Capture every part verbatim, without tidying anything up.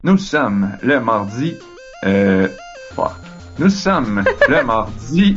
Nous sommes le mardi... Euh... Fuck. Nous sommes le mardi...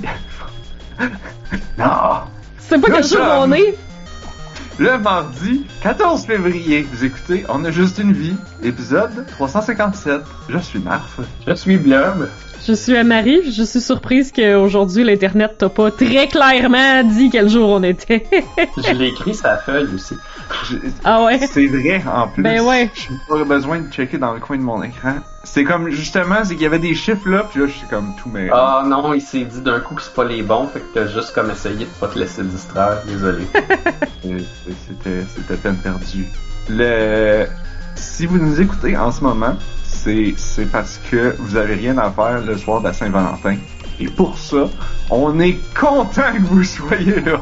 non! C'est pas Nous quel jour sommes on est? Le mardi quatorze février. Vous écoutez On a juste une vie, épisode trois cent cinquante-sept. Je suis Narf. Je suis Blob. Je suis Marie, je suis surprise qu'aujourd'hui l'Internet t'a pas très clairement dit quel jour on était. Je l'ai écrit sur la feuille aussi. Je- Ah ouais? C'est vrai, en plus. Ben ouais. J'ai pas besoin de checker dans le coin de mon écran. C'est comme, justement, c'est qu'il y avait des chiffres là, pis là, je suis comme tout mêlé. Ah non, il s'est dit d'un coup que c'est pas les bons, fait que t'as juste comme essayé de pas te laisser distraire, désolé. Euh, C'était, c'était peine perdue. Le... Si vous nous écoutez en ce moment, c'est, c'est parce que vous avez rien à faire le soir de la Saint-Valentin. Et pour ça, on est content que vous soyez là.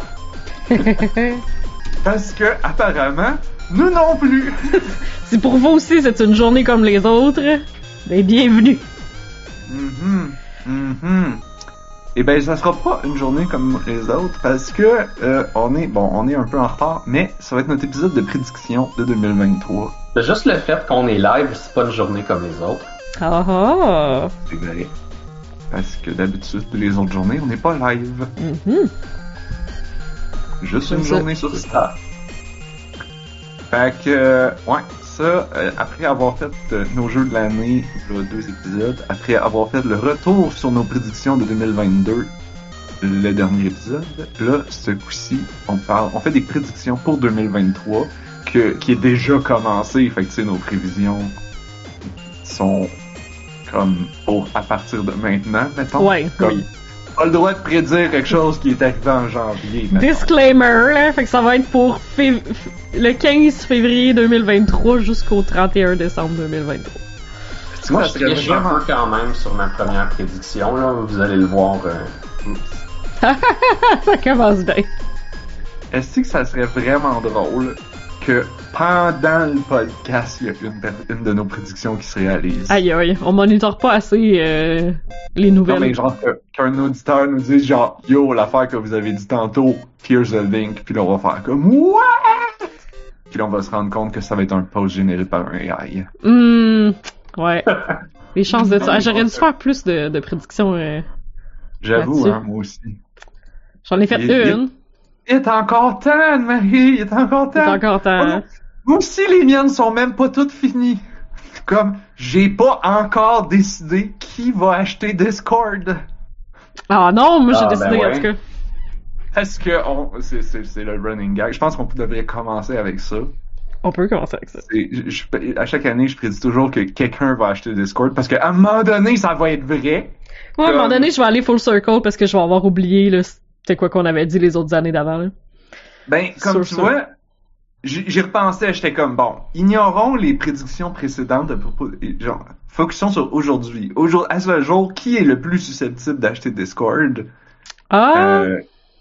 Parce que, apparemment, nous non plus. Si pour vous aussi c'est une journée comme les autres, ben bienvenue. Mhm, mhm. Eh ben, ça sera pas une journée comme les autres parce que euh, on est bon, on est un peu en retard, mais ça va être notre épisode de prédiction de deux mille vingt-trois. C'est juste le fait qu'on est live, c'est pas une journée comme les autres. Ah ah! C'est vrai. Parce que d'habitude, les autres journées, on n'est pas live. Mhm. Juste J'aime une ça. journée sur ça. Fait que, euh, ouais, ça, euh, après avoir fait euh, nos jeux de l'année, là, deux épisodes, après avoir fait le retour sur nos prédictions de deux mille vingt-deux, le dernier épisode, là, ce coup-ci, on parle, on fait des prédictions pour deux mille vingt-trois, que, qui est déjà commencé, fait que, tu sais, nos prévisions sont comme pour à partir de maintenant, mettons. Ouais, Comme, oui. pas le droit de prédire quelque chose qui est arrivé en janvier. mettons. Disclaimer, là, fait que ça va être pour fév- le quinze février deux mille vingt-trois jusqu'au trente et un décembre deux mille vingt-trois. Est-ce que Moi, ça je serait triche un vraiment- peu quand même sur ma première prédiction, là. Vous allez le voir. euh, Ça commence bien. Est-ce que ça serait vraiment drôle que pendant le podcast, il y a une, per- une de nos prédictions qui se réalise? Aïe aïe, on monitore pas assez euh, les Non, nouvelles. mais genre que- qu'un auditeur nous dise genre « Yo, l'affaire que vous avez dit tantôt, here's the link », puis là on va faire comme « What? » Puis là on va se rendre compte que ça va être un post généré par un A I. Hmm, ouais. Les chances de ça. Ah, j'aurais dû faire plus de, de prédictions. euh, J'avoue, Là-dessus. hein, moi aussi. J'en ai fait Il- il- une. Il est encore temps, Anne-Marie, il est encore C'est temps. encore temps. hein. Moi aussi, les miennes sont même pas toutes finies. Comme, j'ai pas encore décidé qui va acheter Discord. Ah non, moi j'ai Ah, décidé ben en ouais. tout cas. Est-ce que on, c'est, c'est, c'est le running gag. Je pense qu'on devrait commencer avec ça. On peut commencer avec ça. C'est, je, je- à chaque année, je prédis toujours que quelqu'un va acheter Discord parce qu'à un moment donné, ça va être vrai. Ouais, à un moment Comme- donné, je vais aller full circle parce que je vais avoir oublié là, c'était quoi qu'on avait dit les autres années d'avant. Là. Ben, comme Sûr, tu sûr. vois, j'ai, j'ai repensé, j'étais comme, bon, ignorons les prédictions précédentes à propos, genre, focusons sur aujourd'hui. Aujourd'hui, à ce jour, qui est le plus susceptible d'acheter Discord? Ah! Euh,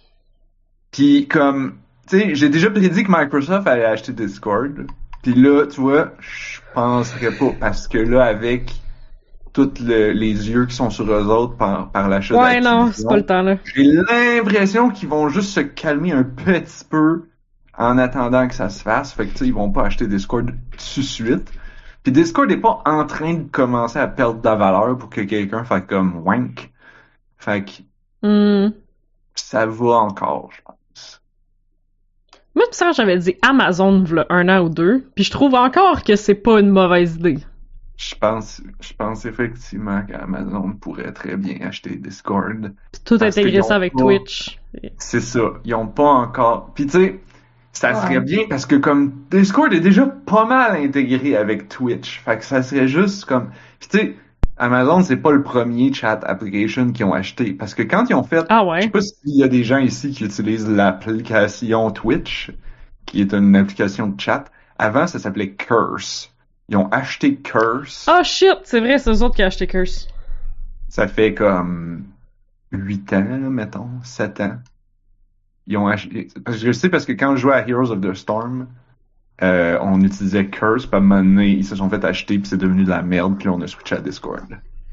Puis comme, tu sais, j'ai déjà prédit que Microsoft allait acheter Discord. Puis là, tu vois, je penserais pas parce que là, avec tous le- les yeux qui sont sur eux autres par, par l'achat ouais, non, d'Activision, c'est pas le temps là. j'ai l'impression qu'ils vont juste se calmer un petit peu en attendant que ça se fasse. Fait que tu sais, ils vont pas acheter Discord tout de suite. Puis Discord est pas en train de commencer à perdre de la valeur pour que quelqu'un fasse comme wank. Fait que Hmm. ça va encore, je pense. Moi, tout ça, j'avais dit Amazon v'là un an ou deux, puis je trouve encore que c'est pas une mauvaise idée. Je pense, je pense effectivement qu'Amazon pourrait très bien acheter Discord. Puis tout Parce intégrer qu'ils ça ont avec pas- Twitch. C'est ça. Ils ont pas encore. Puis tu sais, ça serait Ouais. bien parce que comme Discord est déjà pas mal intégré avec Twitch. Fait que ça serait juste comme. Puis tu sais, Amazon c'est pas le premier chat application qu'ils ont acheté. Parce que quand ils ont fait. Ah Je sais ouais? pas s'il y a des gens ici qui utilisent l'application Twitch, qui est une application de chat. Avant, ça s'appelait Curse. Ils ont acheté Curse. Oh shit, c'est vrai, c'est eux autres qui ont acheté Curse. Ça fait comme huit ans, mettons, sept ans. Ils ont acheté. Parce que je sais parce que quand je jouais à Heroes of the Storm, euh, on utilisait Curse, puis à un moment donné, ils se sont fait acheter, puis c'est devenu de la merde, puis on a switché à Discord.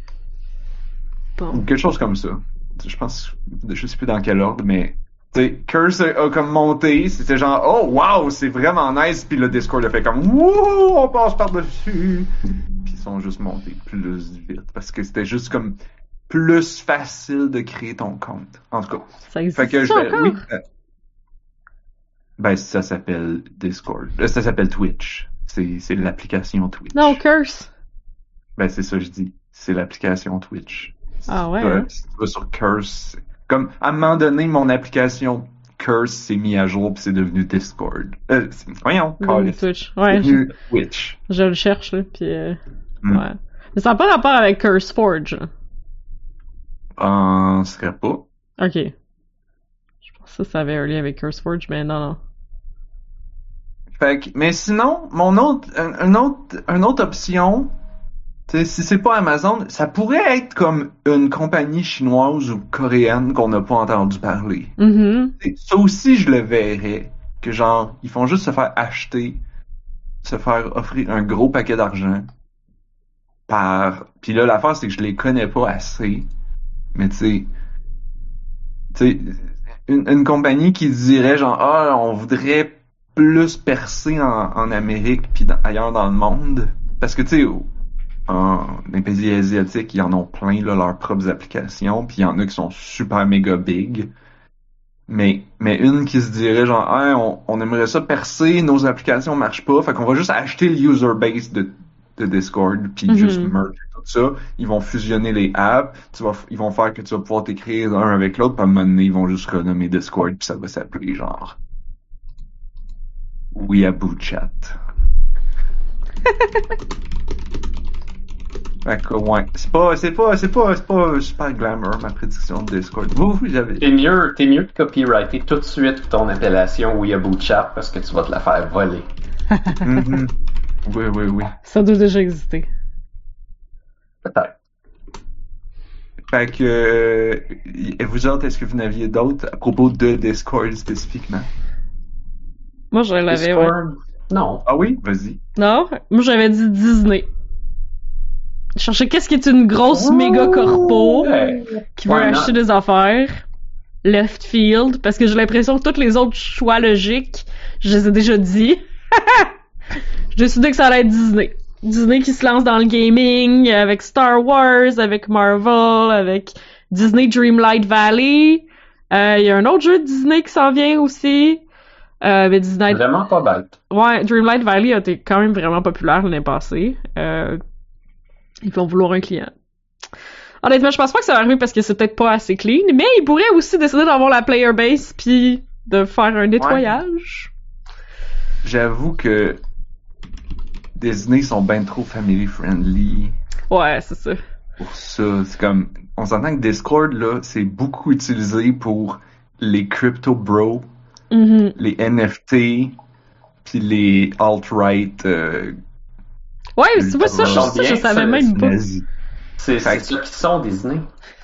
Ou Bon. quelque chose comme ça. Je pense, je sais plus dans quel ordre, mais tu sais, Curse a, a comme monté, c'était genre oh wow, c'est vraiment nice, puis le Discord a fait comme wouh, on passe par dessus. puis ils sont juste montés plus vite. Parce que c'était juste comme plus facile de créer ton compte. En tout cas. Ça existe Fait que je ça vais. encore? Oui. euh, Ben, ça s'appelle Discord. Euh, Ça s'appelle Twitch. C'est, c'est l'application Twitch. Non, Curse. Ben, c'est ça que je dis. C'est l'application Twitch. Ah ouais, Si tu vas- hein? si tu vas sur Curse, comme, à un moment donné, mon application Curse s'est mis à jour pis c'est devenu Discord. Euh, c'est- voyons, Devenu câlisse. Twitch. C'est Ouais, je, devenu Twitch. je le cherche, là, pis euh, Hmm. ouais. Mais ça n'a pas rapport avec Curse Forge, là. En serait pas. Ok. Je pense que ça avait un lien avec Curse Forge, mais non, non. Fait que, mais sinon, mon autre, un, un autre, une autre option, tu sais, si c'est pas Amazon, ça pourrait être comme une compagnie chinoise ou coréenne qu'on n'a pas entendu parler. Mhm. Et ça aussi, je le verrais. Que genre, ils font juste se faire acheter, se faire offrir un gros paquet d'argent par... Puis là, l'affaire, c'est que je les connais pas assez. Mais tu sais... Tu sais, une, une compagnie qui dirait genre, ah, on voudrait plus percer en, en Amérique puis dans- ailleurs dans le monde. Parce que tu sais, au- en, dans les pays asiatiques, ils en ont plein, là, leurs propres applications. Puis il y en a qui sont super méga big. Mais, mais une qui se dirait genre, ah, on, on aimerait ça percer, nos applications marchent pas, fait qu'on va juste acheter le user base de, de Discord, puis Mhm. juste merger tout ça. Ils vont fusionner les apps, tu vas, ils vont faire que tu vas pouvoir t'écrire un avec l'autre, puis à un moment donné, ils vont juste renommer Discord, puis ça va s'appeler genre Weeaboo Chat. Fait que, ouais, c'est pas, c'est pas, c'est pas, c'est pas super glamour, ma prédiction de Discord. Vous, vous avez... T'es mieux, t'es mieux de copyrighter tout de suite ton appellation Weeaboo Chat parce que tu vas te la faire voler. Mhm. Oui, oui, oui. Ça doit déjà exister. Peut-être. Fait que, euh, et vous autres, est-ce que vous n'aviez d'autres à propos de Discord spécifiquement? Moi, je l'avais, ouais. Discord? Non. Ah oui? Vas-y. Non? Moi, j'avais dit Disney. Je cherchais qu'est-ce qui est une grosse Oh! méga corpo Ouais. qui veut Why not? acheter des affaires. Left Field, parce que j'ai l'impression que tous les autres choix logiques, je les ai déjà dit. J'ai décidé que ça allait être Disney. Disney qui se lance dans le gaming, avec Star Wars, avec Marvel, avec Disney Dreamlight Valley. Euh, Il y a un autre jeu de Disney qui s'en vient aussi. Euh, mais Disney... Vraiment pas bête. Ouais, Dreamlight Valley a été quand même vraiment populaire l'année passée. Euh, ils vont vouloir un client. Honnêtement, je pense pas que ça va arriver parce que c'est peut-être pas assez clean, mais ils pourraient aussi décider d'avoir la player base puis de faire un nettoyage. J'avoue que Disney sont bien trop family friendly Ouais, c'est ça. pour ça. C'est comme, on s'entend que Discord, là, c'est beaucoup utilisé pour les crypto bros, Mhm. les N F T, puis les alt-right, euh, Ouais, tu vois ça, je, Ultra ça, je bien, savais ça, même pas. nazis. C'est Fait c'est que- ceux qui sont Disney.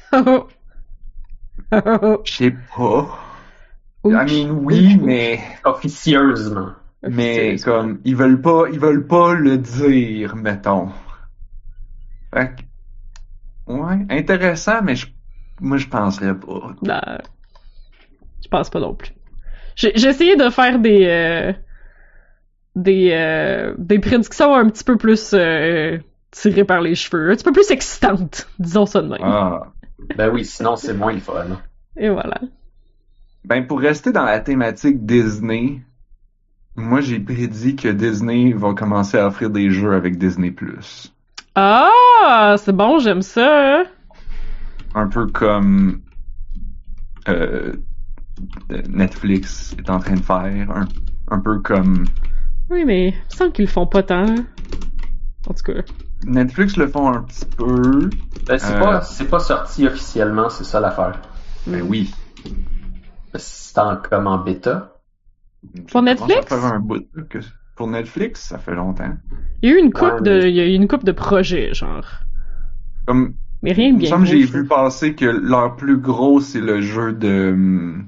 Je sais pas. I Ouch. mean, oui, mais... Officieusement. Mais Officieusement. comme ils veulent pas ils veulent pas le dire, mettons. Fait que, ouais, intéressant, mais je, moi je penserais pas. Non, je pense pas non plus. J'ai j'ai essayé de faire des euh, des euh, des prédictions un petit peu plus euh, tirées par les cheveux, un petit peu plus excitantes, disons ça de même. Ah. Ben oui, sinon c'est moins le fun. Et voilà. Ben pour rester dans la thématique Disney, moi j'ai prédit que Disney va commencer à offrir des jeux avec Disney Plus. Ah, c'est bon, j'aime ça. Hein? Un peu comme euh, Netflix est en train de faire, un, un peu comme Oui, mais il me semble qu'ils le font pas tant. En tout cas. Netflix le font un petit peu. Ben, c'est Euh. pas, c'est pas sorti officiellement, c'est ça l'affaire. Ben oui. C'est en, comme en bêta. Pour Ça Netflix? fait un bout là, que pour Netflix, ça fait longtemps. Il y a eu une coupe Ouais, de, mais- il y a eu une coupe de projets, genre. Comme Mais rien de il me bien semble que gros, j'ai je vu trouve. passer que leur plus gros c'est le jeu de hum,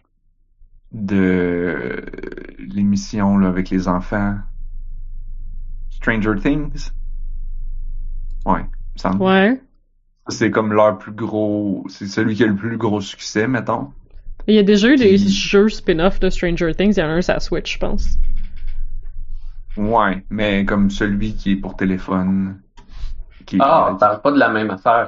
de l'émission là avec les enfants. Stranger Things. Ouais, il me semble. Ouais. C'est comme leur plus gros, c'est celui qui a le plus gros succès, mettons. Il y a déjà eu des Puis- jeux spin-off de Stranger Things. Il y en a un sur la Switch, je pense. Ouais, mais comme celui qui est pour téléphone. qui est Ah, on qui- parle pas de la même affaire.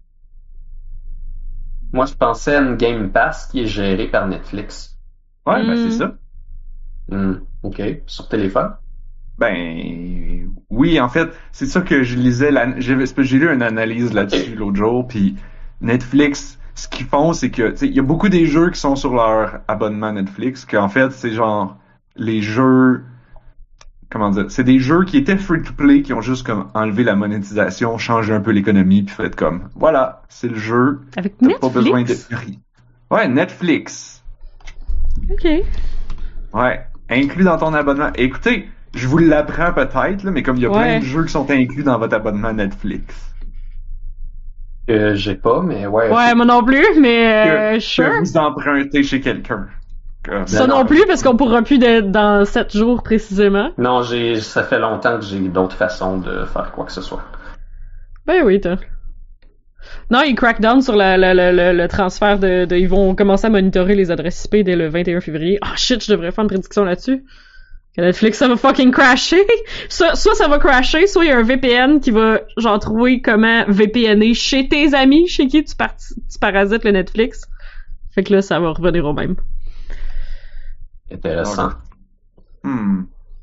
Moi, je pensais à une Game Pass qui est gérée par Netflix. Ouais, ben Hmm. c'est ça. Hmm, ok. Sur téléphone? Ben oui, en fait, c'est ça que je lisais. La, j'ai, c'est parce que j'ai lu une analyse là-dessus l'autre jour, puis Netflix, ce qu'ils font, c'est que tu sais, il y a beaucoup des jeux qui sont sur leur abonnement Netflix, qu'en fait, c'est genre les jeux, comment dire, c'est des jeux qui étaient free-to-play, qui ont juste comme enlevé la monétisation, changé un peu l'économie, puis fait comme, voilà, c'est le jeu, Avec t'as pas besoin de Netflix? prix. Ouais, Netflix. Ok. Ouais, inclus dans ton abonnement. Écoutez, je vous l'apprends peut-être, là, mais comme il y a Ouais. plein de jeux qui sont inclus dans votre abonnement Netflix. Que j'ai pas, mais ouais. Ouais, ok. moi non plus, mais Que, euh, que sure. vous empruntez chez quelqu'un. Comme- Ça Non, non non. plus, parce qu'on pourra plus de, dans sept jours précisément. Non, j'ai, ça fait longtemps que j'ai d'autres façons de faire quoi que ce soit. Ben oui, toi. Non, ils crack down sur la, la, la, la- le transfert de, de... Ils vont commencer à monitorer les adresses I P dès le vingt et un février. Ah shit, je devrais faire une prédiction là-dessus. Que Netflix, ça va fucking crasher. Soit, soit ça va crasher, soit il y a un V P N qui va, genre, trouver comment V P N er chez tes amis, chez qui tu, par- tu parasites le Netflix. Fait que là, ça va revenir au même. Intéressant. Hmm.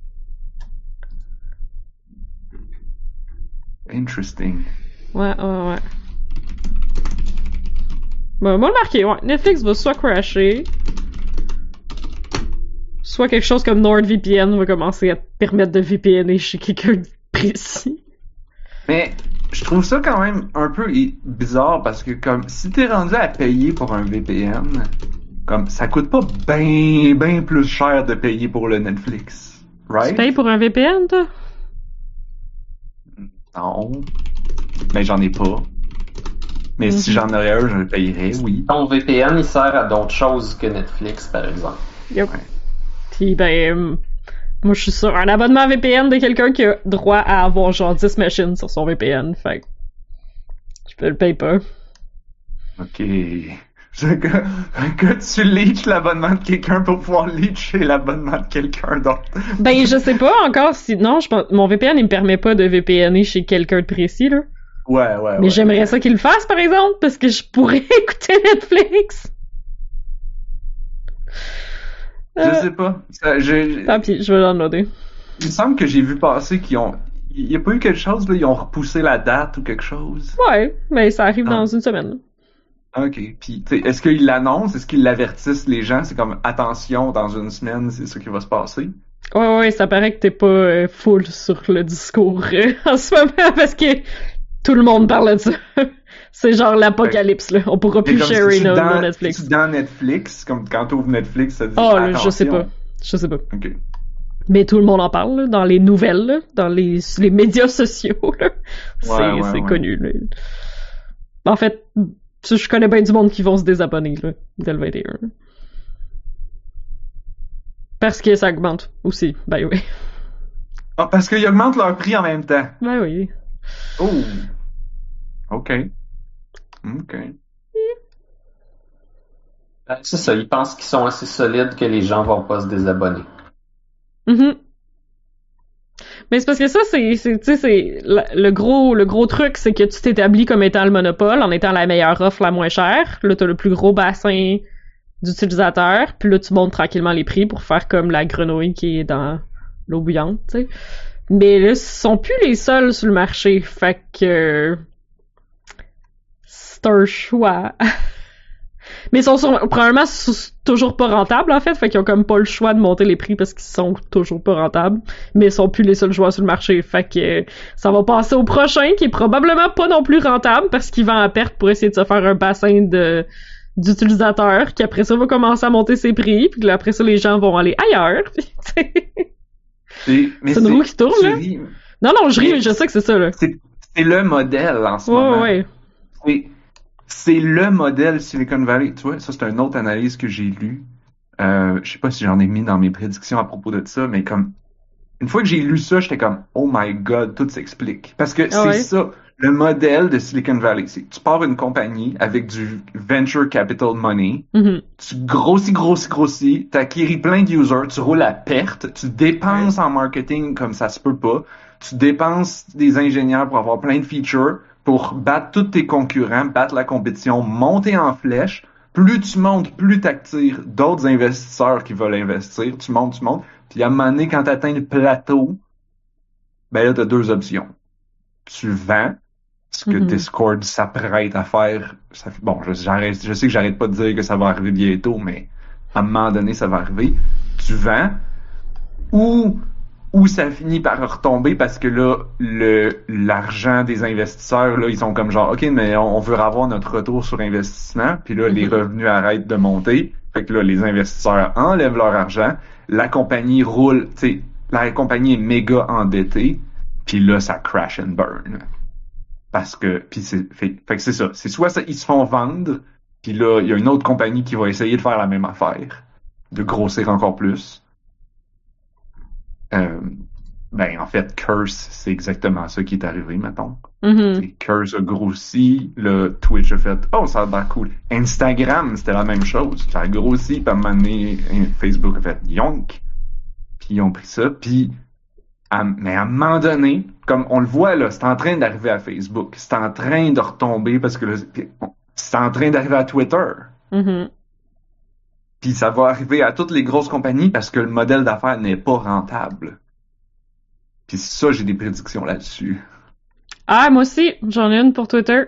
Interesting. Ouais, ouais, ouais. Bon, moi le marqué, ouais. Netflix va soit crasher, soit quelque chose comme NordVPN va commencer à te permettre de V P N er chez quelqu'un de précis. Mais je trouve ça quand même un peu i- bizarre parce que comme si t'es rendu à payer pour un V P N, comme ça coûte pas ben ben plus cher de payer pour le Netflix, Tu right? payes pour un V P N, toi? Non. Mais j'en ai pas. Mais si Mhm. j'en aurais un, je le payerais, oui. Ton V P N, il sert à d'autres choses que Netflix, par exemple. Yep. Ouais. Pis ben, euh, moi je suis sur un abonnement V P N de quelqu'un qui a droit à avoir genre dix machines sur son V P N, fait que je le paye pas. Ok. C'est que, que tu leaches l'abonnement de quelqu'un pour pouvoir leacher l'abonnement de quelqu'un d'autre. Ben je sais pas encore si... Non, je pense... mon V P N il me permet pas de V P N er chez quelqu'un de précis, là. Ouais, ouais, Mais ouais. j'aimerais ça qu'il le fasse, par exemple, parce que je pourrais écouter Netflix. Je Euh, sais pas. Ça, j'ai- Tant pis, je vais downloader. Il me semble que j'ai vu passer qu'ils ont. Il y a pas eu quelque chose, là, ils ont repoussé la date ou quelque chose. Ouais, mais ça arrive Ah. dans une semaine. Ok. Puis, tu sais, est-ce qu'ils l'annoncent? Est-ce qu'ils l'avertissent les gens? C'est comme, attention, dans une semaine, c'est ça qui va se passer. Ouais, ouais, ça paraît que t'es pas euh, full sur le discours euh, en ce moment, parce que tout le monde parle de ça. C'est genre l'apocalypse, là. On pourra Mais plus comme si sharer tu nos, dans, nos Netflix. si tu dans Netflix, comme quand tu ouvres Netflix, ça dit. Oh, là, attention. je sais pas. Je sais pas. Ok. Mais tout le monde en parle, là, dans les nouvelles, là, dans les, les médias sociaux, là. C'est Ouais, ouais, c'est ouais. connu, là. En fait, je connais bien du monde qui vont se désabonner, là, dès le vingt et un. Parce que ça augmente aussi, ben oui. Ah, parce qu'ils augmentent leur prix en même temps. Ben oui. Oh. Ok. Ok. Ben, c'est ça, ils pensent qu'ils sont assez solides que les gens vont pas se désabonner. Mhm. Mais c'est parce que ça, c'est, c'est, tu sais, c'est la- le gros, le gros truc, c'est que tu t'établis comme étant le monopole, en étant la meilleure offre, la moins chère. Là, t'as le plus gros bassin d'utilisateurs, puis là, tu montes tranquillement les prix pour faire comme la grenouille qui est dans l'eau bouillante, tu sais. Mais là, ce sont plus les seuls sur le marché, fait que c'est un choix. Mais ils sont sur- probablement sous- toujours pas rentables, en fait, fait qu'ils ont comme pas le choix de monter les prix parce qu'ils sont toujours pas rentables, mais ils sont plus les seuls joueurs sur le marché, fait que euh, ça va passer au prochain, qui est probablement pas non plus rentable parce qu'il vend à perte pour essayer de se faire un bassin de d'utilisateurs, qui après ça va commencer à monter ses prix, puis que là, après ça, les gens vont aller ailleurs. C'est mais C'est une roue qui tourne, tu là. ris, Non, non, je ris, Mais- mais je sais que c'est ça, là. C'est c'est le modèle en ce Ouais, moment. ouais. C'est- C'est le modèle Silicon Valley. Tu vois, ça, c'est une autre analyse que j'ai lue. Euh, je sais pas si j'en ai mis dans mes prédictions à propos de ça, mais comme, une fois que j'ai lu ça, j'étais comme, oh my god, tout s'explique. Parce que c'est ouais. ça, le modèle de Silicon Valley. C'est que tu pars une compagnie avec du venture capital money, Mhm. tu grossis, grossis, grossis, t'acquéris plein de users, tu roules à perte, tu dépenses en marketing comme ça se peut pas, tu dépenses des ingénieurs pour avoir plein de features, pour battre tous tes concurrents, battre la compétition, monter en flèche. Plus tu montes, plus tu attires d'autres investisseurs qui veulent investir. Tu montes, tu montes. Puis à un moment donné, quand tu atteins le plateau, ben là, tu as deux options. Tu vends ce que Mhm. Discord s'apprête à faire. Ça, bon, je, j'arrête, je sais que j'arrête pas de dire que ça va arriver bientôt, mais à un moment donné, ça va arriver. Tu vends ou, ou ça finit par retomber parce que là, le, l'argent des investisseurs, là, ils sont comme genre, OK, mais on, on veut avoir notre retour sur investissement, puis là, les Mhm. revenus arrêtent de monter. Fait que là, les investisseurs enlèvent leur argent. La compagnie roule, tu sais, la compagnie est méga endettée, puis là, ça crash and burn. Parce que, puis c'est, fait, fait que c'est ça. C'est soit ça, ils se font vendre, puis là, il y a une autre compagnie qui va essayer de faire la même affaire, de grossir encore plus. Euh, ben, en fait, Curse, c'est exactement ça qui est arrivé, mettons. Mhm. T'sais, Curse a grossi, le Twitch a fait « Oh, ça a l'air cool ». Instagram, c'était la même chose. Ça a grossi, puis à un moment donné, Facebook a fait « Yonk ». Puis ils ont pris ça, puis... À, mais à un moment donné, comme on le voit là, c'est en train d'arriver à Facebook. C'est en train de retomber parce que là, c'est en train d'arriver à Twitter. Mhm. Puis ça va arriver à toutes les grosses compagnies parce que le modèle d'affaires n'est pas rentable. Puis ça, j'ai des prédictions là-dessus. Ah, moi aussi, j'en ai une pour Twitter.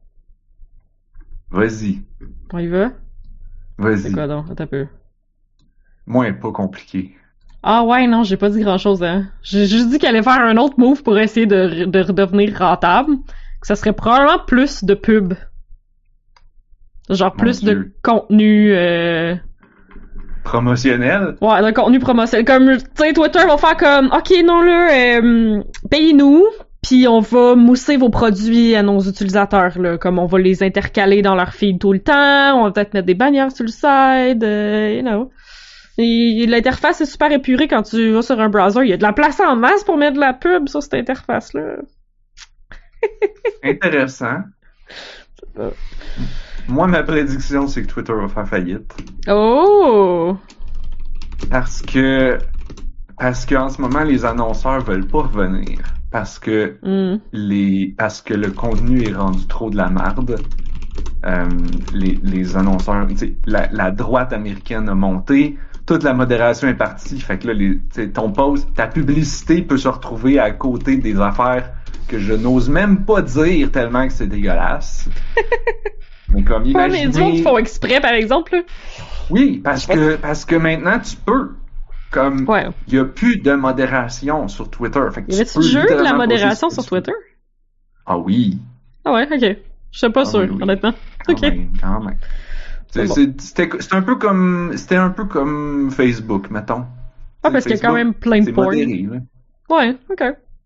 Vas-y. On y va? Vas-y. C'est quoi donc? Attends un peu. Moins pas compliqué. Ah ouais, non, j'ai pas dit grand-chose, hein. J'ai juste dit qu'elle allait faire un autre move pour essayer de, de redevenir rentable. Que ça serait probablement plus de pub. Genre Mon plus Dieu. de contenu... Euh... Promotionnel? Ouais, de contenu promotionnel. Comme, tu sais, Twitter va faire comme, OK, non, là, euh, payez-nous, puis on va mousser vos produits à nos utilisateurs, là. Comme on va les intercaler dans leur feed tout le temps, on va peut-être mettre des bannières sur le site, euh, you know. Et l'interface est super épurée quand tu vas sur un browser. Il y a de la place en masse pour mettre de la pub sur cette interface-là. Intéressant. Euh. Moi, ma prédiction, c'est que Twitter va faire faillite. Oh! Parce que parce qu'en ce moment, les annonceurs veulent pas revenir. Parce que Mm. les parce que le contenu est rendu trop de la marde. Euh, les, les annonceurs, tu sais, la, la droite américaine a monté, toute la modération est partie, fait que là, les, tu sais, ton post, ta publicité peut se retrouver à côté des affaires que je n'ose même pas dire tellement que c'est dégueulasse. Mais comme Ouais, mais imaginez... du monde qui font exprès, par exemple, là. Oui, parce que parce que maintenant tu peux. Comme Ouais. il y a plus de modération sur Twitter. Fait que Y tu avait-tu peux du jeu de la littéralement modération poser- sur Twitter? Ah oui. Ah ouais, ok. Je sais pas Ah sûr, oui, oui. honnêtement. Quand Ok. même, quand même. C'est, bon. c'est, c'était, c'était un peu comme c'était un peu comme Facebook, mettons. Ah, parce qu'il y a quand Facebook, même plein de c'est porn. modéré, là. Ouais, ok.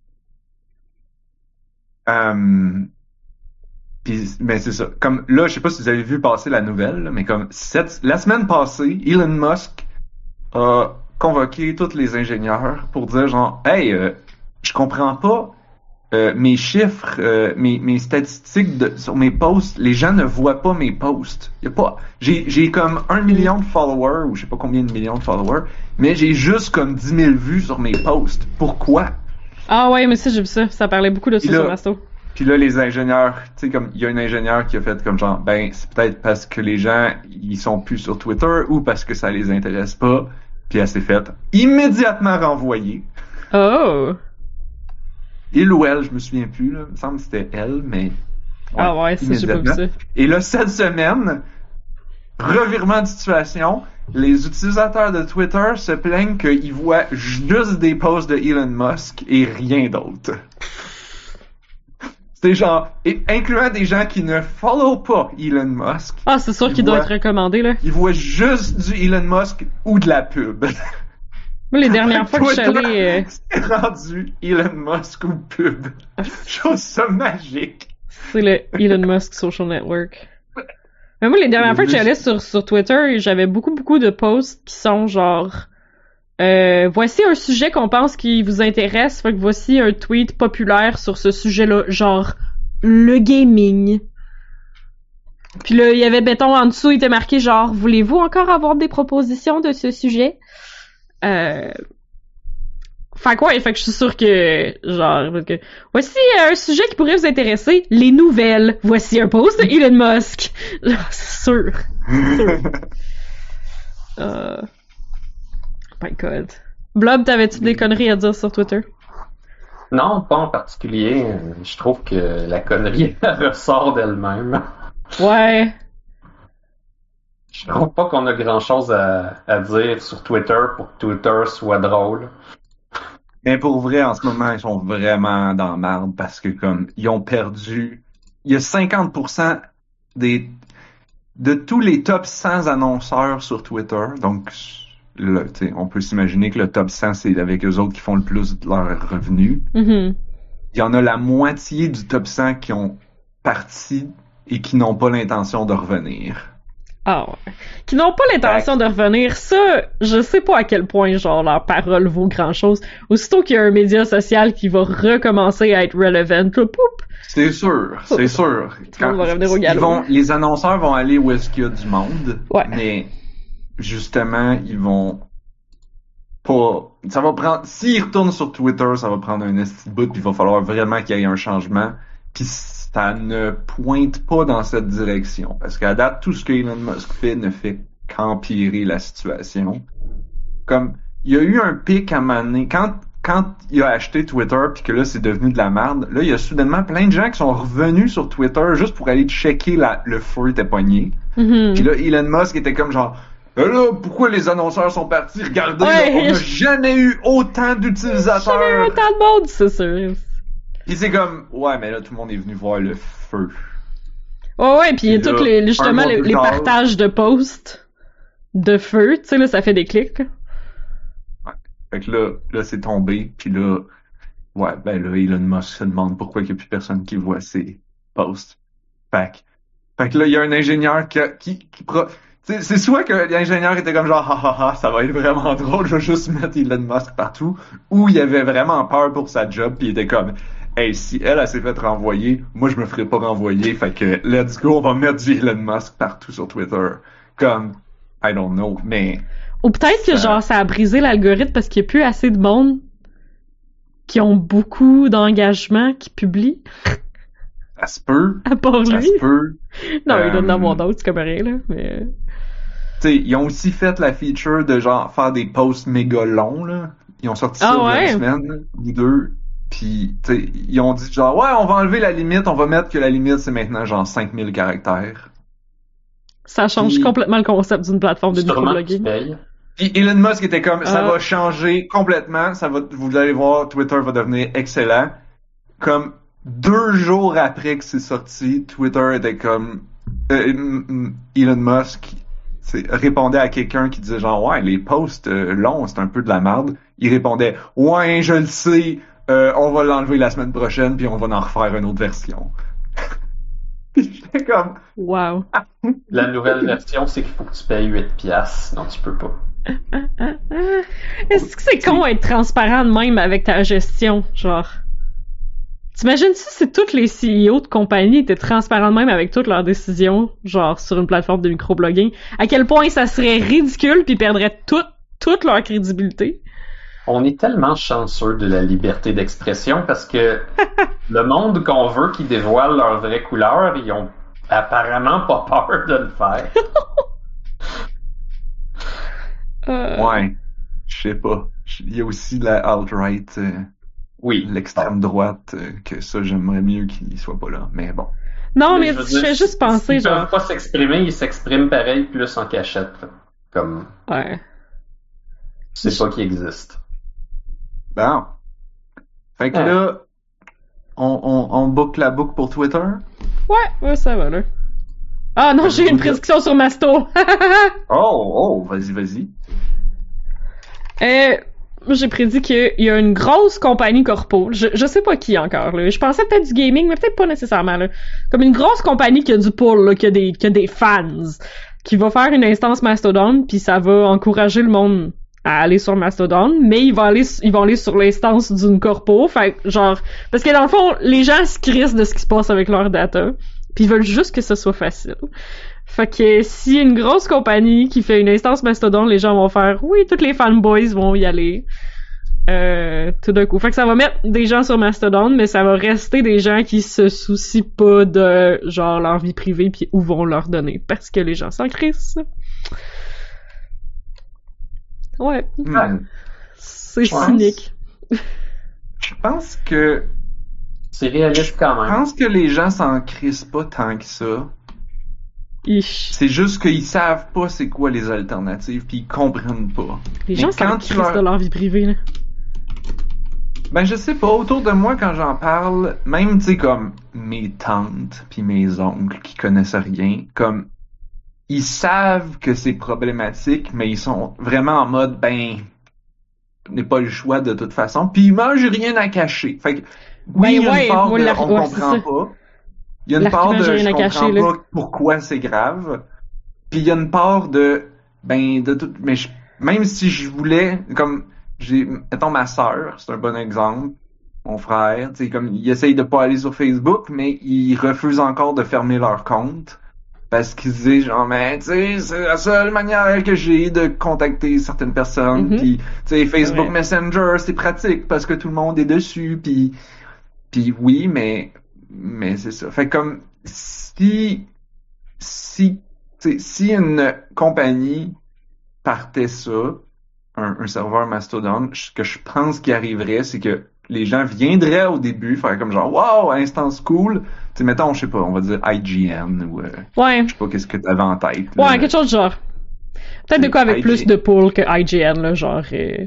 Euh, Puis, ben c'est ça. Comme là, je sais pas si vous avez vu passer la nouvelle, là, mais comme cette, la semaine passée, Elon Musk a convoqué tous les ingénieurs pour dire genre, hey, euh, je comprends pas euh, mes chiffres, euh, mes, mes statistiques de, sur mes posts. Les gens ne voient pas mes posts. Y a pas, j'ai, j'ai comme un million de followers ou je sais pas combien de millions de followers, mais j'ai juste comme dix mille vues sur mes posts. Pourquoi? Ah ouais, mais ça, j'ai vu ça. Ça parlait beaucoup de ça Puis là- sur Masto. Puis là, les ingénieurs, tu sais, comme il y a un ingénieur qui a fait comme genre, ben c'est peut-être parce que les gens ils sont plus sur Twitter ou parce que ça les intéresse pas. Puis elle s'est faite immédiatement renvoyer. Oh! Il ou elle, je me souviens plus là. Il me semble que c'était elle, mais Ah ouais, ça, j'ai pas vu immédiatement. ça. Et là, cette semaine, revirement de situation, les utilisateurs de Twitter se plaignent qu'ils voient juste des posts de Elon Musk et rien d'autre. C'est genre, et incluant des gens qui ne follow pas Elon Musk, Ah, c'est sûr Il qu'il doit voit- être recommandé, là. ils voient juste du Elon Musk ou de la pub. Moi, les dernières fois que je suis Twitter, allée... euh, c'est rendu Elon Musk ou pub. Je trouve ça magique. C'est le Elon Musk Social Network. Mais moi, les dernières fois que j'allais sur, sur Twitter, j'avais beaucoup, beaucoup de posts qui sont genre... Euh, voici un sujet qu'on pense qui vous intéresse, fait que voici un tweet populaire sur ce sujet-là, genre le gaming. Puis là, il y avait, mettons, en dessous, il était marqué genre, voulez-vous encore avoir des propositions de ce sujet? Euh... Fait que ouais, fait que je suis sûre que, genre, que, voici un sujet qui pourrait vous intéresser, les nouvelles. Voici un post de Elon Musk. Genre, c'est sûr. C'est sûr. uh... My God. Blob, t'avais-tu des conneries à dire sur Twitter? Non, pas en particulier. Je trouve que la connerie elle ressort d'elle-même. Ouais. Je trouve pas qu'on a grand-chose à, à dire sur Twitter pour que Twitter soit drôle. Mais pour vrai, en ce moment, ils sont vraiment dans la merde parce que comme ils ont perdu. Il y a cinquante pour cent des de tous les top cent annonceurs sur Twitter. Donc là, on peut s'imaginer que le top cent, c'est avec eux autres qui font le plus de leurs revenus. Mm-hmm. Il y en a la moitié du top cent qui ont parti et qui n'ont pas l'intention de revenir. Ah ouais. Qui n'ont pas l'intention de revenir, ça, je sais pas à quel point, genre, leur parole vaut grand-chose. Aussitôt qu'il y a un média social qui va recommencer à être relevant, là, poup! C'est sûr, c'est sûr. Tout le monde va revenir au galop. Ils vont, les annonceurs vont aller où est-ce qu'il y a du monde, ouais. mais justement, ils vont pas... Ça va prendre... S'ils retournent sur Twitter, ça va prendre un esti de bout, puis il va falloir vraiment qu'il y ait un changement. Puis ça ne pointe pas dans cette direction. Parce qu'à date, tout ce que Elon Musk fait ne fait qu'empirer la situation. Comme, il y a eu un pic à un moment donné. Quand, quand il a acheté Twitter, puis que là, c'est devenu de la merde, là, il y a soudainement plein de gens qui sont revenus sur Twitter juste pour aller checker la, le feu était pogné. Mm-hmm. Puis là, Elon Musk était comme genre... Là, pourquoi les annonceurs sont partis? Regardez, ouais, là, on n'a je... jamais eu autant d'utilisateurs. Jamais eu autant de monde, c'est sûr. Pis c'est comme, ouais, mais là, tout le monde est venu voir le feu. Ouais, ouais, pis, pis tous les, justement, les, les partages de posts de feu, tu sais, là, ça fait des clics. Là. Ouais. Fait que là, là, c'est tombé, pis là, ouais, ben là, Elon Musk se demande pourquoi il n'y a plus personne qui voit ses posts. Fait que, fait que là, il y a un ingénieur qui, qui, qui pro... C'est, c'est soit que l'ingénieur était comme genre, ha ha ha, ça va être vraiment drôle, je vais juste mettre Elon Musk partout, ou il avait vraiment peur pour sa job, pis il était comme, hey, si elle, elle s'est fait renvoyer, moi, je me ferai pas renvoyer, fait que, let's go, on va mettre du Elon Musk partout sur Twitter. Comme, I don't know, mais... Ou peut-être ça... que, genre, ça a brisé l'algorithme parce qu'il y a plus assez de monde qui ont beaucoup d'engagement qui publient. Ça se peut. À part ça lui. Se peut. Non, euh... il donne dans mon d'autres, c'est comme rien, là, mais... T'sais, ils ont aussi fait la feature de, genre, faire des posts méga longs, là. Ils ont sorti ah, ça ouais. une semaine ou deux. Puis, tu sais, ils ont dit genre, ouais, on va enlever la limite, on va mettre que la limite, c'est maintenant genre cinq mille caractères. Ça change Puis, complètement le concept d'une plateforme de microblogging. Puis Elon Musk était comme, ça euh... va changer complètement, ça va, vous allez voir, Twitter va devenir excellent. Comme, deux jours après que c'est sorti, Twitter était comme, euh, Elon Musk répondait à quelqu'un qui disait genre, ouais, les posts euh, longs, c'est un peu de la merde. Il répondait, ouais, je le sais, Euh, on va l'enlever la semaine prochaine, puis on va en refaire une autre version. Puis j'étais comme... Wow. La nouvelle version, c'est qu'il faut que tu payes huit piastres, sinon tu peux pas. Est-ce que c'est con être transparent de même avec ta gestion, genre? T'imagines si c'est tous les C E O de compagnie étaient transparents de même avec toutes leurs décisions, genre sur une plateforme de microblogging? À quel point ça serait ridicule puis perdraient toute, toute leur crédibilité? On est tellement chanceux de la liberté d'expression parce que le monde qu'on veut qui dévoile leur vraie couleur, ils ont apparemment pas peur de le faire. euh... Ouais, je sais pas. Il y a aussi la alt-right, euh, oui, l'extrême droite, euh, que ça j'aimerais mieux qu'il soit pas là, mais bon. Non, mais, mais je, je fais juste penser, ils genre... Ils peuvent pas s'exprimer, ils s'expriment pareil, plus en cachette. Comme... Ouais. C'est pas qu'il existe. Bon. Fait que ouais. là, on, on, on boucle la boucle pour Twitter? Ouais, ouais, ça va, là. Ah non, j'ai une prédiction sur Masto. oh, oh, vas-y, vas-y. Euh, j'ai prédit qu'il y a une grosse compagnie corpo. Je, je sais pas qui encore, là. Je pensais peut-être du gaming, mais peut-être pas nécessairement, là. Comme une grosse compagnie qui a du pull, là, qui a des, qui a des fans, qui va faire une instance Mastodon, puis ça va encourager le monde à aller sur Mastodon, mais ils vont aller, ils vont aller sur l'instance d'une corpo, fait genre, parce que dans le fond, les gens se crissent de ce qui se passe avec leur data, puis ils veulent juste que ce soit facile. Fait que si une grosse compagnie qui fait une instance Mastodon, les gens vont faire, oui, tous les fanboys vont y aller. Euh, tout d'un coup. Fait que ça va mettre des gens sur Mastodon, mais ça va rester des gens qui se soucient pas de, genre, leur vie privée pis où vont leur donner. Parce que les gens s'en crissent. Ouais. Hmm. C'est Je pense- cynique. Je pense que C'est réaliste quand je même. pense que les gens s'en crissent pas tant que ça. Ich. C'est juste qu'ils savent pas c'est quoi les alternatives puis ils comprennent pas. Les Mais gens s'en quand tu crissent leur- de leur vie privée, là. Ben je sais pas, autour de moi quand j'en parle, même tu sais comme mes tantes puis mes oncles qui connaissent rien, comme ils savent que c'est problématique, mais ils sont vraiment en mode ben n'est pas le choix de toute façon, puis moi j'ai rien à cacher. Fait que oui, il y a ouais, une part moi, de l'arg- on ouais, c'est comprend ça. pas. Il y a une part L'argument, de j'ai rien je à comprends cacher, là. pas pourquoi c'est grave. Puis il y a une part de ben de tout mais je- même si je voulais comme j'ai mettons ma sœur, c'est un bon exemple. Mon frère, tu sais, comme, ils essayent de pas aller sur Facebook, mais ils refusent encore de fermer leur compte. Parce qu'ils se disent, genre, mais, tu sais, c'est la seule manière que j'ai de contacter certaines personnes. Mhm. Puis, tu sais, Facebook Ouais. Messenger, c'est pratique parce que tout le monde est dessus. Puis, puis oui, mais, mais c'est ça. Fait comme, si, si, tu sais, si une compagnie partait ça, un, un serveur Mastodon, ce que je pense qui arriverait, c'est que les gens viendraient au début faire comme genre wow, instance cool. Tu sais, mettons, je sais pas, on va dire I G N ou euh, Ouais. je sais pas qu'est-ce que t'avais en tête. là. Ouais, quelque chose de genre. Peut-être de quoi avec I G N. plus de pools que I G N, là, genre euh,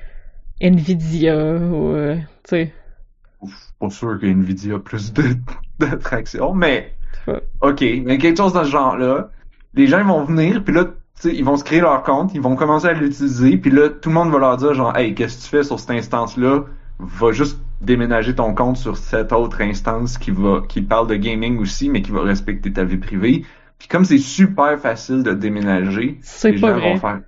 Nvidia ou euh, tu sais. Ouf, pas sûr que Nvidia a plus de d'attraction, mais Ouais. ok, mais quelque chose dans ce genre-là. Les gens ils vont venir, puis là, tu sais, ils vont se créer leur compte, ils vont commencer à l'utiliser, puis là, tout le monde va leur dire genre, hey, qu'est-ce que tu fais sur cette instance-là? Va juste déménager ton compte sur cette autre instance qui va, qui parle de gaming aussi, mais qui va respecter ta vie privée. Puis comme c'est super facile de déménager, C'est les pas gens vrai. vont faire.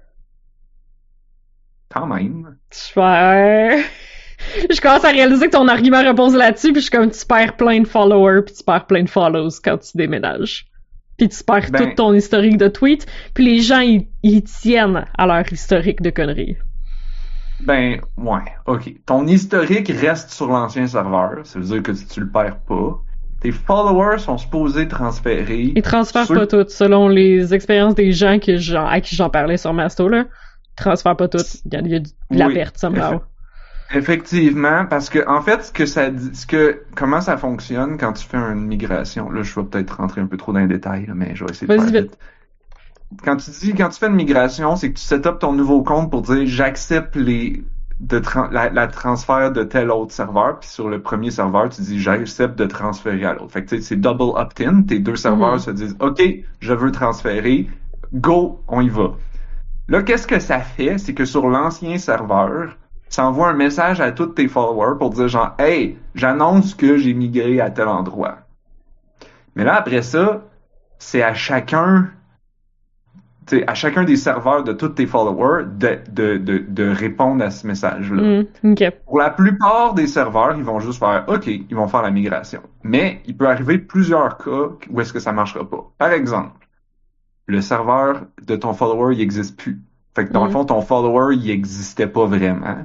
Quand même. Je ouais. Je commence à réaliser que ton argument repose là-dessus, puis je suis comme tu perds plein de followers, puis tu perds plein de follows quand tu déménages. Puis tu perds Ben- tout ton historique de tweets, puis les gens ils, ils tiennent à leur historique de conneries. Ben, ouais, ok. Ton historique reste sur l'ancien serveur, ça veut dire que tu le perds pas. Tes followers sont supposés transférer. Ils transfèrent Ceux- pas toutes, selon les expériences des gens que j'en, à qui j'en parlais sur Masto, là. Ils transfèrent pas toutes. Il y a, il y a de la Oui. perte, somehow. Effectivement, parce que en fait, ce que ça dit, ce que comment ça fonctionne quand tu fais une migration, là, je vais peut-être rentrer un peu trop dans les détails, là, mais je vais essayer de Vas-y faire vite. vite. Quand tu dis, quand tu fais une migration, c'est que tu set up ton nouveau compte pour dire j'accepte les de tran- la, la transfert de tel autre serveur, puis sur le premier serveur, tu dis j'accepte de transférer à l'autre. Fait que tu sais, c'est double opt-in, tes deux serveurs Mhm. se disent OK, je veux transférer, go, on y va. Là, qu'est-ce que ça fait? C'est que sur l'ancien serveur, ça envoie un message à tous tes followers pour dire genre hey, j'annonce que j'ai migré à tel endroit. Mais là, après ça, c'est à chacun tu sais, à chacun des serveurs de tous tes followers de, de, de, de répondre à ce message-là. Hmm, ok. Pour la plupart des serveurs, ils vont juste faire OK, ils vont faire la migration. Mais il peut arriver plusieurs cas où est-ce que ça marchera pas. Par exemple, le serveur de ton follower, il existe plus. Fait que dans le Mhm. fond, ton follower, il existait pas vraiment.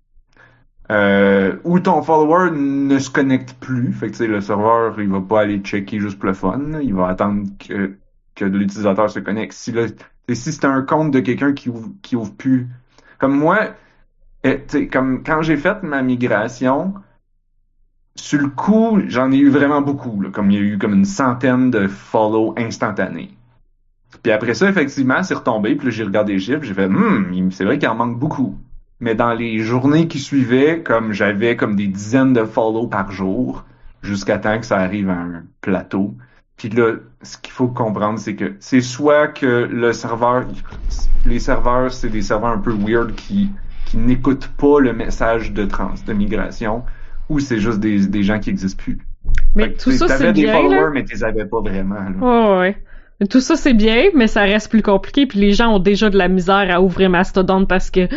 Euh, ou ton follower ne se connecte plus. Fait que tu sais, le serveur, il va pas aller checker juste pour le fun. Il va attendre que que l'utilisateur se connecte. Si là, et si c'est un compte de quelqu'un qui ouvre, qui ouvre plus, comme moi, eh, tu sais, comme quand j'ai fait ma migration, sur le coup, j'en ai eu vraiment beaucoup, là, comme il y a eu comme une centaine de follow instantanés. Puis après ça, effectivement, c'est retombé, puis là, j'ai regardé les chiffres, j'ai fait, hum, c'est vrai qu'il en manque beaucoup. Mais dans les journées qui suivaient, comme j'avais comme des dizaines de follow par jour, jusqu'à temps que ça arrive à un plateau. Puis là, ce qu'il faut comprendre, c'est que c'est soit que le serveur, les serveurs, c'est des serveurs un peu weird qui, qui n'écoutent pas le message de trans, de migration, ou c'est juste des, des gens qui existent plus. Mais Fait que, tout tu sais, ça, c'est t'avais des bien, followers, là. mais tu les avais pas vraiment, là. Ouais, ouais. Mais tout ça, c'est bien, mais ça reste plus compliqué, puis les gens ont déjà de la misère à ouvrir Mastodon parce que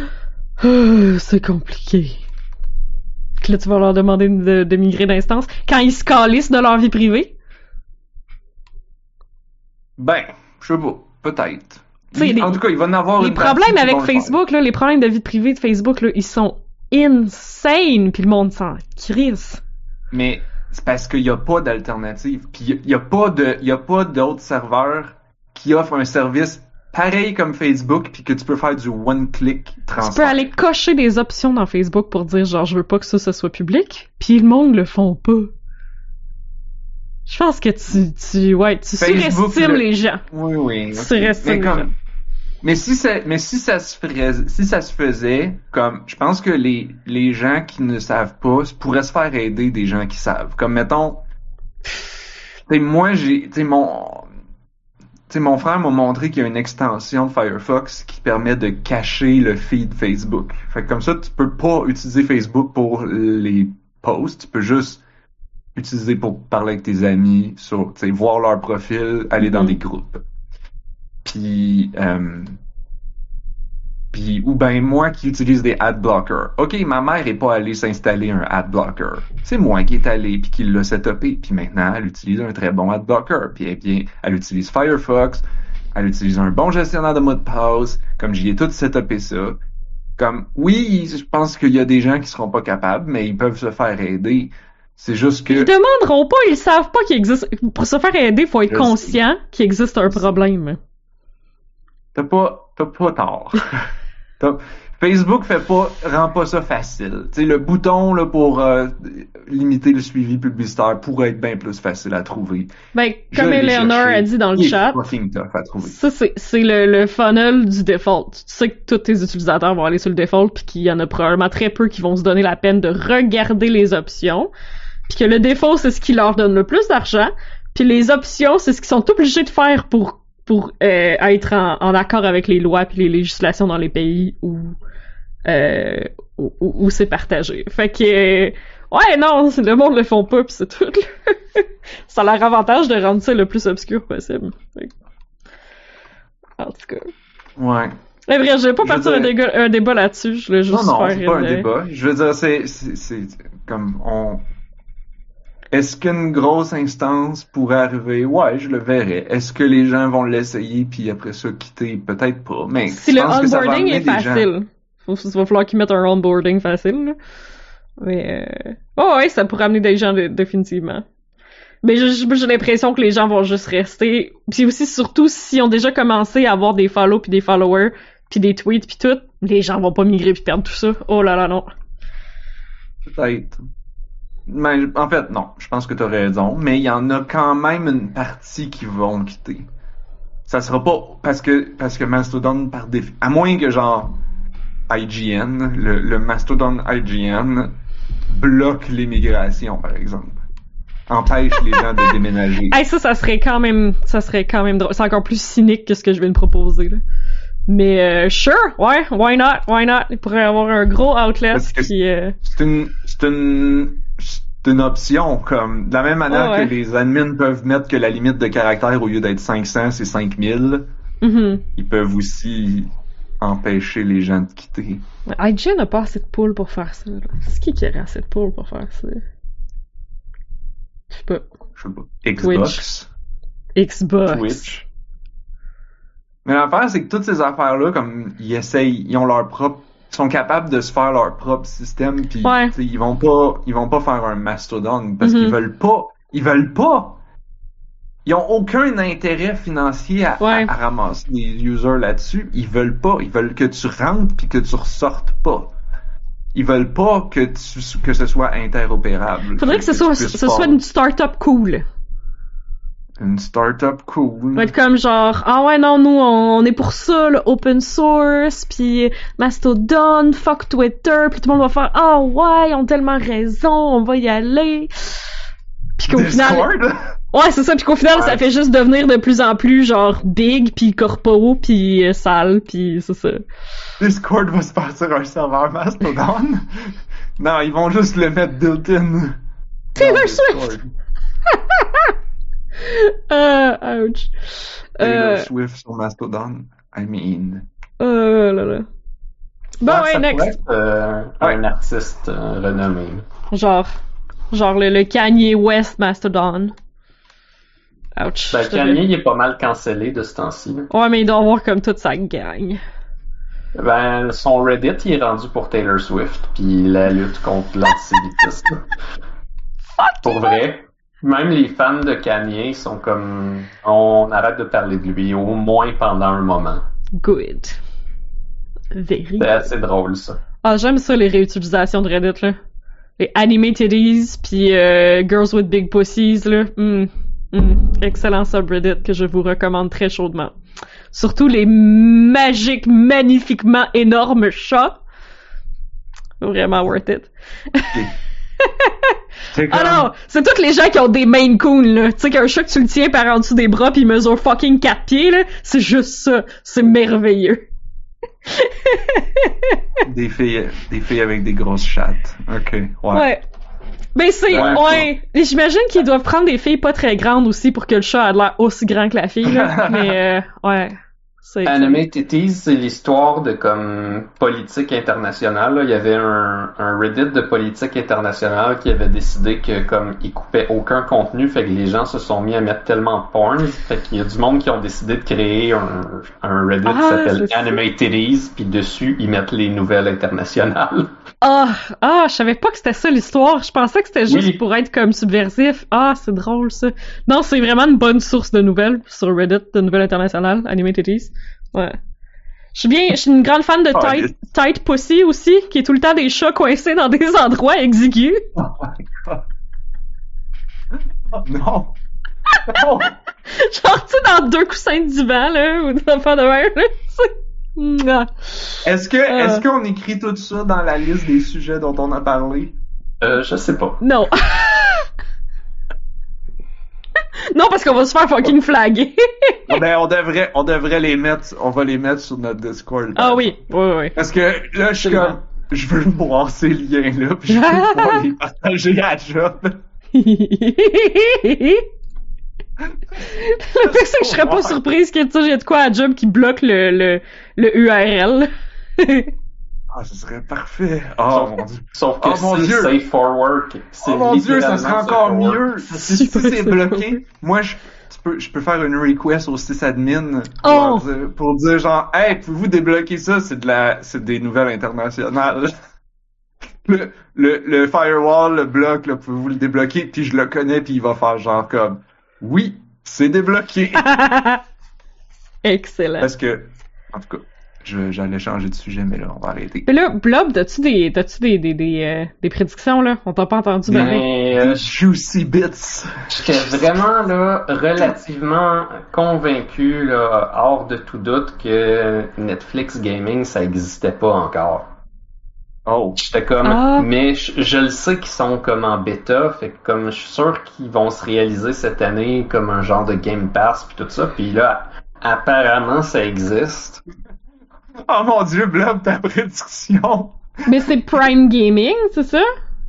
ah, c'est compliqué. Puis là, tu vas leur demander de, de migrer d'instance quand ils se calissent de leur vie privée. Ben, je sais pas, peut-être. Tu sais, Il- les- en tout cas, il va en avoir Les une partie problèmes qui avec vont le faire. Facebook, là, les problèmes de vie privée de Facebook, là, ils sont insane, puis le monde s'en crisse. Mais c'est parce qu'il y a pas d'alternative. Puis il y a pas de, il y a pas d'autres serveurs qui offrent un service pareil comme Facebook, puis que tu peux faire du one-click transfert. Tu peux aller cocher des options dans Facebook pour dire genre je veux pas que ça, ça soit public, puis le monde le font pas. Je pense que tu, tu, ouais, tu Facebook, surestimes le... les gens. Oui, oui. Tu okay. surestimes mais, comme... les gens. mais si ça, mais si ça se ferait, si ça se faisait, comme, je pense que les, les gens qui ne savent pas pourraient se faire aider des gens qui savent. Comme, mettons, t'sais, moi, j'ai, t'sais, mon, t'sais, mon frère m'a montré qu'il y a une extension de Firefox qui permet de cacher le feed Facebook. Fait que comme ça, tu peux pas utiliser Facebook pour les posts, tu peux juste utiliser pour parler avec tes amis, sur, tu sais, voir leur profil, aller dans Mm-hmm. des groupes. Puis, euh, puis, ou ben moi qui utilise des ad blockers. Ok, ma mère est pas allée s'installer un ad blocker. C'est moi qui est allé puis qui l'a setupé. Puis maintenant, elle utilise un très bon ad blocker. Puis eh bien, elle utilise Firefox. Elle utilise un bon gestionnaire de mots de passe. Comme j'y ai tout setupé ça. Comme, oui, je pense qu'il y a des gens qui seront pas capables, mais ils peuvent se faire aider. C'est juste que... Ils demanderont pas, ils savent pas qu'il existe. Pour se faire aider, faut être Je conscient qu'il existe un problème. T'as pas, t'as pas tort. T'as- Facebook fait pas, rend pas ça facile. Tu sais, le bouton, là, pour euh, limiter le suivi publicitaire pourrait être bien plus facile à trouver. Ben, Je comme l'ai Eleanor cherché. a dit dans le Il est chat, fucking tough à trouver. ça, c'est, c'est le, le funnel du default. Tu sais que tous tes utilisateurs vont aller sur le default puis qu'il y en a probablement très peu qui vont se donner la peine de regarder les options. Puis que le default, c'est ce qui leur donne le plus d'argent. Puis les options, c'est ce qu'ils sont obligés de faire pour pour euh, être en, en accord avec les lois puis les législations dans les pays où euh, où, où c'est partagé. Fait que euh, ouais, non, le monde le font pas puis c'est tout. Ça a leur avantage de rendre ça le plus obscur possible. Fait que... En tout cas. Ouais. Mais bref, je vais pas Je partir veux un, dire- déga- un débat là-dessus, je voulais juste Non, non, faire c'est pas un une- débat. Je veux dire, c'est, c'est, c'est comme on. Est-ce qu'une grosse instance pourrait arriver? Ouais, je le verrais. Est-ce que les gens vont l'essayer puis après ça quitter? Peut-être pas. Mais Si je le pense que ça va onboarding amener est des gens. facile. Faut, il va falloir qu'ils mettent un onboarding facile, là. Mais, euh... oh ouais, ça pourrait amener des gens de- définitivement. Mais j'ai, j'ai l'impression que les gens vont juste rester. Puis aussi, surtout, s'ils ont déjà commencé à avoir des follow puis des followers puis des tweets puis tout, les gens vont pas migrer puis perdre tout ça. Oh là là, non. Peut-être. Mais en fait, non. Je pense que tu as raison. Mais il y en a quand même une partie qui vont quitter. Ça sera pas parce que parce que Mastodon par défi, à moins que genre I G N, le, le Mastodon I G N bloque l'immigration, par exemple. Empêche les gens de déménager. Hey, ça, ça serait quand même, ça serait quand même drôle. C'est encore plus cynique que ce que je viens de proposer, là. Mais, euh, sure, ouais, why not, why not? Il pourrait y avoir un gros outlet Parce que qui, euh... C'est une, c'est une, c'est une option, comme, de la même manière Oh, ouais. que les admins peuvent mettre que la limite de caractères, au lieu d'être cinq cents, c'est cinq mille, mhm. ils peuvent aussi empêcher les gens de quitter. I G n'a pas assez de poules pour faire ça, là. C'est qui qui aurait assez de poules pour faire ça? Je sais pas. Je sais pas. Xbox, Xbox. Twitch. Mais l'affaire, c'est que toutes ces affaires-là, comme, ils essayent, ils ont leur propre, ils sont capables de se faire leur propre système, puis Ouais. tu sais, ils vont pas, ils vont pas faire un Mastodon parce Mhm. qu'ils veulent pas, ils veulent pas. Ils ont aucun intérêt financier à, Ouais. à, à ramasser des users là-dessus. Ils veulent pas. Ils veulent que tu rentres puis que tu ressortes pas. Ils veulent pas que tu, que ce soit interopérable. Faudrait que ce tu soit, puisses ce soit faire une start-up cool. une start-up cool. Va être comme genre, ah ouais, non, nous, on, on est pour ça, le open source, puis Mastodon, fuck Twitter, puis tout le monde va faire, ah ouais, ils ont tellement raison, on va y aller. Puis qu'au final, Discord? ouais, c'est ça, puis qu'au final, Ouais. ça fait juste devenir de plus en plus, genre, big, puis corpo, puis euh, sale, puis c'est ça. Discord va se partir un serveur Mastodon? Non, ils vont juste le mettre built-in. Taylor dans Swift! Discord. Euh, ouch. Taylor Euh, Swift sur Mastodon. I mean. euh, là, là. Bon, Ouais, ouais, ça pourrait next. être, euh, Ouais. un artiste euh, renommé. Genre, genre le, le Kanye West Mastodon. Ouch. Ben, Je te Kanye, dis. il est pas mal cancellé de ce temps-ci. là. Ouais, mais il doit avoir comme toute sa gang. Ben, son Reddit, il est rendu pour Taylor Swift, puis la lutte contre l'antisémitisme. Pour vrai. Même les fans de Kanye sont comme... On arrête de parler de lui, au moins pendant un moment. Good. Very. C'est assez drôle, ça. Ah, j'aime ça, les réutilisations de Reddit, là. Les animatedies, pis euh, Girls with Big Pussies, là. Mm. Mm. Excellent subreddit que je vous recommande très chaudement. Surtout les magiques, magnifiquement énormes chats. Vraiment worth it. C'est Ah comme... non, c'est tous les gens qui ont des Maine Coon, là. Tu sais qu'un chat que tu le tiens par en dessous des bras pis il mesure fucking quatre pieds, là. C'est juste ça. C'est merveilleux. Des filles, des filles avec des grosses chattes. Ok, ouais. Ouais. Ben c'est, Ouais, ouais. Et j'imagine qu'ils doivent prendre des filles pas très grandes aussi pour que le chat ait l'air aussi grand que la fille, là. Mais, euh, ouais. C'est... Anime Titties, c'est l'histoire de comme politique internationale. Là. Il y avait un, un Reddit de politique internationale qui avait décidé que comme il coupait aucun contenu, fait que les gens se sont mis à mettre tellement de porn, fait qu'il y a du monde qui ont décidé de créer un, un Reddit Ah, qui s'appelle c'est ça. Anime Titties, puis dessus ils mettent les nouvelles internationales. Ah, ah, je savais pas que c'était ça l'histoire. Je pensais que c'était juste Oui. pour être comme subversif. Ah, c'est drôle ça. Non, c'est vraiment une bonne source de nouvelles sur Reddit, de nouvelles internationales, Animated Tees. Ouais. Je suis bien, je suis une grande fan de Oh, Tight, yes. Tight Pussy aussi, qui est tout le temps des chats coincés dans des endroits exigus. Oh my god. Oh, non. Non. Genre, tu sais, dans deux coussins de divan, là, ou des affaires de même, là, tu sais. Mouah. Est-ce que, Euh. est-ce qu'on écrit tout ça dans la liste des sujets dont on a parlé? Euh, je sais pas. Non. Non, parce qu'on va se faire fucking flaguer. Ah ben, on devrait, on devrait les mettre, on va les mettre sur notre Discord. Ah oui, oui, oui. Parce que là, je suis Absolument. comme, je veux voir ces liens-là, pis je veux pouvoir les partager à la job. Le pire, c'est que je serais pas surprise que, tu sais, j'ai de quoi à job qui bloque le, le, le U R L. Ah, ce serait parfait. Oh mon dieu. Sauf que Oh, mon c'est Dieu. safe for work. C'est Oh mon dieu, ça littéralement serait safe encore for work. mieux. Si, si c'est bloqué, moi, je, tu peux, je peux faire une request au sysadmin pour, Oh. leur dire, pour dire genre, hey, pouvez-vous débloquer ça? C'est de la, c'est des nouvelles internationales. Le, le, le firewall, le bloc, là, pouvez-vous le débloquer? Puis je le connais, puis il va faire genre comme, oui, c'est débloqué. Excellent. Parce que, en tout cas, je, j'allais changer de sujet, mais là, on va arrêter. Mais là, Blob, t'as-tu des, t'as-tu des, des, des, euh, des prédictions, là? On t'a pas entendu ben, ben. Mais euh, Juicy bits. j'étais vraiment là relativement convaincu, là, hors de tout doute, que Netflix Gaming, ça existait pas encore. Oh. J'étais comme, Ah. mais je, je le sais qu'ils sont comme en bêta, fait que comme je suis sûr qu'ils vont se réaliser cette année comme un genre de Game Pass puis tout ça, puis là, apparemment ça existe. Oh mon dieu, Blob, ta prédiction. Mais c'est Prime Gaming, c'est ça?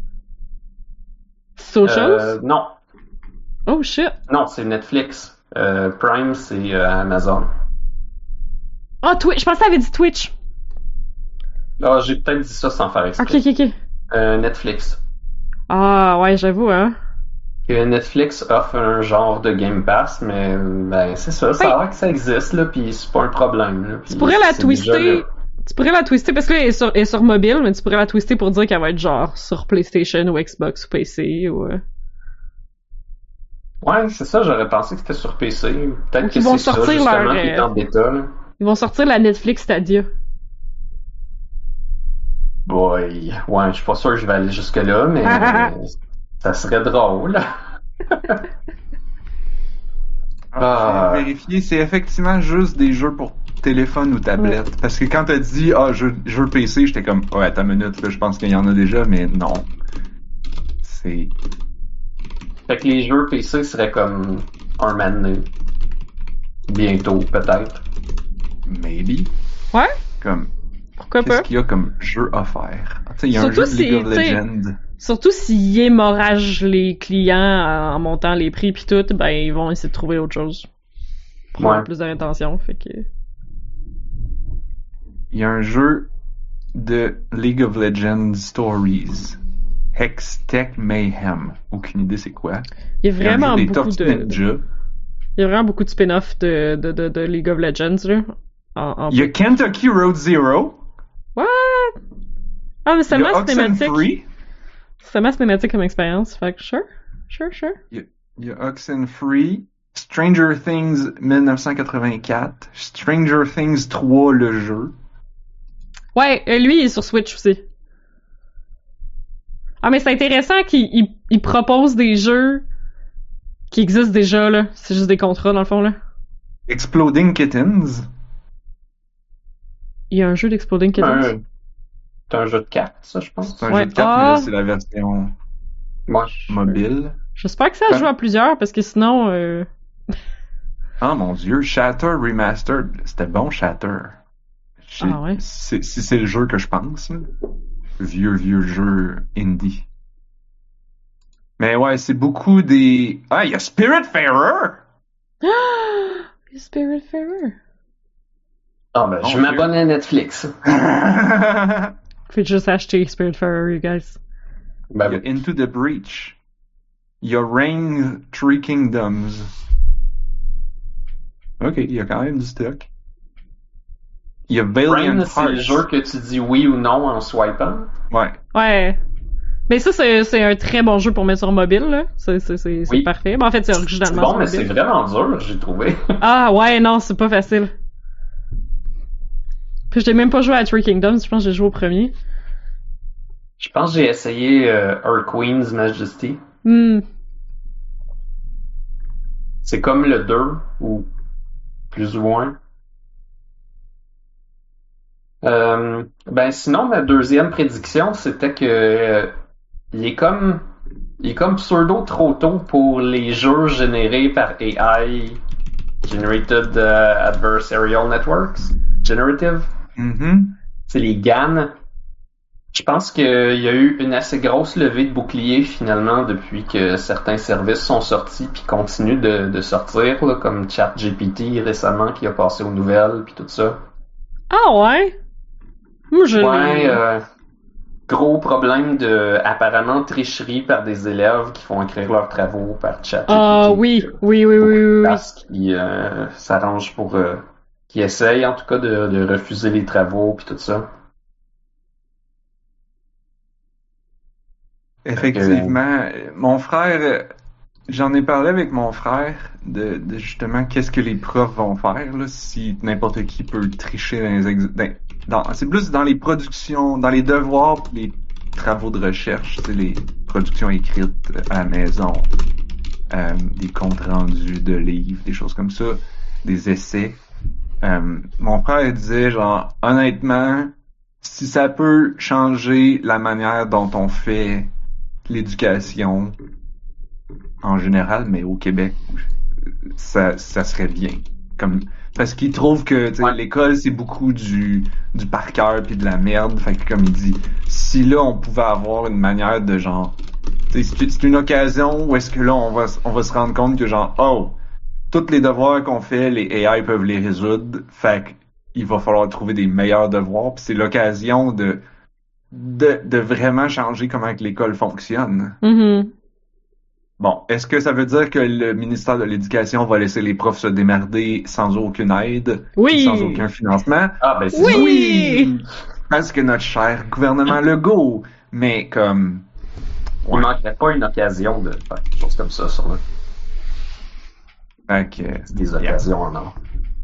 Socials? Euh, non, Oh shit. non, c'est Netflix. Euh, Prime, c'est euh, Amazon. Ah, Twitch. Je pensais que t'avais dit Twitch. Ah, j'ai peut-être dit ça sans faire Ok, exprès. ok, ok. Euh, Netflix. Ah, ouais, j'avoue, hein. Que Netflix offre un genre de Game Pass, mais ben c'est ça, ça a l'air que ça existe là, puis c'est pas un problème. Là, puis Tu pourrais la c'est twister. déjà là. Tu pourrais la twister parce que là, elle est sur, elle est sur mobile, mais tu pourrais la twister pour dire qu'elle va être genre sur PlayStation ou Xbox ou P C ou. euh, Ouais, c'est ça, j'aurais pensé que c'était sur P C. Peut-être Ou que qu'ils vont c'est ça sortir justement leur, qui est euh, en bêta. Là. Ils vont sortir la Netflix Stadia. Boy, ouais, je suis pas sûr que je vais aller jusque là, mais euh, ça serait drôle. Ah, Ah. j'ai vérifié, c'est effectivement juste des jeux pour téléphone ou tablette. Parce que quand t'as dit, ah, jeu, jeu P C, j'étais comme, ouais, attends une minute, là, je pense qu'il y en a déjà, mais non. C'est... Fait que les jeux P C seraient comme un moment donné. Bientôt, peut-être. Maybe. Ouais? Comme, Pourquoi qu'est-ce pas? qu'il y a comme jeu à faire? Tu sais, il y a Surtout un jeu de League si, of tu sais, Legends. Surtout s'ils hémorragent les clients en montant les prix pis tout, ben ils vont essayer de trouver autre chose. Pour Ouais. avoir plus de rétention, fait que. Il y a un jeu de League of Legends Stories. Hextech Mayhem. Aucune idée c'est quoi. Il y a Il y a un vraiment jeu des beaucoup Tortues de. Ninja. Il y a vraiment beaucoup de spin-off de, de, de, de League of Legends, là. en, en... Il y a Kentucky Road Zero. What? Ah, mais c'est Il y a tellement cinématique. Oxenfree. C'est tellement cinématique comme expérience. Fait que sure, sure, sure. Il y a, il y a Oxenfree. Stranger Things dix-neuf cent quatre-vingt-quatre. Stranger Things trois, le jeu. Ouais, euh, lui, il est sur Switch aussi. Ah, mais c'est intéressant qu'il il, il propose des jeux qui existent déjà, là. C'est juste des contrats, dans le fond, là. Exploding Kittens. Il y a un jeu d'Exploding Kittens. Un- C'est un jeu de cartes, ça, je pense. C'est un Ouais. jeu de cartes, Ah. mais là, c'est la version Moi, mobile. J'espère que ça se joue à plusieurs, parce que sinon... Euh... Oh mon dieu, Shatter Remastered. C'était bon, Shatter. Je- Ah ouais? c'est- Si c'est le jeu que je pense. là. Vieux, vieux jeu indie. Mais ouais, c'est beaucoup des... Ah, il y a Spiritfarer! Spiritfarer. ah, ben, Mon je Dieu. m'abonne à Netflix. Faites juste acheter Spiritfarer, you guys. Ben, Il y a Into the Breach. Il y a Reign Three Kingdoms. Ok, il y a quand même du stock. Il y a Valiant Rain, c'est le Hearts. jeu que tu dis oui ou non en swipant. Ouais. Ouais. Mais ça, c'est, c'est un très bon jeu pour mettre sur mobile, là. C'est, c'est, c'est, c'est Oui. parfait. Mais en fait, c'est C'est originalement bon, sur mais mobile. c'est vraiment dur, j'ai trouvé. Ah, ouais, non, c'est pas facile. Puis je n'ai même pas joué à Three Kingdoms, je pense que j'ai joué au premier. Je pense que j'ai essayé euh, Her Queen's Majesty. Hmm. C'est comme le deux, ou plus ou moins. Euh, ben sinon, ma deuxième prédiction, c'était que euh, il est comme il est comme pseudo trop tôt pour les jeux générés par A I, Generated euh, Adversarial Networks, Generative. Mhm. C'est les G A N. Je pense qu'il y a eu une assez grosse levée de boucliers finalement depuis que certains services sont sortis puis continuent de, de sortir, là, comme ChatGPT récemment qui a passé aux nouvelles puis tout ça. Ah, ouais? Moi, je Ouais, l'ai- euh, gros problème de apparemment tricherie par des élèves qui font écrire leurs travaux par ChatGPT. Ah, oui, oui, oui, oui, Beaucoup oui, de oui. classes qui euh, s'arrangent pour euh, qui essayent en tout cas de, de refuser les travaux puis tout ça. Effectivement. Mon frère, euh, j'en ai parlé avec mon frère de, de justement qu'est-ce que les profs vont faire là, si n'importe qui peut tricher dans les ex... dans- dans- c'est plus dans les productions, dans les devoirs, pis les travaux de recherche, tu sais, les productions écrites à la maison, euh, des comptes rendus de livres, des choses comme ça, des essais. Euh, mon frère disait genre honnêtement, si ça peut changer la manière dont on fait l'éducation en général, mais au Québec, ça, ça serait bien. Comme, parce qu'il trouve que tu sais, Ouais. l'école, c'est beaucoup du, du par cœur puis de la merde. Fait que comme il dit, si là, on pouvait avoir une manière de genre... tu sais, C'est c'est une occasion où est-ce que là, on va, on va se rendre compte que genre, oh, tous les devoirs qu'on fait, les A I peuvent les résoudre. Fait que il va falloir trouver des meilleurs devoirs. Puis c'est l'occasion de, de, de vraiment changer comment que l'école fonctionne. Mhm. Bon, est-ce que ça veut dire que le ministère de l'Éducation va laisser les profs se démerder sans aucune aide, Oui. sans aucun financement? Ah ben c'est Oui. ça. Oui! Parce que notre cher gouvernement Legault, mais comme... Il Ouais. manquerait pas une occasion de faire quelque chose comme ça sur le Fait que... des occasions en or.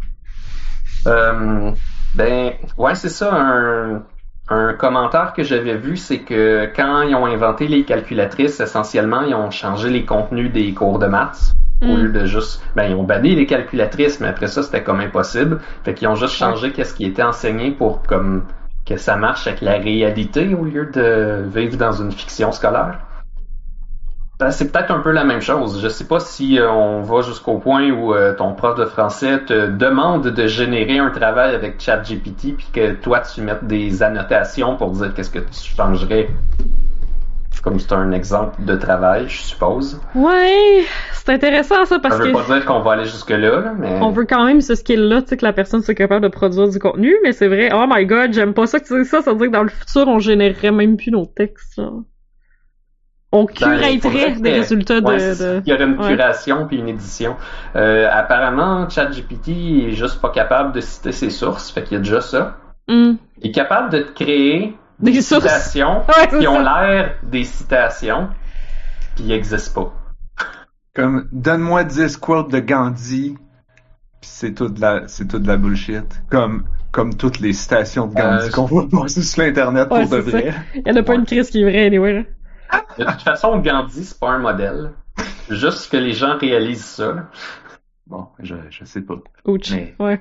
Euh, ben, ouais, c'est ça. Un, un commentaire que j'avais vu, c'est que quand ils ont inventé les calculatrices, essentiellement, ils ont changé les contenus des cours de maths. Au Mm. lieu de juste, ben, ils ont banni les calculatrices, mais après ça, c'était comme impossible. Fait qu'ils ont juste changé qu'est-ce qui était enseigné pour comme que ça marche avec la réalité au lieu de vivre dans une fiction scolaire. Ben, c'est peut-être un peu la même chose. Je sais pas si euh, on va jusqu'au point où euh, ton prof de français te demande de générer un travail avec ChatGPT puis que toi tu mettes des annotations pour dire qu'est-ce que tu changerais. Comme c'est un exemple de travail, je suppose. Ouais, c'est intéressant ça parce Ça veut que pas dire qu'on va aller jusque-là, là, mais... on veut quand même ce skill-là, tu sais, que la personne soit capable de produire du contenu, mais c'est vrai, oh my god, j'aime pas ça que tu dises ça, ça veut dire que dans le futur, on générerait même plus nos textes, là. On Ben, il faudrait curaterait que- des résultats de... Ouais, de... il y aurait une ouais. curation puis une édition. Euh, apparemment, ChatGPT est juste pas capable de citer ses sources, fait qu'il y a déjà ça. Hmm. Il est capable de te créer Des des sources. citations Ouais, c'est qui ont ça. l'air des citations, puis ils existent pas. Comme, donne-moi dix quotes de Gandhi, pis c'est tout de la, c'est tout de la bullshit. Comme, comme toutes les citations de Gandhi Euh, qu'on voit passer sur l'internet Ouais, pour de c'est ça. vrai. Il y en a pas Ouais. une crise qui est vraie, anyway. Là. De toute façon, Gandhi, c'est pas un modèle. Juste que les gens réalisent ça. là. Bon, je, je sais pas. Ouch. Mais- Ouais.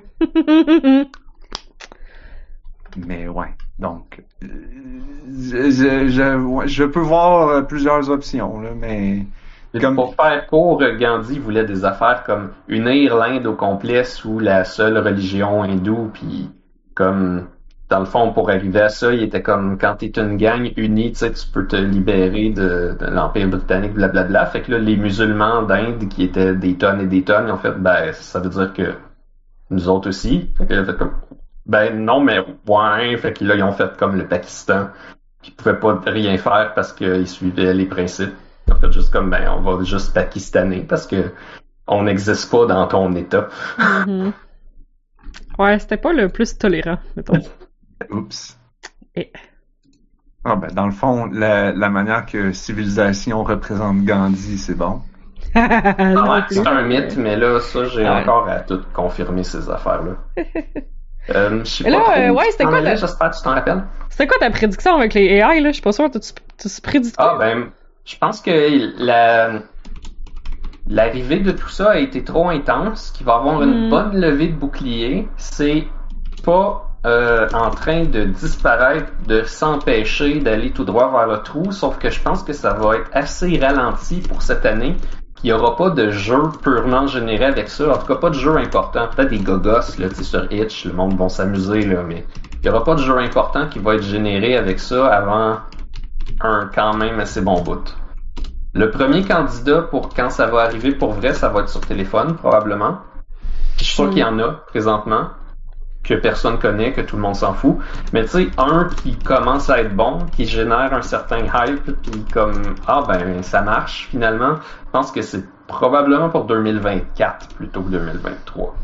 Mais ouais, donc, euh, je, je, je, ouais, je peux voir euh, plusieurs options, là, mais comme, Pour faire court, Gandhi voulait des affaires comme unir l'Inde au complet sous la seule religion hindoue, puis comme dans le fond, pour arriver à ça, il était comme quand t'es une gang unie, tu sais, tu peux te libérer de, de l'Empire britannique, blablabla. Fait que là, les musulmans d'Inde, qui étaient des tonnes et des tonnes, ils ont fait, ben, ça veut dire que nous autres aussi. Fait que là, fait comme, ben non, mais ouais. Fait que là, ils ont fait comme le Pakistan, qui pouvait pas rien faire parce qu'ils suivaient les principes. Ils ont fait juste comme, ben, on va juste pakistaner parce que on n'existe pas dans ton état. Mhm. Ouais, c'était pas le plus tolérant, mettons. oups. Et- Ah ben, dans le fond, la, la manière que civilisation représente Gandhi, c'est bon. Non Ah ouais, plus. c'est un mythe, mais là, ça, j'ai Ouais. encore à tout confirmer ces affaires-là. Euh, je sais Mais pas là, trop euh, où ouais, tu c'était t'en quoi allais, la- j'espère que tu t'en rappelles. C'était quoi ta prédiction avec les A I, là? Je suis pas sûre, t'as-tu t'as-tu prédit Ah quoi? ben, je pense que la l'arrivée de tout ça a été trop intense, qu'il va y avoir une Mm. bonne levée de bouclier. C'est pas euh, en train de disparaître, de s'empêcher d'aller tout droit vers le trou, sauf que je pense que ça va être assez ralenti pour cette année. Il n'y aura pas de jeu purement généré avec ça. En tout cas, pas de jeu important. Peut-être des gogos, là, tu sais, sur Itch, le monde va s'amuser, là, mais il n'y aura pas de jeu important qui va être généré avec ça avant un quand même assez bon bout. Le premier candidat pour quand ça va arriver pour vrai, ça va être sur téléphone, probablement. Puis je suis sûr Mm. qu'il y en a présentement, que personne connaît, que tout le monde s'en fout. Mais tu sais, un qui commence à être bon, qui génère un certain hype, puis comme, ah ben, ça marche finalement, je pense que c'est probablement pour deux mille vingt-quatre plutôt que deux mille vingt-trois.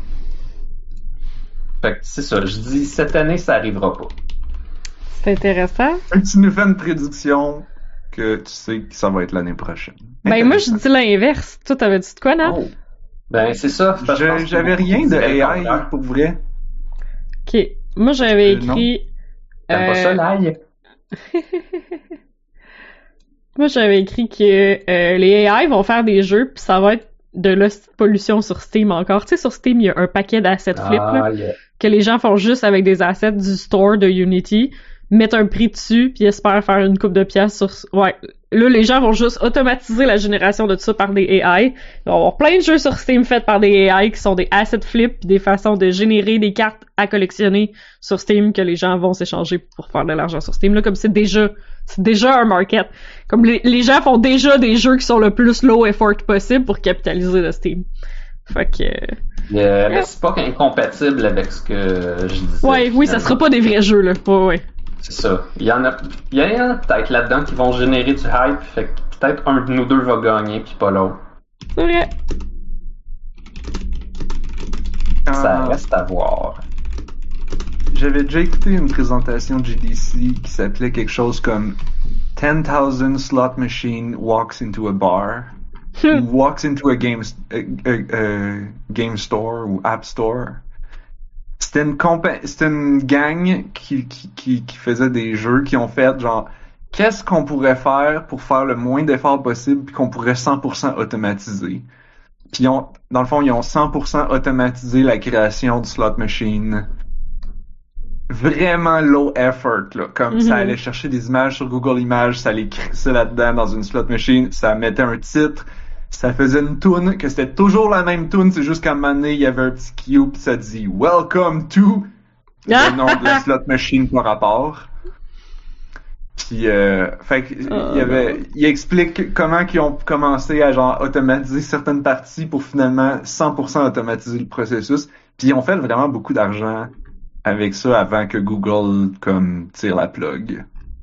Fait que c'est ça, je dis, cette année, ça arrivera pas. C'est intéressant. Fait que tu nous fais une prédiction que tu sais que ça va être l'année prochaine. Ben, moi, je dis l'inverse. Toi, t'avais dit de quoi, non? Oh. Ben, c'est ça. parce que je pense Je- que J'avais beaucoup rien de disaient le A I contraire. pour vrai. Ok. Moi, j'avais Euh, non. écrit. T'aimes pas ça, euh, l'ail? Moi, j'avais écrit que euh, les A I vont faire des jeux, puis ça va être de la pollution sur Steam encore. Tu sais, sur Steam, il y a un paquet d'assets flip, là, Ah, yeah. que les gens font juste avec des assets du store de Unity, mettent un prix dessus, puis espèrent faire une coupe de pièces sur... Ouais. Là, les gens vont juste automatiser la génération de tout ça par des A I. Il va y avoir plein de jeux sur Steam faits par des A I qui sont des assets flip, puis des façons de générer des cartes à collectionner sur Steam que les gens vont s'échanger pour faire de l'argent sur Steam. Là, comme c'est déjà... C'est déjà un market. Comme les, les gens font déjà des jeux qui sont le plus low effort possible pour capitaliser de Steam. Fait que... Euh, mais c'est pas incompatible avec ce que je disais. Ouais, oui, ça finalement. sera pas des vrais jeux, là. Ouais, ouais. C'est ça. Il y en a, il y en a peut-être là-dedans qui vont générer du hype, fait que peut-être un de nous deux va gagner, puis pas l'autre. C'est vrai. Ça Ah. reste à voir. J'avais déjà écouté une présentation de G D C qui s'appelait quelque chose comme ten thousand slot machine walks into a bar, ou walks into a game, a, a- a game store ou app store. C'était une compa- c'était une gang qui, qui, qui, qui faisait des jeux qui ont fait genre qu'est-ce qu'on pourrait faire pour faire le moins d'efforts possible puis qu'on pourrait cent pour cent automatiser. Puis ils ont, dans le fond, ils ont cent pour cent automatisé la création du slot machine. Vraiment low effort, là. Comme Mhm. ça allait chercher des images sur Google Images, ça allait crissait là-dedans dans une slot machine, ça mettait un titre, ça faisait une tune, que c'était toujours la même tune, c'est juste qu'à un moment donné, il y avait un petit cue pis ça dit Welcome to le nom de la slot machine par rapport. Puis euh, fait que Oh, il y avait il explique comment ils ont commencé à genre automatiser certaines parties pour finalement cent pour cent automatiser le processus. Puis ils ont fait vraiment beaucoup d'argent avec ça avant que Google comme tire la plug.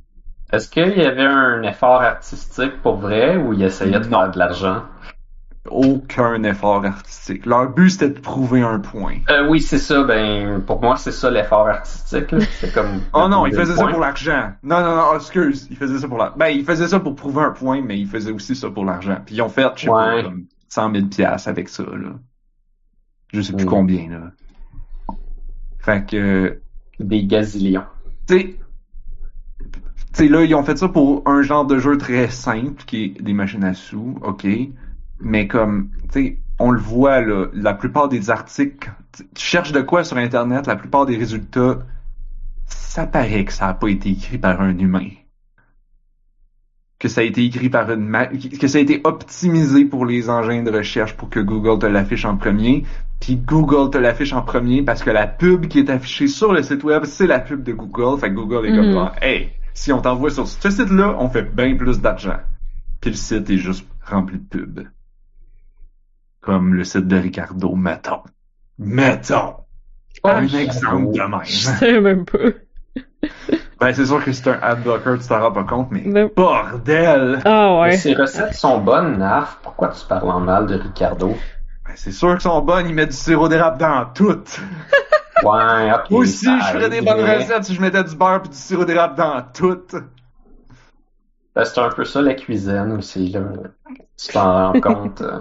Est-ce qu'il y avait un effort artistique pour vrai ou ils essayaient de Non. faire de l'argent? Aucun effort artistique. Leur but, c'était de prouver un point. Euh, oui, c'est ça. Ben, pour moi, c'est ça l'effort artistique. Là. C'est comme. Oh non, ils prouver le faisaient ça point. pour l'argent. Non, non, non, excuse. Ils faisaient ça pour l'argent. Ben, ils faisaient ça pour prouver un point, mais ils faisaient aussi ça pour l'argent. Puis ils ont fait, je sais Ouais. pas, comme cent mille piastres avec ça, là. Je sais plus Mm. combien, là. Fait que, Des gazillions. tu sais, tu sais, là, ils ont fait ça pour un genre de jeu très simple, qui est des machines à sous, ok. Mais comme, tu sais, on le voit, là, la plupart des articles, tu cherches de quoi sur Internet, la plupart des résultats, ça paraît que ça a pas été écrit par un humain. Que ça a été écrit par une ma- que ça a été optimisé pour les engins de recherche pour que Google te l'affiche en premier, puis Google te l'affiche en premier parce que la pub qui est affichée sur le site web, c'est la pub de Google, fait que Google est comme Mhm. genre, hey, si on t'envoie sur ce site-là, on fait bien plus d'argent. Puis le site est juste rempli de pubs. Comme le site de Ricardo, mettons. Mettons! Ah, un je- exemple de Je même. sais même pas. Ben, c'est sûr que c'est un ad blocker, tu t'en rends pas compte, mais Non. bordel! Ah Mais ouais. Ces recettes sont bonnes, Narf. Pourquoi tu parles en mal de Ricardo? Ben, c'est sûr qu'ils sont bonnes, ils mettent du sirop d'érable dans tout. Ouais, ok. Moi aussi, ça je ferais des aide, bonnes mais- recettes si je mettais du beurre pis du sirop d'érable dans tout. Ben, c'est un peu ça la cuisine aussi, là. Tu t'en rends compte. euh.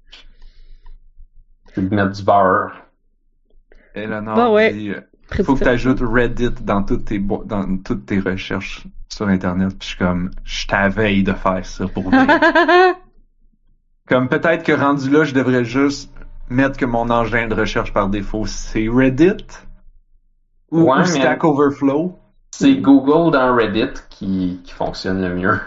Tu peux mettre du beurre. Eleanor Bon, ouais. dit, euh, faut que t'ajoutes Reddit dans toutes tes bo- dans toutes tes recherches sur Internet. Puis je suis comme, je t'avais de faire ça pour vrai. Comme peut-être que rendu là, je devrais juste mettre que mon engin de recherche par défaut, c'est Reddit ou, Ouais, ou mais- Stack Overflow. C'est Google dans Reddit qui, qui fonctionne le mieux.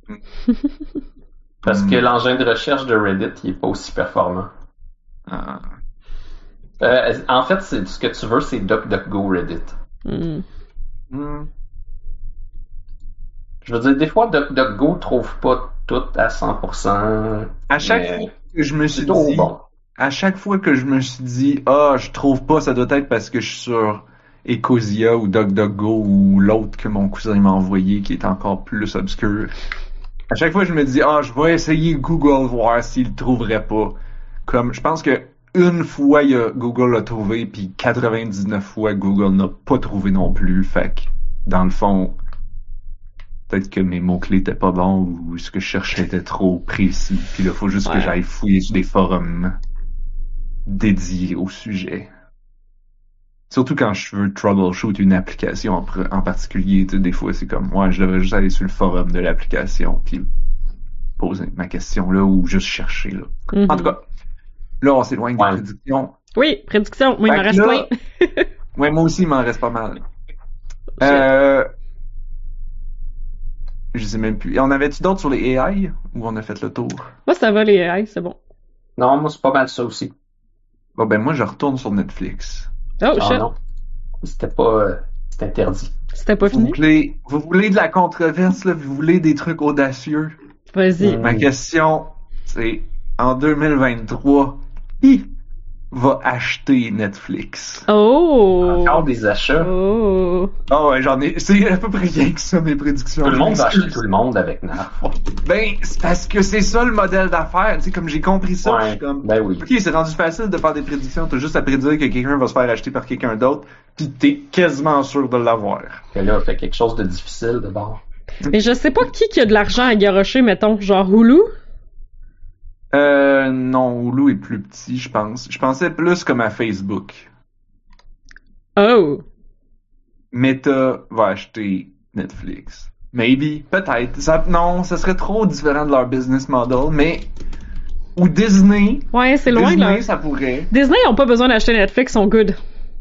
Parce que Hmm. l'engin de recherche de Reddit, il est pas aussi performant. Ah. Euh, en fait, c'est, ce que tu veux, c'est DuckDuckGo Reddit. Hmm. Hmm. Je veux dire, des fois, DuckDuckGo trouve pas tout à cent pour cent. À chaque mais fois que je me c'est suis plutôt dit, bon. à chaque fois que je me suis dit, ah, je trouve pas, ça doit être parce que je suis sur Ecosia ou DuckDuckGo ou l'autre que mon cousin m'a envoyé qui est encore plus obscur. À chaque fois, je me dis, ah, je vais essayer Google voir s'il le trouverait pas. Comme, je pense que une fois, il y a, Google l'a trouvé, puis quatre-vingt-dix-neuf fois, Google n'a pas trouvé non plus. Fait que, dans le fond, peut-être que mes mots-clés étaient pas bons ou ce que je cherchais était trop précis. Puis là, faut juste que Ouais. j'aille fouiller sur des forums dédiés au sujet. Surtout quand je veux troubleshoot une application en, pr- en particulier, tu sais, des fois c'est comme, ouais, je devrais juste aller sur le forum de l'application puis poser ma question là ou juste chercher là. Mhm. En tout cas, là on s'éloigne des Ouais. prédictions. Oui, prédiction. Moi, il Fait m'en que reste là- plein. Ouais, moi aussi il m'en reste pas mal. Euh... Je sais même plus. Et on avait-tu d'autres sur les A I ou on a fait le tour? Moi, ça va, les A I, c'est bon. Non, moi, c'est pas mal ça aussi. Bon ben moi je retourne sur Netflix. Oh, Ah shit. non. C'était pas... euh, c'était interdit. C'était pas Vous fini? voulez, vous voulez de la controverse là, vous voulez des trucs audacieux? Vas-y. Mm. Ma question, c'est en deux mille vingt-trois, qui va acheter Netflix? Oh! Encore des achats. Oh! Ah ouais, j'en ai, c'est à peu près rien que ça mes prédictions. Tout le monde va Excuse. acheter tout le monde avec Narf. Ben, c'est parce que c'est ça le modèle d'affaires, tu sais, comme j'ai compris ça, je Ouais, suis comme, ben oui. ok, c'est rendu facile de faire des prédictions, t'as juste à prédire que quelqu'un va se faire acheter par quelqu'un d'autre, pis t'es quasiment sûr de l'avoir. Et là, on fait quelque chose de difficile de bord. Mais je sais pas qui qui a de l'argent à garocher, mettons, genre Hulu? Euh, non, Hulu est plus petit, je pense. Je pensais plus comme à Facebook. Oh! Meta va acheter Netflix. Maybe, peut-être. Ça, non, ça serait trop différent de leur business model, mais... Ou Disney. Ouais, c'est loin, Disney, là. ça pourrait. Disney, ils ont pas besoin d'acheter Netflix, ils sont good.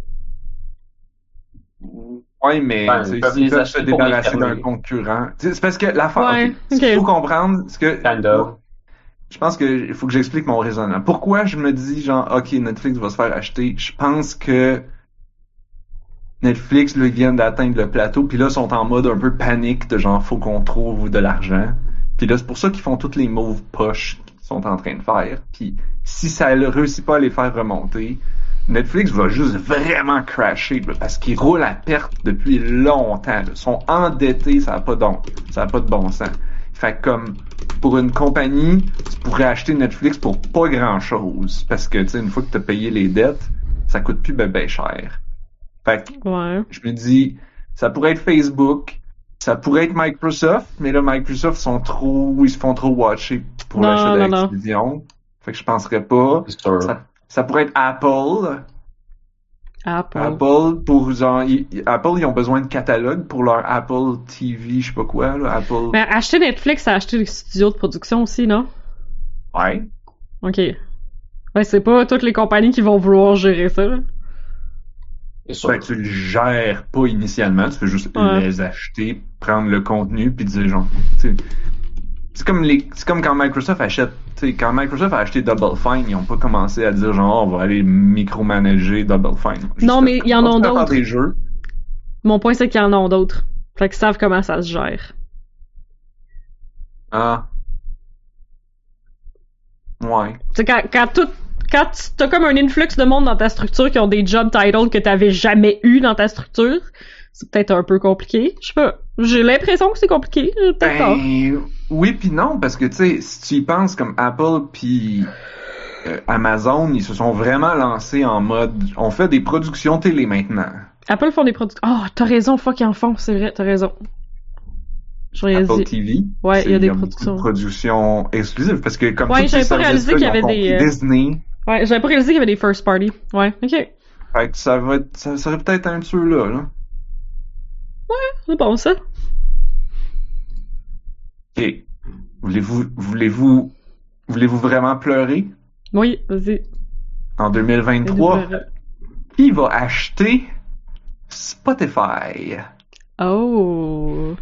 Ouais, mais Ben, tu sais, ils peuvent s'ils les peuvent acheter se pour les débarrasser d'un fermer. concurrent. Tu sais, c'est parce que l'affaire, Ouais, ok, ce qu'il ok. faut comprendre, c'est que Kind of. je pense que il faut que j'explique mon raisonnement. Pourquoi je me dis genre ok, Netflix va se faire acheter? Je pense que Netflix, là, ils viennent d'atteindre le plateau, puis là, ils sont en mode un peu panique de genre faut qu'on trouve de l'argent. Puis là, c'est pour ça qu'ils font toutes les moves poches qu'ils sont en train de faire. Puis si ça ne réussit pas à les faire remonter, Netflix va juste vraiment crasher là, parce qu'ils roulent à perte depuis longtemps. Là. Ils sont endettés, ça n'a pas, don- ça a pas de bon sens. Fait que comme pour une compagnie, tu pourrais acheter Netflix pour pas grand-chose. Parce que, tu sais, une fois que tu as payé les dettes, ça coûte plus ben, ben cher. Fait que Ouais. je me dis, ça pourrait être Facebook, ça pourrait être Microsoft, mais là, Microsoft sont trop, ils se font trop watcher pour Non, l'achat non, non. d'Activision. Fait que je penserais pas. C'est sûr. Ça, ça pourrait être Apple. Apple. Apple, pour genre, ils- Apple, ils ont besoin de catalogue pour leur Apple T V, je sais pas quoi, là, Apple. Mais acheter Netflix, c'est acheter les studios de production aussi, non? Ouais. Ok. Ouais, c'est pas toutes les compagnies qui vont vouloir gérer ça, là. C'est sûr. Fait que tu le gères pas initialement, tu fais juste Ouais. les acheter, prendre le contenu, puis dire genre, tu sais, c'est comme les, c'est comme quand Microsoft achète, tu sais, quand Microsoft a acheté Double Fine, ils ont pas commencé à dire genre, oh, on va aller micromanager Double Fine. Juste Non, mais il y en a continuer à faire d'autres. des jeux. Mon point, c'est qu'il y en a d'autres. Fait qu'ils savent comment ça se gère. Ah. Ouais. Tu sais, quand, quand tout, quand tu- t'as comme un influx de monde dans ta structure qui ont des job titles que t'avais jamais eu dans ta structure, c'est peut-être un peu compliqué. Je sais pas. J'ai l'impression que c'est compliqué. J'ai peut-être tort. Ben, oui puis non, parce que tu sais, si tu y penses comme Apple puis euh, Amazon, ils se sont vraiment lancés en mode, on fait des productions télé maintenant. Apple font des produits. Oh, t'as raison, fuck, ils en font, c'est vrai, t'as raison. Je Apple réalise. T V. Ouais, il y a des beaucoup productions. de productions exclusives parce que comme Ouais, tous j'avais ces pas réalisé services-là, qu'il y ils ont avait des, compris euh, Disney. Ouais, j'avais pas réalisé qu'il y avait des first party. Ouais, ok. Fait que ça va être, ça serait peut-être un de ceux-là, là. C'est bon, ça. Ok. Voulez-vous, voulez-vous, voulez-vous vraiment pleurer? Oui, vas-y. En deux mille vingt-trois, qui va acheter Spotify? Oh.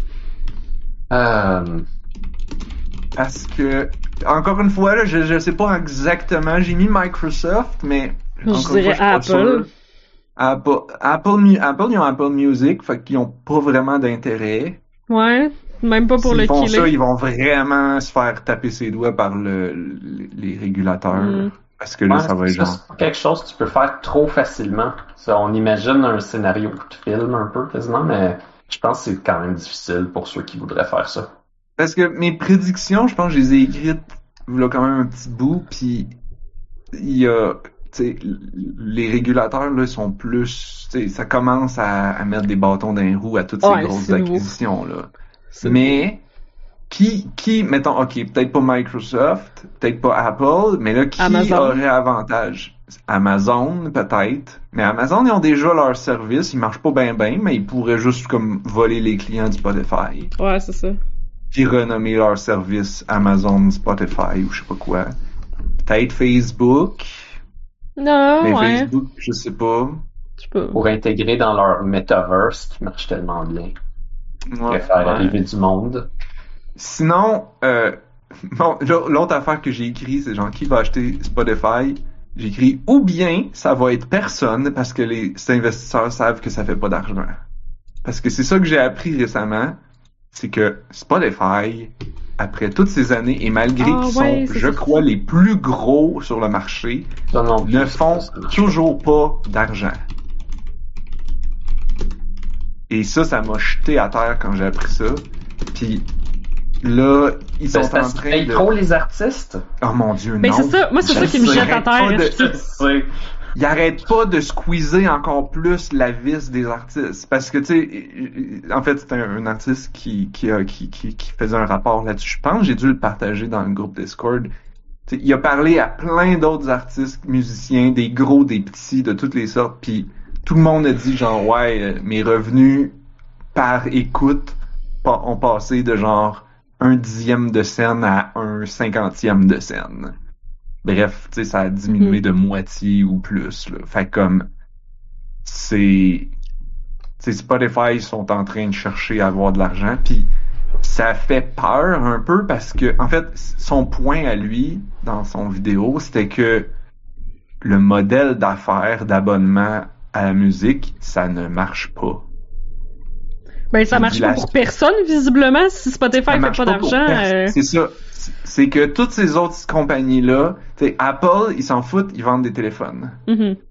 Euh, Parce que, encore une fois, là, je, je sais pas exactement, j'ai mis Microsoft, mais Je encore une dirais fois, je suis pas Apple. sûr. Apple, Apple, Mu- Apple, ils ont Apple Music, fait qu'ils ont pas vraiment d'intérêt. Ouais, même pas pour S'ils le font ça, killer. ils vont vraiment se faire taper ses doigts par le, le- les régulateurs. Mm. Parce que là, ouais, ça va être ça, genre... c'est pas quelque chose que tu peux faire trop facilement. Ça, on imagine un scénario de film un peu quasiment, mais je pense que c'est quand même difficile pour ceux qui voudraient faire ça. Parce que mes prédictions, je pense que je les ai écrites il y a quand même un petit bout, puis il y a... Tu sais, les régulateurs, là, sont plus... Tu sais, ça commence à, à mettre des bâtons dans les roues à toutes ces Ouais, grosses c'est nouveau. acquisitions-là. C'est- Mais... Qui, qui, mettons, ok, peut-être pas Microsoft, peut-être pas Apple, mais là, qui Amazon. aurait avantage? Amazon, peut-être. Mais Amazon, ils ont déjà leur service, ils marchent pas bien bien, mais ils pourraient juste comme voler les clients du Spotify. Ouais, c'est ça. Puis renommer leur service Amazon Spotify ou je sais pas quoi. Peut-être Facebook. Non, mais ouais. Facebook, je sais pas. Je sais pas. Pour intégrer dans leur metaverse qui marche tellement bien. Ouais, Pour faire ouais. arriver du monde. Sinon, euh, bon, l'autre affaire que j'ai écrit, c'est genre qui va acheter Spotify. J'ai écrit ou bien ça va être personne parce que les investisseurs savent que ça fait pas d'argent. Parce que c'est ça que j'ai appris récemment, c'est que Spotify, après toutes ces années et malgré Ah, qu'ils ouais, sont, c'est je ça. crois, les plus gros sur le marché, Ça non plus, ne c'est font pas- ça marche toujours pas d'argent. Et ça, ça m'a jeté à terre quand j'ai appris ça. Puis là, ils pas. sont Ben, en c'est parce qu'ils train payent de... trop les artistes. Oh mon Dieu, Mais non. c'est ça, moi, c'est Je ça qui me sais, jette à arrête pas terre. de- Je sais. Ils arrêtent pas de squeezer encore plus la vis des artistes. Parce que, tu sais, en fait, c'est un, un artiste qui, qui, a, qui, qui, qui faisait un rapport là-dessus. Je pense j'ai dû le partager dans le groupe Discord. Tu sais, il a parlé à plein d'autres artistes, musiciens, des gros, des petits, de toutes les sortes. Puis tout le monde a dit genre, ouais, euh, mes revenus par écoute pa- ont passé de genre un dixième de scène à un cinquantième de scène. Bref, tu sais, ça a diminué Mhm. de moitié ou plus, là. Fait que comme, c'est, tu sais, Spotify, ils sont en train de chercher à avoir de l'argent, puis ça fait peur un peu parce que, en fait, son point à lui, dans son vidéo, c'était que le modèle d'affaires d'abonnement à la musique, ça ne marche pas. Ben, ça Il marche dit pas la- pour personne, visiblement, si Spotify Ça fait marche pas pas pour d'argent. personne. euh, C'est ça. C'est que toutes ces autres compagnies-là, tu sais, Apple, ils s'en foutent, ils vendent des téléphones. mhm.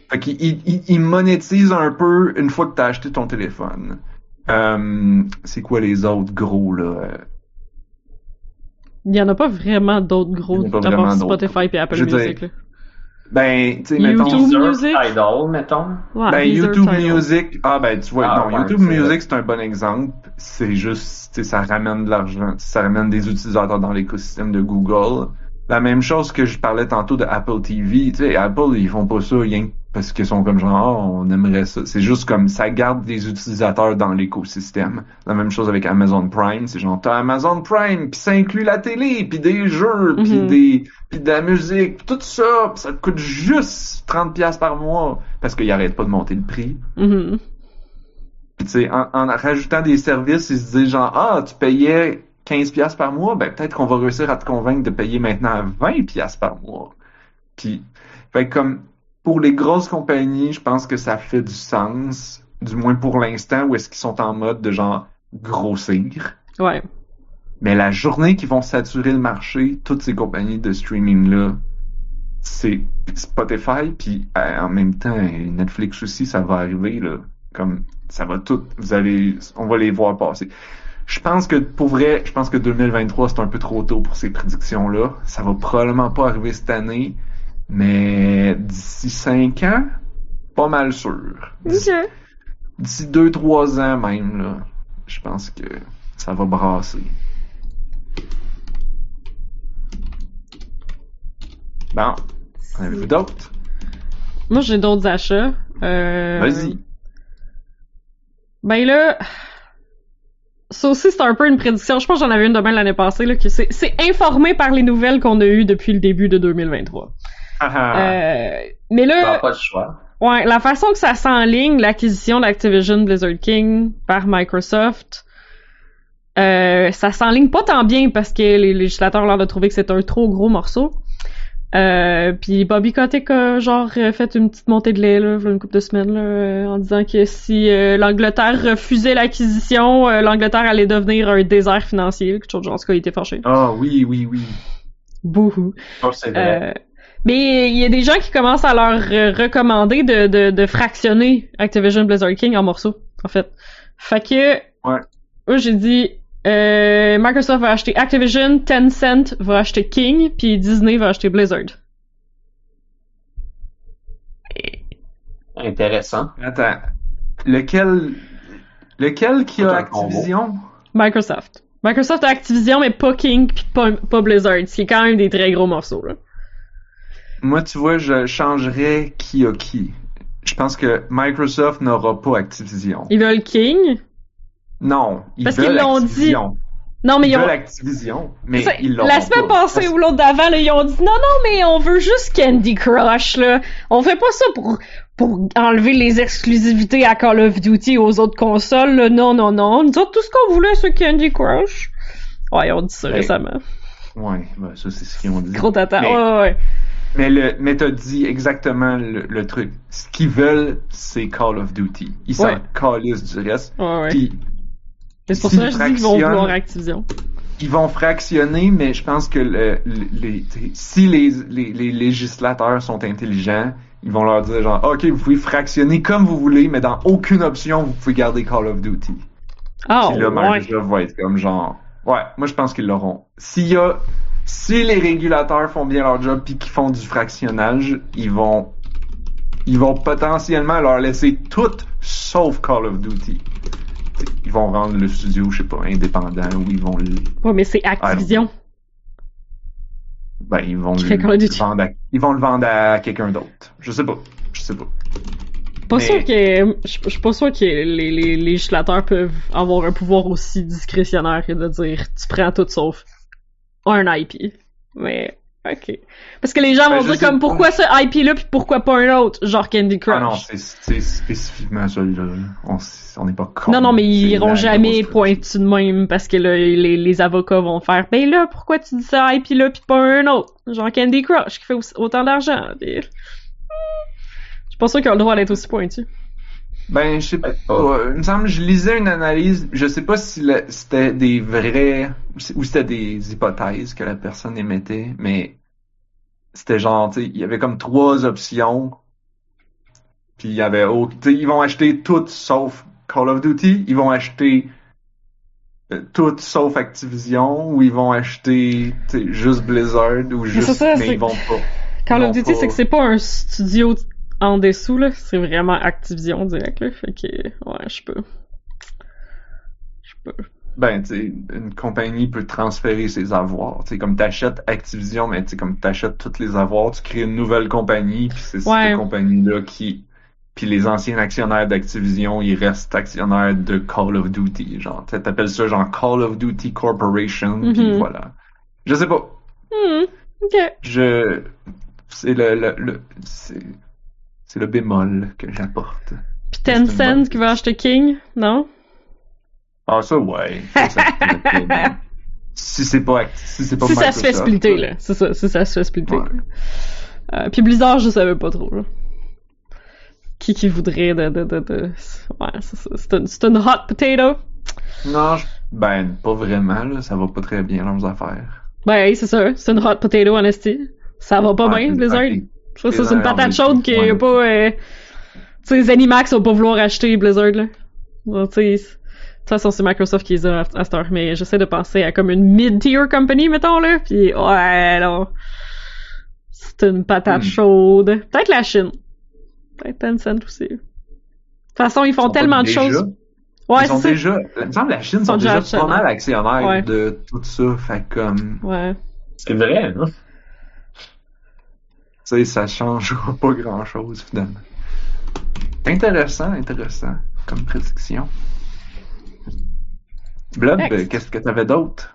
Fait qu'il il, il, il monétise un peu une fois que t'as acheté ton téléphone. Euh, c'est quoi les autres gros, là? Il y en a pas vraiment d'autres gros, Il y en a pas à part vraiment d'autres. Spotify et Apple Je veux Music, dire, là. Ben, tu sais, mettons... YouTube Deezer, Music? Tidal, mettons. Ouais, Ben, Deezer, YouTube Tidal. Music, ah ben tu vois, Ah, non, ouais, YouTube c'est Music c'est un bon exemple. C'est juste, tu sais, ça ramène de l'argent, ça ramène des utilisateurs dans l'écosystème de Google. La même chose que je parlais tantôt de Apple T V, tu sais, Apple ils font pas ça rien que parce qu'ils sont comme genre, oh, on aimerait ça. C'est juste comme ça garde des utilisateurs dans l'écosystème. La même chose avec Amazon Prime, c'est genre t'as Amazon Prime, puis ça inclut la télé, puis des jeux, puis Mhm. des, puis de la musique, pis tout ça, pis ça te coûte juste trente piastres par mois parce qu'ils arrêtent pas de monter le prix. Mhm. Puis tu sais, en, en rajoutant des services, ils se disent genre ah tu payais quinze piastres par mois, ben peut-être qu'on va réussir à te convaincre de payer maintenant vingt piastres par mois. Puis fait que comme pour les grosses compagnies, je pense que ça fait du sens, du moins pour l'instant, où est-ce qu'ils sont en mode de genre grossir. Ouais. Mais la journée qu'ils vont saturer le marché, toutes ces compagnies de streaming là, c'est Spotify, puis euh, en même temps Netflix aussi, ça va arriver là. Comme ça va tout, vous allez, on va les voir passer. Je pense que pour vrai, je pense que deux mille vingt-trois c'est un peu trop tôt pour ces prédictions là. Ça va probablement pas arriver cette année, mais d'ici cinq ans, pas mal sûr. D'ici, Ok. d'ici deux trois ans même là, je pense que ça va brasser. Bon, en avez-vous d'autres? Moi, j'ai d'autres achats. Euh... Vas-y. Ben là, ça aussi, c'est un peu une prédiction. Je pense que j'en avais une de même l'année passée, là, que c'est, c'est informé par les nouvelles qu'on a eues depuis le début de deux mille vingt-trois. Ah ah. Euh, mais Bah, là, pas de choix. ouais, la façon que ça s'enligne, l'acquisition d'Activision Blizzard King par Microsoft, euh, ça s'enligne pas tant bien parce que les législateurs ont l'air de trouver que c'est un trop gros morceau. Euh, puis Bobby Kotick a genre euh, fait une petite montée de lait là, il y a une couple de semaines là, euh, en disant que si euh, l'Angleterre refusait l'acquisition, euh, l'Angleterre allait devenir un désert financier, quelque chose de genre, en tout cas, il était fâché. Ah oui, oui, oui. Bouhou. Oh, c'est vrai. Euh, mais il y a des gens qui commencent à leur euh, recommander de, de, de fractionner Activision Blizzard King en morceaux, en fait. Fait que, Ouais. moi j'ai dit, euh, Microsoft va acheter Activision, Tencent va acheter King, puis Disney va acheter Blizzard. Intéressant. Attends. Lequel, lequel qui a C'est un combo. Activision? Microsoft. Microsoft a Activision, mais pas King, puis pas, pas Blizzard, ce qui est quand même des très gros morceaux, là. Moi, tu vois, je changerais qui a qui. Je pense que Microsoft n'aura pas Activision. Ils veulent King. Non, ils Parce veulent qu'ils l'ont Activision. Non, mais Ils ils ont... veulent Activision, mais T'sais, ils l'ont la semaine pas. passée ou l'autre d'avant, là, ils ont dit non, non, mais on veut juste Candy Crush, là. On fait pas ça pour, pour enlever les exclusivités à Call of Duty et aux autres consoles, là. Non, non, non. Nous autres, tout ce qu'on voulait, c'est Candy Crush. Ouais, ils ont dit ça Ouais. récemment. Ouais, ben, ça, c'est ce qu'ils ont dit. Gros tata. Mais- Ouais, ouais, ouais. Mais le, mais t'as dit exactement le, le truc. Ce qu'ils veulent, c'est Call of Duty. Ils s'en Ouais. calissent du reste. Ouais, ouais. Puis, Mais c'est pour s'ils ça que je dis qu'ils vont fractionnent- vouloir Activision. ils vont fractionner, mais je pense que le, le- les, t'sais, si les, les, les législateurs sont intelligents, ils vont leur dire genre, ok, vous pouvez fractionner comme vous voulez, mais dans aucune option, vous pouvez garder Call of Duty. Ah, Puis là, ouais. Microsoft va être comme genre, ouais, moi je pense qu'ils l'auront. S'il y a, si les régulateurs font bien leur job puis qu'ils font du fractionnage, ils vont, ils vont potentiellement leur laisser tout sauf Call of Duty. T'sais, ils vont rendre le studio, je sais pas, indépendant ou ils vont le, Ouais, mais c'est Activision. ben ils vont Qui le, fait Call of Duty. vendre à, ils vont le vendre à quelqu'un d'autre. Je sais pas, je sais pas. Pas Mais- sûr que, je je suis pas sûr que les, les, les législateurs peuvent avoir un pouvoir aussi discrétionnaire que de dire tu prends tout sauf un I P. Mais, ok. Parce que les gens Ben, vont je dire sais comme pas. pourquoi ce I P là pis pourquoi pas un autre, genre Candy Crush. Ah non, c'est, c'est spécifiquement celui-là. là. On, s- on n'est pas con. Non, non, mais ils C'est iront la jamais grosse pointu de même parce que là, les, les avocats vont faire ben là, pourquoi tu dis ça I P là pis pas un autre? Genre Candy Crush qui fait aussi- autant d'argent. Pis... Je suis pas sûr qu'ils ont le droit d'être aussi pointu. Ben, je sais pas. Oh. Il me semble que je lisais une analyse. Je sais pas si le- c'était des vrais ou c'était des hypothèses que la personne émettait, mais c'était genre, tu sais, il y avait comme trois options. Puis il y avait autre, tu sais, ils vont acheter tout sauf Call of Duty, ils vont acheter euh, tout sauf Activision, ou ils vont acheter tu sais, juste Blizzard, ou juste, c'est ça, mais c'est- ils vont pas. Call Ils of vont Duty, pas- c'est que c'est pas un studio en dessous, là. C'est vraiment Activision direct, là. Fait que, ouais, je peux. Je peux. Ben, tu sais, une compagnie peut transférer ses avoirs. Tu sais, comme t'achètes Activision, mais tu sais, comme t'achètes tous les avoirs, tu crées une nouvelle compagnie, puis c'est Ouais. cette compagnie-là qui... Puis les anciens actionnaires d'Activision, ils restent actionnaires de Call of Duty. Genre, tu sais, t'appelles ça genre Call of Duty Corporation, puis Mhm. voilà. Je sais pas. Hmm, ok. Je... C'est le... le, le c'est... c'est le bémol que j'apporte. Puis C'est une Tencent bonne qui va acheter King, non? Ah, ça, ouais. Ça, ça peut être bien. Si c'est pas, act- si c'est pas Si ça se fait Microsoft, splitter, là. C'est ça, si ça se fait splitter. Ouais. Euh, puis Blizzard, je savais pas trop, là. Qui qui voudrait de... de, de, de... Ouais, c'est ça. C'est une, c'est une hot potato. Non, je- ben, pas vraiment, là. Ça va pas très bien, leurs affaires. Ben, c'est ça. C'est une hot potato, en esti. Ça va pas Ouais, bien, c'est- Blizzard. ok. Ça, ça, c'est une Blizzard, patate mais- chaude qui est ouais. pas... Euh... Tu sais, Zenimax va pas vouloir acheter Blizzard, là. Bon, tu sais... De toute façon, c'est Microsoft qui les a à, à cette heure, mais j'essaie de penser à comme une mid-tier company, mettons, là, pis ouais, non. C'est une patate Hmm. chaude. Peut-être la Chine. Peut-être Tencent aussi. De toute façon, ils font Ils sont tellement pas de déjà- choses. Ouais, Ils sont c'est ça. déjà, il me semble que la Chine Ils sont sont déjà déjà pas actionnaires. mal actionnaires Ouais. de tout ça. Fait que, comme, Ouais. C'est vrai, hein? tu sais, ça changera pas grand chose, finalement. Intéressant, intéressant, comme prédiction. Blob, Next. qu'est-ce que t'avais d'autre?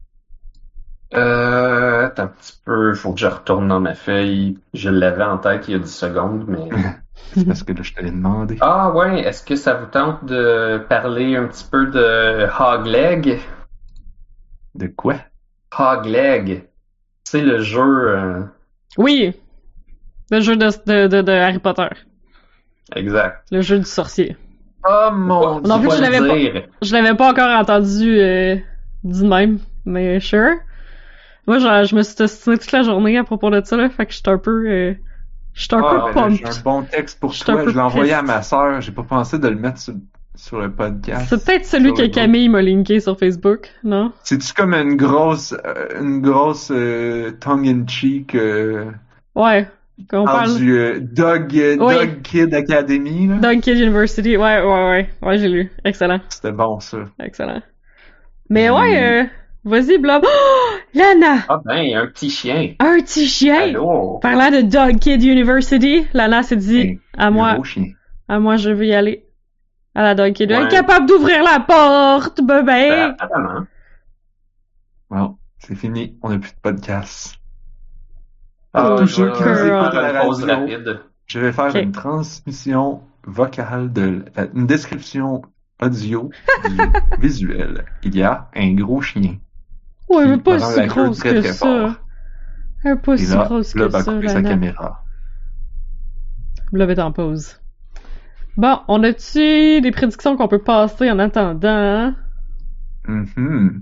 Euh, attends un petit peu, faut que je retourne dans ma feuille. Je l'avais en tête il y a dix secondes, mais... C'est parce que là, je te l'ai demandé. Ah ouais, est-ce que ça vous tente de parler un petit peu de Hogleg? De quoi? Hogleg, c'est le jeu... euh, Oui. Le jeu de, de, de, de Harry Potter. Exact. Le jeu du sorcier. Oh mon Non, dieu! plus, je l'avais pas. dire. Je l'avais pas encore entendu euh, dit de même, mais sure. Moi, genre, je me suis ostiné toute la journée à propos de ça, là, fait que j'étais un peu... Euh, j'étais un Ah, peu ben là, pumped. j'ai un bon texte pour J'étais un toi. peu Je l'ai envoyé à triste. ma sœur. J'ai pas pensé de le mettre sur, sur le podcast. C'est peut-être celui Sur que le groupe. Camille m'a linké sur Facebook, non? C'est-tu comme une grosse, euh, une grosse euh, tongue-in-cheek euh, Ouais. Qu'on parle parle... du euh, Dog, euh, Oui. Dog Kid Academy, là? Dog Kid University, ouais, ouais, ouais. Ouais, j'ai lu. Excellent. C'était bon, ça. Excellent. Mais Hmm. ouais, euh, vas-y, Blob. Oh! Lana! Ah ben, un petit chien. Un petit chien! Allô? Parlant de Dog Kid University, Lana s'est dit, Hey, à le moi, gros chien. à moi, je veux y aller. À la Dog Kid. Ouais. Incapable d'ouvrir la porte, bébé! Ben, apparemment. Bon, c'est fini. On n'a plus de podcast. Ah, tous je ceux vais- qui nous je vais écoutent faire à la une pause radio, rapide. je vais faire Ok. une transmission vocale de, euh, une description audio du visuel. Il y a un gros chien. Ouais, qui mais pas me rend si la queue grosse très, que très ça. fort. Elle est pas Et si là, grosse là, que va ça, couper sa Lana. caméra. Blob est en pause. Bon, on a-tu des prédictions qu'on peut passer en attendant? Mhm.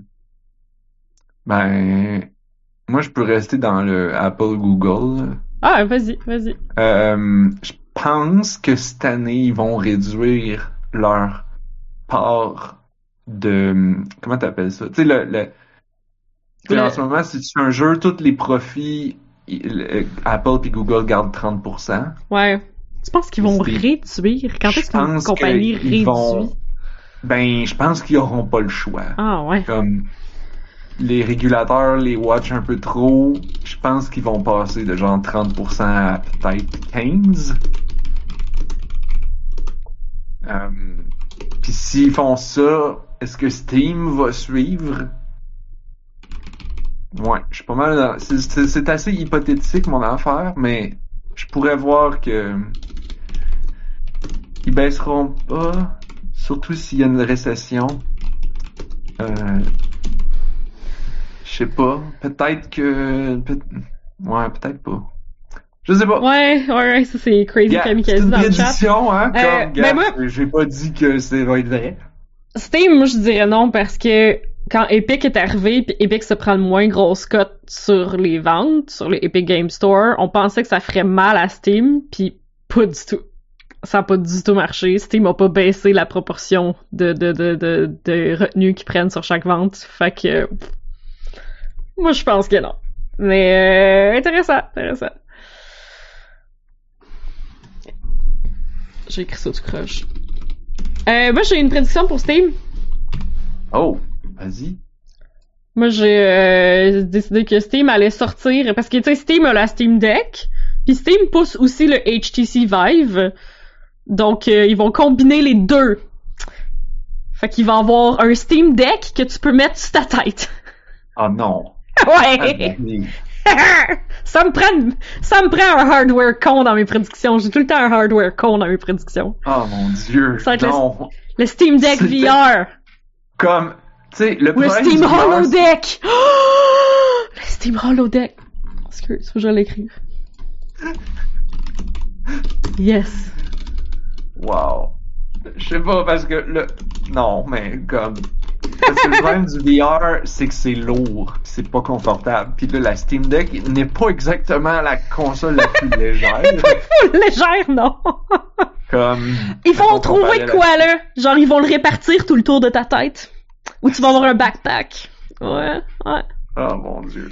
Ben, moi, je peux rester dans le Apple Google. Ah, vas-y, vas-y. Euh, je pense que cette année, ils vont réduire leur part de... Comment t'appelles ça? Tu sais, le... le... tu sais, Le- en ce moment, si tu fais un jeu, tous les profits, il- le- Apple puis Google gardent trente pour cent. Ouais. Tu penses qu'ils vont C'est- réduire? Quand Je est-ce qu'une pense compagnie qu'ils réduit? vont... Ben, je pense qu'ils auront pas le choix. Ah, ouais. Comme les régulateurs les watchent un peu trop, je pense qu'ils vont passer de genre trente pour cent à peut-être quinze. Euh, Puis s'ils font ça, est-ce que Steam va suivre? Ouais, je suis pas mal dans... C'est, c'est, c'est assez hypothétique mon affaire, mais je pourrais voir que ils baisseront pas, surtout s'il y a une récession. Euh, je sais pas. Peut-être que... peut- Ouais, peut-être pas. Je sais pas. Ouais, ouais, ouais, ça c'est Crazy Yeah, c'est Kamikaze une dans le chat. prédiction, hein? Euh, Comme, ben gars, moi- j'ai pas dit que ça va être vrai. Steam, moi je dirais non parce que quand Epic est arrivé, puis Epic se prend le moins grosse cote sur les ventes, sur les Epic Game Store, on pensait que ça ferait mal à Steam, puis pas du tout. ça a pas du tout marché. Steam a pas baissé la proportion de, de, de, de, de retenue qu'ils prennent sur chaque vente. Fait que, pff, moi, je pense que non. Mais, euh, intéressant, intéressant. J'ai écrit ça du croche. Euh, moi, j'ai une prédiction pour Steam. Oh, vas-y. Moi, j'ai euh, décidé que Steam allait sortir, parce que, tu sais, Steam a la Steam Deck, puis Steam pousse aussi le H T C Vive, donc euh, ils vont combiner les deux. Fait qu'il va avoir un Steam Deck que tu peux mettre sur ta tête. Ah non. Ouais! ça me prend, ça me prend un hardware con dans mes prédictions. J'ai tout le temps un hardware con dans mes prédictions. Oh mon dieu, ça va être non. Le, le Steam Deck C'était... V R. Comme, tu sais, le Le problème Steam du V R, Holodeck! Oh! Le Steam Holodeck! Excuse, faut que je l'écrive. Yes. Wow. Je sais pas, parce que le... Non, mais comme... Parce que le problème du V R, c'est que c'est lourd, pis c'est pas confortable. Puis là, la Steam Deck n'est pas exactement la console la plus légère. Elle est pas full légère, non! Comme... Ils vont trouver de quoi, là? Genre, ils vont le répartir tout le tour de ta tête. Ou tu vas avoir un backpack. Ouais, ouais. Oh mon dieu.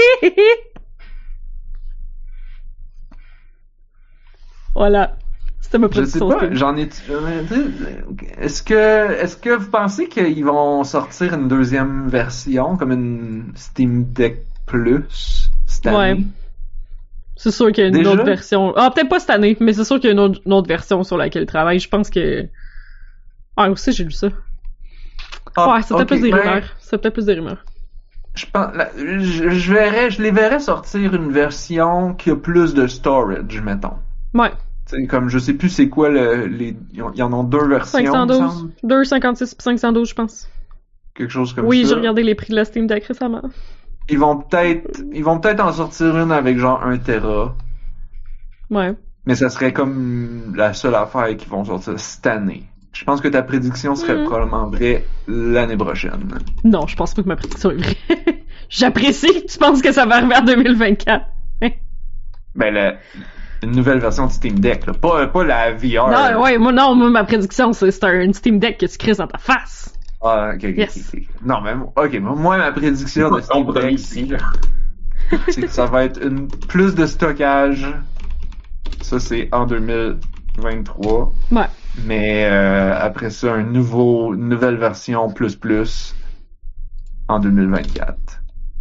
Voilà. C'était ma Je sais prédiction. pas, j'en ai... Est-ce que, est-ce que vous pensez qu'ils vont sortir une deuxième version, comme une Steam Deck Plus, cette année? Ouais. C'est sûr qu'il y a une Déjà? autre version. Ah, peut-être pas cette année, mais c'est sûr qu'il y a une autre, une autre version sur laquelle ils travaillent. Je pense que... Ah, aussi, j'ai lu ça. Ah, ouais, c'est peut-être ok, plus des ben, rumeurs. C'est peut-être plus des rumeurs. Je pense, la- je, je verrais, je les verrais sortir une version qui a plus de storage, mettons. Ouais. C'est comme, je sais plus c'est quoi le, les, ils en- ils en ont deux versions, cinq cent me douze. semble. deux cent cinquante-six puis cinq cent douze, je pense. Quelque chose comme Oui, ça. j'ai regardé les prix de la Steam Deck récemment. Ils vont peut-être, ils vont peut-être en sortir une avec genre un téra. Ouais. Mais ça serait comme la seule affaire qu'ils vont sortir cette année. Je pense que ta prédiction serait Mhm. probablement vraie l'année prochaine. Non, je pense pas que ma prédiction est vraie. J'apprécie que tu penses que ça va arriver en deux mille vingt-quatre. Ben, la, une nouvelle version de Steam Deck, là. Pas, pas la V R. Non, ouais, moi, non, moi, ma prédiction, c'est, c'est un Steam Deck que tu crises dans ta face. Ah, ok, ok, Yes. ok, ok. Non, mais, ok, moi, ma prédiction de Steam Compromis Deck, ici, là. c'est que ça va être une, plus de stockage. Ça, c'est en deux mille vingt-trois. Ouais. Mais, euh, après ça, un nouveau, une nouvelle version plus plus en deux mille vingt-quatre.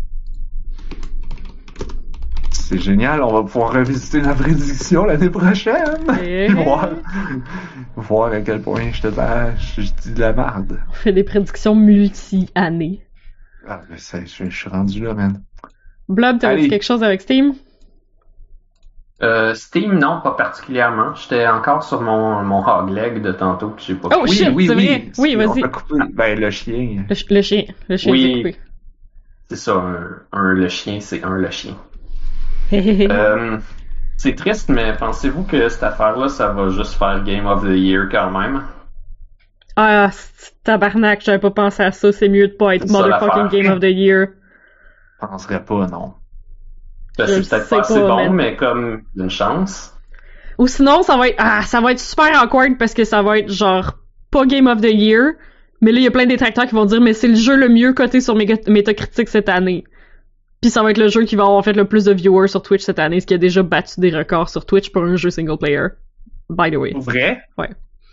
C'est génial, on va pouvoir revisiter la prédiction l'année prochaine. Et... Puis voir, voir à quel point je te bâche, je dis de la merde. On fait des prédictions multi-années. Ah, mais ça, je, je suis rendu là, man. Blob, t'avais Allez. dit quelque chose avec Steam? Euh, Steam, non, pas particulièrement. J'étais encore sur mon, mon hog leg de tantôt que j'ai pas Oh, pu. shit, c'est vrai. Oui, on vas-y. t'a coupé. Ben, le chien. Le, ch- le chien. Le chien Oui. s'est coupé. C'est ça, un, un le chien, c'est un le chien. Hé, hé, hé. Euh, c'est triste, mais pensez-vous que cette affaire-là, ça va juste faire Game of the Year quand même? Ah, c'est- tabarnak, j'avais pas pensé à ça. C'est mieux de pas être C'est ça, motherfucking l'affaire. Game of the Year. Je penserais pas, non. Ben, Je c'est peut-être sais pas assez pas, bon, man. mais comme une chance. Ou sinon, ça va être, ah, ça va être super awkward parce que ça va être genre pas Game of the Year. Mais là, il y a plein de détracteurs qui vont dire, mais c'est le jeu le mieux coté sur Mega- Metacritic cette année. Puis ça va être le jeu qui va avoir fait le plus de viewers sur Twitch cette année, ce qui a déjà battu des records sur Twitch pour un jeu single player. By the way. Vrai? Ouais.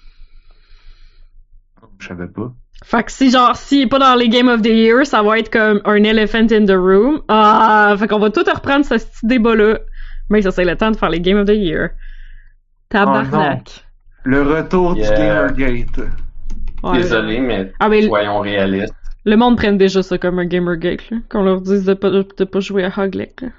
Je savais pas. Fait que si genre, s'il est pas dans les Game of the Year, ça va être comme un elephant in the room. Ah, fait qu'on va tout reprendre ce petit débat-là. Mais ça c'est le temps de faire les Game of the Year. Tabarnak. Le retour Yeah. du Gamergate. Ouais. Désolé, mais Ah, mais soyons réalistes. le monde prenne déjà ça comme un Gamergate, là. Qu'on leur dise de pas, de pas jouer à Hogleg, là.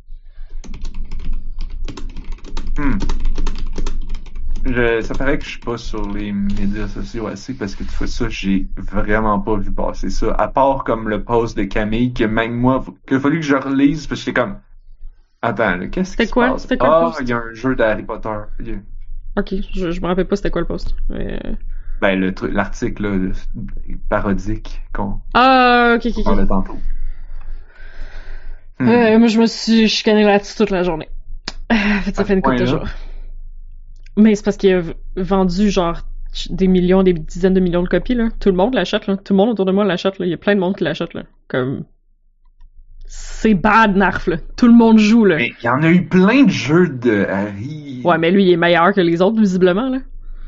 Hmm. Je, ça paraît que je suis pas sur les médias sociaux assez parce que tu vois ça, j'ai vraiment pas vu passer ça. À part comme le post de Camille que même moi, qu'il a fallu que je relise parce que j'étais comme, attends, là, qu'est-ce qui C'était se quoi? passe? C'était quoi le Ah, post? il y a un jeu d'Harry Potter. Il y a- Ok, je, je me rappelle pas c'était quoi le post. Mais... Ben, le truc, l'article, là, le- parodique qu'on Ah, ok, ok, ok. parlait tantôt. Hmm. Euh, moi, je me suis chicané là-dessus toute la journée. Euh, fait, ça À fait une ce couple de point-là? jours. Mais c'est parce qu'il a v- vendu genre des millions, des dizaines de millions de copies, là. Tout le monde l'achète, là. Tout le monde autour de moi l'achète, là. Il y a plein de monde qui l'achète, là. Comme... C'est bad, Narf, là. Tout le monde joue, là. Mais il y en a eu plein de jeux de Harry. Ouais, mais lui, il est meilleur que les autres, visiblement, là.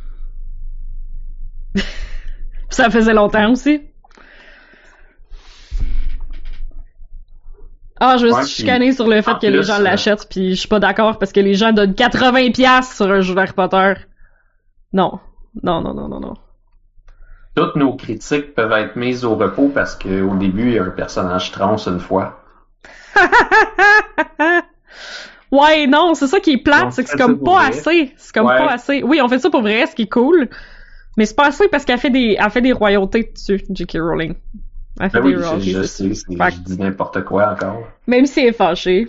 Ça faisait longtemps aussi. Ah, je me Ouais, suis puis, chicanée sur le fait en que les plus, gens euh, l'achètent, puis je suis pas d'accord parce que les gens donnent quatre-vingts piastres sur un jeu d'Harry Potter. Non. Non, non, non, non, non. Toutes nos critiques peuvent être mises au repos parce qu'au début, il y a un personnage trans une fois. Ouais, non, c'est ça qui est plate, On c'est que c'est fait comme ça pour pas vrai. assez. C'est comme Ouais. pas assez. Oui, on fait ça pour vrai, ce qui est cool. Mais c'est pas assez parce qu'elle fait des, elle fait des royautés dessus, J K. Rowling. Elle fait Ben oui, des je, royautés je dessus. sais, c'est- Fait je dis n'importe quoi encore. que même si elle est fâchée,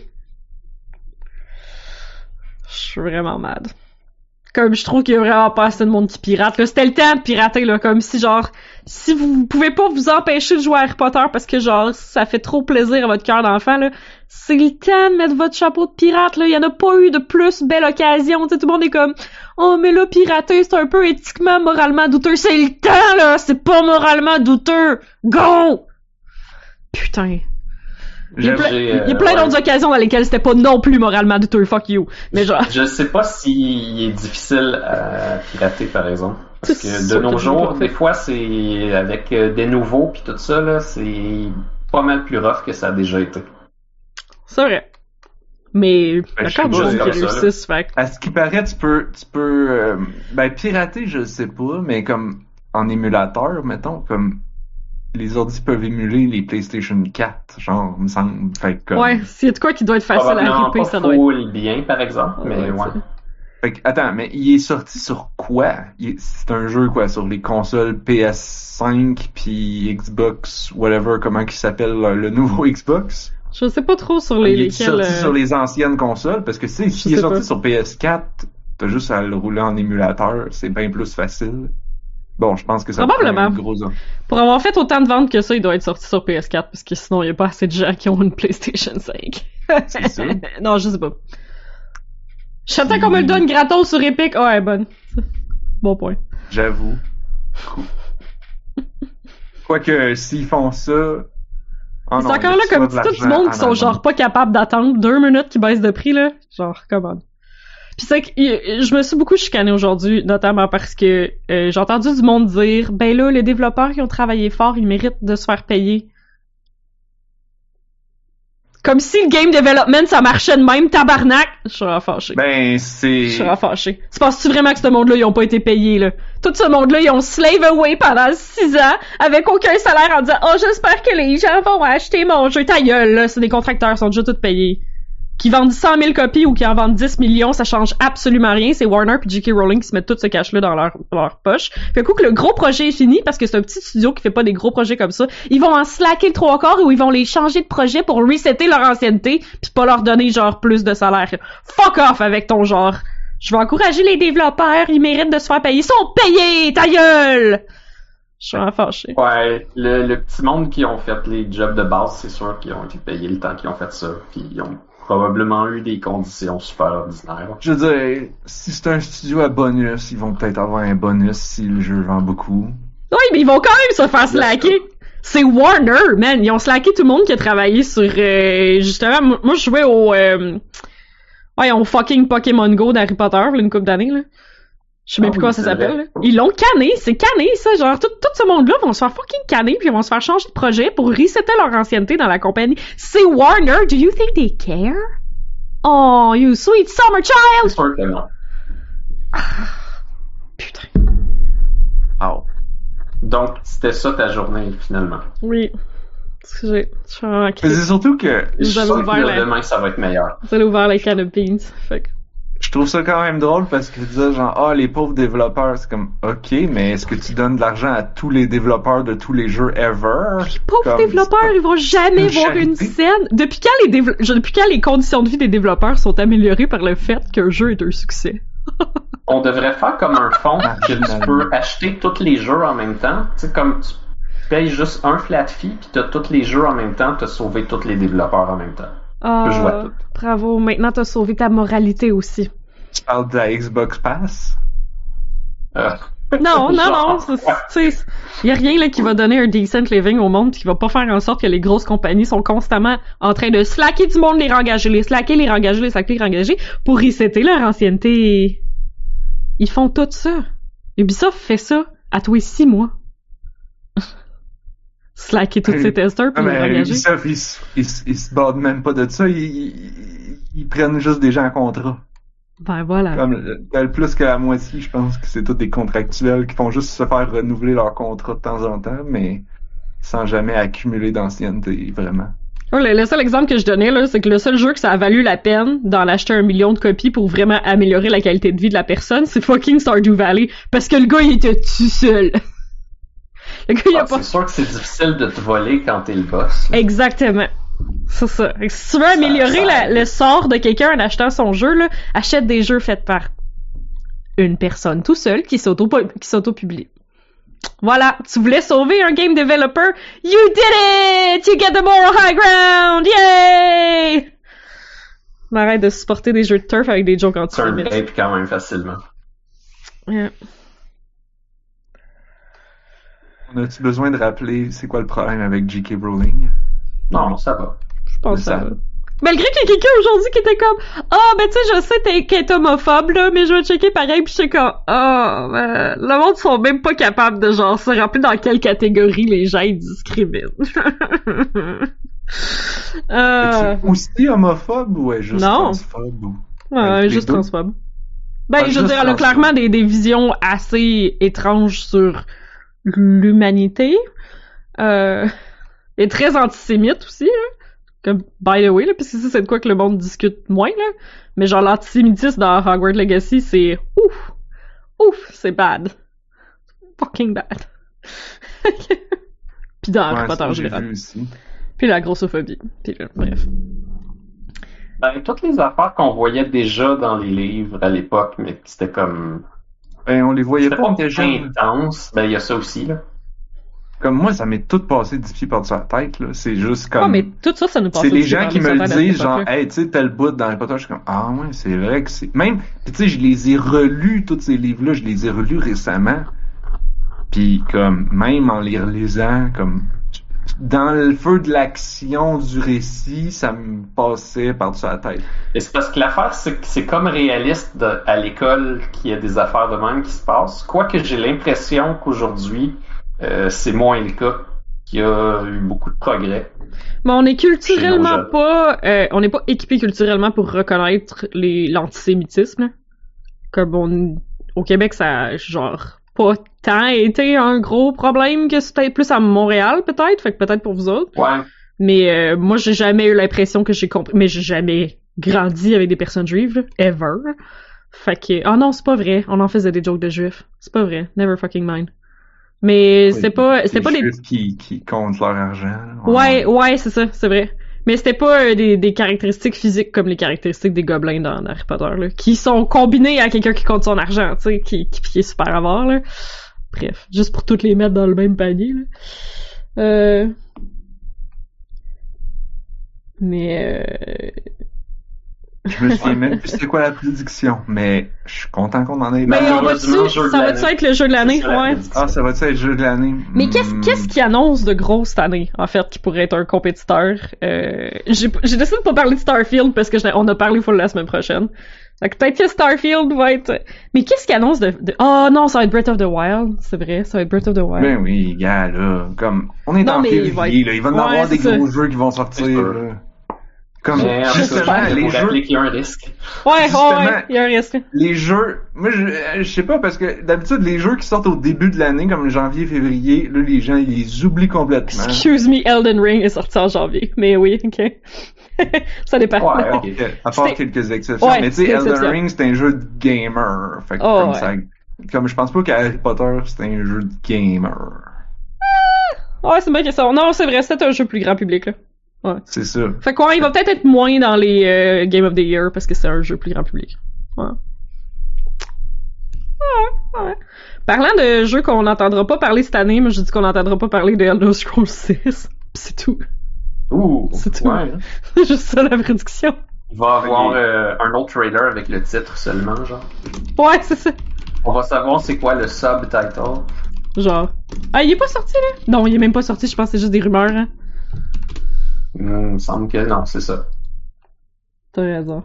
je suis vraiment mad. Comme je trouve qu'il y a vraiment pas assez de monde qui pirate. Là, c'était le temps de pirater, là, comme si genre, si vous pouvez pas vous empêcher de jouer à Harry Potter parce que genre, ça fait trop plaisir à votre cœur d'enfant, là, c'est le temps de mettre votre chapeau de pirate, là. Il y en a pas eu de plus belle occasion. Tu sais, tout le monde est comme, oh, mais là, pirater, c'est un peu éthiquement, moralement douteux. C'est le temps, là! C'est pas moralement douteux! Go! Putain. Il y a J'avoue, plein, j'ai, il y a euh, plein ouais. d'autres occasions dans lesquelles c'était pas non plus moralement douteux. Fuck you. Mais genre, Je sais pas s'il est difficile à pirater, par exemple. Parce C'est que de sûr nos que jours, c'est des fois, c'est avec euh, des nouveaux puis tout ça, là, c'est pas mal plus rough que ça a déjà été. c'est vrai. Mais, il y a Ben, je quand même suis des gens juste qui comme ça, là. réussissent, fait que- À ce qui paraît, tu peux, tu peux, euh, ben, pirater, je sais pas, mais comme en émulateur, mettons, comme les ordi peuvent émuler les PlayStation quatre, genre, me semble. Fait que, comme- Ouais, s'il y a de quoi qui doit être facile à Probablement ripper, pas ça doit être. full bien, par exemple, mais Ouais, ouais. c'est- Fait que, attends, mais il est sorti sur quoi? Il est- C'est un jeu, quoi, sur les consoles P S cinq puis Xbox, whatever, comment il s'appelle, le, le nouveau Xbox? Je sais pas trop sur les, il est lesquels. sorti euh, sur les anciennes consoles, parce que, tu sais, s'il est sais sorti pas. sur P S quatre, t'as juste à le rouler en émulateur, c'est bien plus facile. Bon, je pense que ça Probablement. prend un gros... Pour avoir fait autant de ventes que ça, il doit être sorti sur P S quatre, parce que sinon, il y a pas assez de gens qui ont une PlayStation cinq. C'est ça. Non, je sais pas. J'attends qu'on me le donne gratos sur Epic. Ah, elle est bonne. Bon point. J'avoue. Quoique, s'ils font ça... Oh c'est non, encore il là reçoit comme de tout du l'argent monde en qui sont avant. genre pas capables d'attendre deux minutes qui baissent de prix, là. Genre, comment. Pis c'est que y- je me suis beaucoup chicanée aujourd'hui, notamment parce que euh, j'ai entendu du monde dire, ben là, les développeurs qui ont travaillé fort, ils méritent de se faire payer. Comme si le game development, ça marchait de même, tabarnak! Je serais fâchée. Ben, Je c'est... serais fâchée. Tu penses-tu vraiment que ce monde-là, ils ont pas été payés, là? Tout ce monde-là, ils ont slave away pendant six ans, avec aucun salaire, en disant, oh, j'espère que les gens vont acheter mon jeu. Ta gueule, là, c'est des contracteurs, ils sont déjà tous payés. Qu'ils vendent cent mille copies ou qu'ils en vendent dix millions, ça change absolument rien. C'est Warner puis J K. Rowling qui se mettent tout ce cash-là dans leur, dans leur poche. Puis un coup que le gros projet est fini, parce que c'est un petit studio qui fait pas des gros projets comme ça, ils vont en slacker le trois quarts ou ils vont les changer de projet pour resetter leur ancienneté puis pas leur donner genre plus de salaire. Fuck off avec ton genre. Je vais encourager les développeurs, ils méritent de se faire payer. Ils sont payés, ta gueule! Je suis vraiment fâchée. Ouais, le, le petit monde qui ont fait les jobs de base, c'est sûr qu'ils ont été payés le temps qu'ils ont fait ça, puis ils ont probablement eu des conditions super ordinaires. Je veux dire, si c'est un studio à bonus, ils vont peut-être avoir un bonus si le jeu vend beaucoup. Oui, mais ils vont quand même se faire slacker. C'est Warner, man. Ils ont slacké tout le monde qui a travaillé sur... euh, justement, moi, moi, je jouais au... Euh, ouais, au fucking Pokémon Go d'Harry Potter, là, une couple d'années, là. Je sais même Ah plus oui, comment ça c'est s'appelle, vrai. là. Ils l'ont canné, c'est canné, ça. Genre, tout, tout ce monde-là vont se faire fucking canner, puis ils vont se faire changer de projet pour resetter leur ancienneté dans la compagnie. C'est Warner. Do you think they care? Oh, you sweet summer C'est child! sûr que non. Putain. Oh. Donc, c'était ça ta journée, finalement. Oui. Excusez. Je suis vraiment Mais crise. c'est surtout que Je Vous suis avez sûr ouvert que la- demain, ça va être meilleur. Vous allez ouvrir les can of beans. Fait que... je trouve ça quand même drôle parce que dire genre, ah, les pauvres développeurs, c'est comme, ok, mais est-ce que tu donnes de l'argent à tous les développeurs de tous les jeux ever? Les pauvres Comme, développeurs, c'est ils vont jamais une voir une charité. scène. Depuis quand les dév- je- depuis quand les conditions de vie des développeurs sont améliorées par le fait qu'un jeu est un succès? On devrait faire comme un fonds que tu Marginalement. peux acheter tous les jeux en même temps. Tu sais, comme tu payes juste un flat fee, puis t'as tous les jeux en même temps, t'as sauvé tous les développeurs en même temps. Ah, peux jouer à tout. bravo. Maintenant, t'as sauvé ta moralité aussi. Tu parles de la Xbox Pass? Euh, Non, non, non, genre, tu sais, y a rien là qui va donner un decent living au monde, pis qui va pas faire en sorte que les grosses compagnies sont constamment en train de slacker du monde, les rengager, les slacker, les rengager, les slacker, les rengager, pour resetter leur ancienneté. Ils font tout ça. Ubisoft fait ça à tous les six mois. Slacker tous ces testeurs Ah, puis les mais rengager. Ubisoft, ils, se- ils, se- ils se battent même pas de ça, ils, ils, ils prennent juste des gens en contrat. Ben voilà. Comme le, le plus que la moitié, je pense que c'est tous des contractuels qui font juste se faire renouveler leur contrat de temps en temps, mais sans jamais accumuler d'ancienneté, vraiment. Ouais, le, le seul exemple que je donnais, là, c'est que le seul jeu que ça a valu la peine d'en acheter un million de copies pour vraiment améliorer la qualité de vie de la personne, c'est fucking Stardew Valley. Parce que le gars, il était tout seul. Le gars, il a ah, pas... c'est sûr que c'est difficile de te voler quand t'es le boss. Exactement. C'est ça. Fait que si tu veux améliorer ça la- aide. le sort de quelqu'un en achetant son jeu, là, achète des jeux faits par une personne tout seul qui s'auto qui s'auto-publie. Voilà, tu voulais sauver un game developer, you did it! You get the moral high ground! Yay! On arrête de supporter des jeux de turf avec des jokes Tu un anti-limites. vape quand même facilement. Yeah. On a-tu besoin de rappeler c'est quoi le problème avec J K. Rowling? Non, ça va. Je pense que ça Ça- va. Malgré qu'il y a quelqu'un aujourd'hui qui était comme « Ah, oh, ben tu sais, je sais t'es- qu'elle est homophobe, là, mais je vais checker pareil. » Pis j'étais comme « Ah, oh, ben, le monde sont même pas capables de genre se rappeler dans quelle catégorie les gens ils discriminent. » euh... Es-tu aussi homophobe ou est juste Non. transphobe? Ou... Ouais, Avec les juste deux? transphobe. Ben, Ah, je veux juste dire, elle a transphobe. clairement des, des visions assez étranges sur l'humanité. Euh... Et très antisémite aussi, là. Comme, by the way, là, parce que ça, c'est de quoi que le monde discute moins, là. Mais genre, l'antisémitisme dans Hogwarts Legacy, c'est ouf! Ouf! C'est bad. Fucking bad. Puis dans Harry Ouais, Potter ça, en j'ai général. vu aussi. Puis la grossophobie. Puis là, bref. Ben, toutes les affaires qu'on voyait déjà dans les livres à l'époque, mais que c'était comme... Ben, on les voyait C'était pas pas déjà. intense. Ben, il y a ça aussi, là. Comme moi, ça m'est tout passé dix pieds par-dessus la tête, là. C'est juste comme... Ah, mais tout ça, ça nous passe C'est les aussi gens par qui les me le centaines à cette disent, genre, époque-là. hey, tu sais, tel bout dans Harry Potter, je suis comme, ah ouais, c'est vrai que c'est... Même, pis tu sais, je les ai relus, tous ces livres-là, je les ai relus récemment. Puis comme, même en les relisant, comme, dans le feu de l'action du récit, ça me passait par-dessus la tête. Et c'est parce que l'affaire, c'est que c'est comme réaliste de- à l'école qu'il y a des affaires de même qui se passent. Quoique j'ai l'impression qu'aujourd'hui, euh, c'est moins le cas, qu'il y a eu beaucoup de progrès. Mais on est Chez nos culturellement jeunes. pas, euh, on n'est pas équipé culturellement pour reconnaître les l'antisémitisme. là. Comme on, au Québec, ça a genre pas tant été un gros problème que c'était plus à Montréal peut-être, fait que peut-être pour vous autres. Ouais. Mais euh, moi, j'ai jamais eu l'impression que j'ai compris, mais j'ai jamais grandi avec des personnes juives, là, ever. Fait que, ah non, c'est pas vrai, on en faisait des jokes de juifs, c'est pas vrai, never fucking mind. Mais c'est pas, c'est pas des Juifs qui, qui comptent leur argent. là. Ouais, ouais, c'est ça, c'est vrai. Mais c'était pas euh, des, des caractéristiques physiques comme les caractéristiques des gobelins dans Harry Potter, là, qui sont combinées à quelqu'un qui compte son argent, tu sais, qui, qui, qui est super avare, là. Bref, juste pour toutes les mettre dans le même panier, là. Euh... Mais... Euh... Je me souviens même plus c'est quoi la prédiction, mais je suis content qu'on en ait Mais parlé. on Malheureusement, va-tu... jeu de Ça l'année. va-tu être le jeu de l'année? C'est ça, la Ouais. prédiction. Ah, ça va être le jeu de l'année. Mais qu'est-ce Hmm. qu'est-ce qui annonce de gros cette année, en fait, qui pourrait être un compétiteur? Euh, j'ai j'ai décidé de pas parler de Starfield parce que je- on a parlé full la semaine prochaine. Fait que peut-être que Starfield va être... Mais qu'est-ce qui annonce de... de... Oh non, ça va être Breath of the Wild, c'est vrai, ça va être Breath of the Wild. Ben oui, gars, là, comme, on est Non, en mais il février, va être- là, il va y en Ouais, avoir des c'est ça. gros jeux qui vont sortir, C'est sûr. là. Comme, Mais en justement, fait, les faut jeux, rappeler qu'il y a un risque. Ouais, ouais, Justement- ouais, il y a un risque. les jeux, moi, je, euh, je sais pas, parce que d'habitude, les jeux qui sortent au début de l'année, comme janvier, février, là, les gens, ils les oublient complètement. Excuse me, Elden Ring est sorti en janvier, mais oui, ok. Ça dépend. Ouais, ok. À part C'était- quelques exceptions. Ouais, mais tu sais, c'est Elden exception. Ring, c'est un jeu de gamer. Fait que Oh, comme ouais. ça, comme je pense pas qu'Harry Potter, c'est un jeu de gamer. Ouais, c'est une bonne question. Non, c'est vrai, c'est un jeu plus grand public, là. C'est ça. Fait quoi, il va peut-être être moins dans les euh, Game of the Year parce que c'est un jeu plus grand public. Ouais. Ouais, ouais. Parlant de jeux qu'on n'entendra pas parler cette année, moi je dis qu'on n'entendra pas parler de Elder Scrolls six. Pis c'est tout. Ouh, C'est tout. ouais. C'est juste ça la prédiction. Il va avoir euh, un autre trailer avec le titre seulement, genre. Ouais, c'est ça. On va savoir c'est quoi le subtitle. Genre. Ah, il est pas sorti, là? Non, il est même pas sorti, je pense que c'est juste des rumeurs, hein. Hmm, il me semble que non, c'est ça. T'as raison.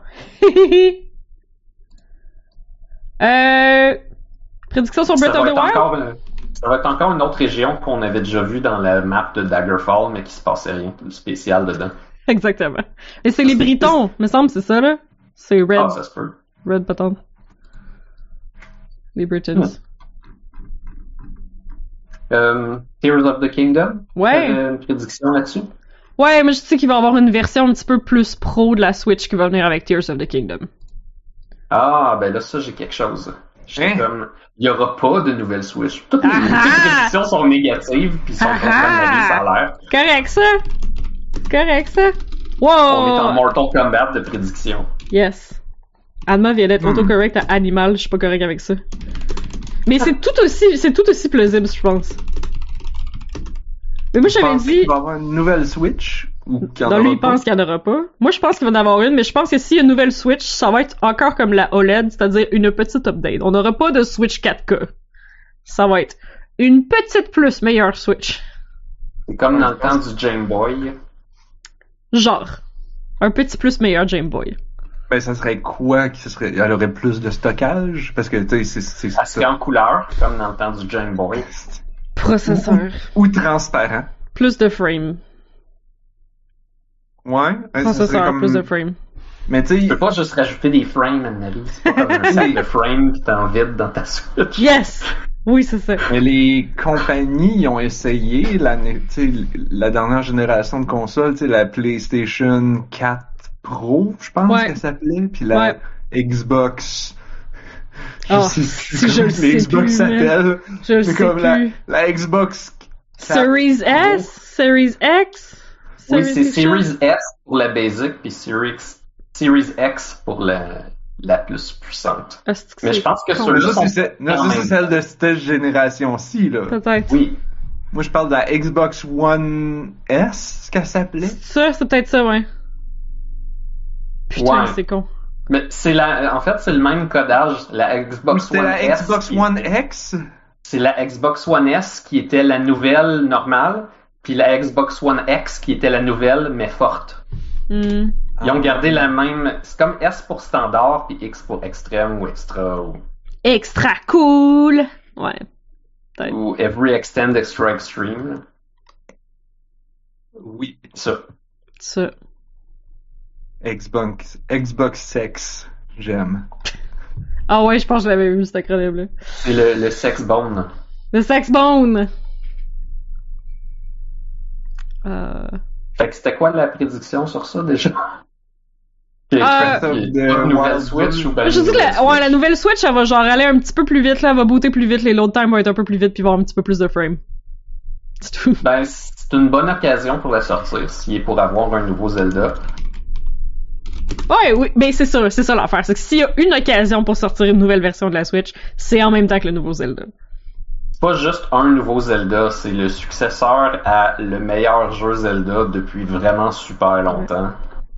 euh... Prédiction sur Breath Ça of va the être Wild? encore, euh, ça va être encore une autre région qu'on avait déjà vue dans la map de Daggerfall, mais qui se passait rien de spécial dedans. Exactement. Et c'est les Britons, me semble, c'est ça, là? C'est Red. Ah, ça se peut. Red Button. Les Britons. Hmm. Euh, Tears of the Kingdom? Ouais. T'avais une prédiction là-dessus? Ouais, mais je sais qu'il va y avoir une version un petit peu plus pro de la Switch qui va venir avec Tears of the Kingdom. Ah, ben là, ça, j'ai quelque chose. J'étais Hein? comme, il y aura pas de nouvelle Switch. Toutes les, Ah toutes les ah! prédictions sont négatives, puis sont Ah contre l'année, ah! ça a l'air. Correct, ça? Correct, ça? On est en Wow! Mortal Kombat de prédiction. Yes. Alma vient d'être Hmm. autocorrect à animal, je suis pas correct avec ça. Mais c'est tout aussi, c'est tout aussi plausible, je pense. Mais moi, Vous j'avais pensez dit... qu'il va y avoir une nouvelle Switch? Ou qu'il y en Non, aura lui, il pas? pense qu'il n'y en aura pas. Moi, je pense qu'il va en avoir une, mais je pense que s'il y a une nouvelle Switch, ça va être encore comme la O L E D, c'est-à-dire une petite update. On n'aura pas de Switch quatre K. Ça va être une petite plus meilleure Switch. C'est comme Ouais, dans je le temps pense- du Game Boy. Genre. Un petit plus meilleur Game Boy. Ben, ça serait quoi? Qui serait... Elle aurait plus de stockage? Parce que, tu sais, c'est... c'est Ça serait en couleur, comme dans le temps du Game Boy. Processeur. Ou transparent. Plus de frame. Ouais. hein, ça Processeur, serait comme... plus de frame. Mais tu Tu sais, peux pas juste rajouter des frames, Anne-Marie. C'est pas comme un sac de frames qui t'en vide dans ta Switch. Yes! Oui, c'est ça. mais les compagnies ont essayé l'année, tu sais, la dernière génération de consoles, tu sais, la PlayStation quatre Pro, je pense Ouais. qu'elle s'appelait, puis la Ouais. Xbox. Je Oh, sais plus si je comment le sais les Xbox plus, s'appellent. Je le C'est sais comme la, plus. la Xbox quatre Series Pro. S? Series X? Oui, c'est quelque chose? Series S pour la basic, puis Series, Series X pour la, la plus puissante. Ah, c'est que Mais c'est je pense que con. ceux-là Ça, sont c'est ce- non, quand ça, c'est même- celle de cette génération-ci, là. Peut-être. Oui, Moi, je parle de la Xbox One S, ce qu'elle s'appelait. Ça, c'est peut-être ça, ouais. Putain, Ouais. c'est con. mais c'est la, en fait, c'est le même codage. La Ou Xbox c'était One la S. Xbox qui- One X. C'est la Xbox One S qui était la nouvelle normale, puis la Xbox One X qui était la nouvelle mais forte. Hmm. Ils ont gardé la même. C'est comme S pour standard, puis X pour extrême ou extra ou, Extra cool! Ouais. Peut-être. ou every extend extra extreme. Oui. Ça. Ça. Xbox, Xbox Sex, j'aime. Ah ouais, je pense que je l'avais vu, cet acronyme-là. C'est le, le sex bone. Le sex bone! Euh... Fait que c'était quoi la prédiction sur ça déjà? Qui est- Euh, qui est- de une nouvelle Wild Switch Bull. ou ben Je une dis que la, nouvelle ouais, la Switch? nouvelle Switch, elle va genre aller un petit peu plus vite, là, elle va booter plus vite, les load time vont être un peu plus vite, puis il va y avoir un petit peu plus de frame. C'est tout. Ben, c'est une bonne occasion pour la sortir, s'il est pour avoir un nouveau Zelda. Ouais, oui, ben c'est ça, c'est ça l'affaire. C'est que s'il y a une occasion pour sortir une nouvelle version de la Switch, c'est en même temps que le nouveau Zelda. C'est pas juste un nouveau Zelda, c'est le successeur à le meilleur jeu Zelda depuis vraiment super longtemps.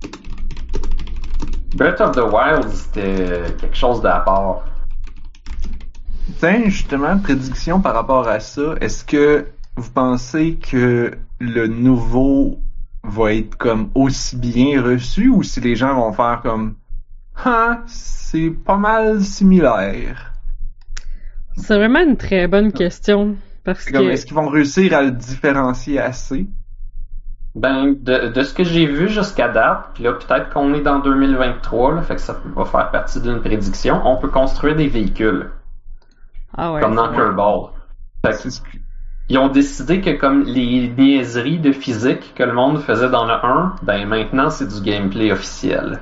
Breath of the Wild, c'était quelque chose d'à part. Tiens, justement, prédiction par rapport à ça. Est-ce que vous pensez que le nouveau va être comme aussi bien reçu ou si les gens vont faire comme ah, c'est pas mal similaire? C'est vraiment une très bonne question. Parce C'est comme, que. est-ce qu'ils vont réussir à le différencier assez? Ben, de, de ce que j'ai vu jusqu'à date, puis là, peut-être qu'on est dans deux mille vingt-trois, là, fait que ça va faire partie d'une prédiction, on peut construire des véhicules, Ah ouais. comme dans Kerbal. Fait que C'est ce que- ils ont décidé que comme les niaiseries de physique que le monde faisait dans le un, ben maintenant c'est du gameplay officiel.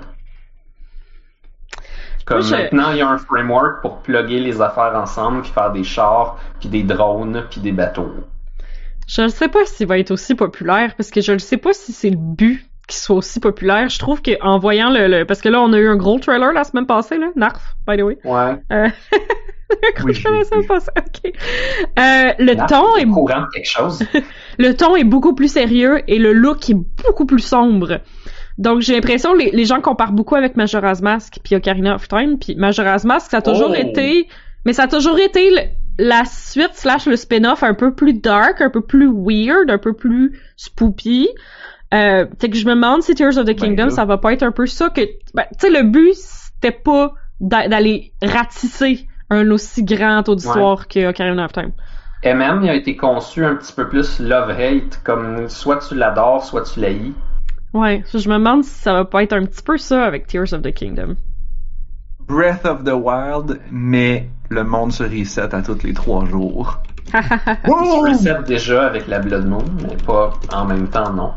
Comme Moi, je- maintenant il y a un framework pour plugger les affaires ensemble, puis faire des chars, puis des drones, puis des bateaux. Je ne sais pas s'il va être aussi populaire, parce que je ne sais pas si c'est le but qu'il soit aussi populaire. Je trouve qu'en voyant le, le... Parce que là, on a eu un gros trailer la semaine passée, là. Narf, by the way. Ouais. Euh... un gros Oui, je trailer la l'ai semaine vu. passée, ok. Euh, le Là, ton c'est est... courant de quelque chose. Le ton est beaucoup plus sérieux et le look est beaucoup plus sombre. Donc j'ai l'impression les les gens comparent beaucoup avec Majora's Mask puis Ocarina of Time, puis Majora's Mask ça a toujours Oh! été, mais ça a toujours été le- la suite slash le spin-off un peu plus dark, un peu plus weird, un peu plus spooky. Euh, fait que je me demande si Tears of the Kingdom là. ça va pas être un peu ça que, ben, tu sais le but c'était pas d'a- d'aller ratisser un aussi grand auditoire que Ocarina of Time. M M, il a été conçu un petit peu plus love-hate, comme soit tu l'adores, soit tu l'haïs. Ouais, je me demande si ça va pas être un petit peu ça avec Tears of the Kingdom. Breath of the Wild, mais le monde se reset à tous les trois jours. Il se reset déjà avec la Blood Moon, mais pas en même temps, non.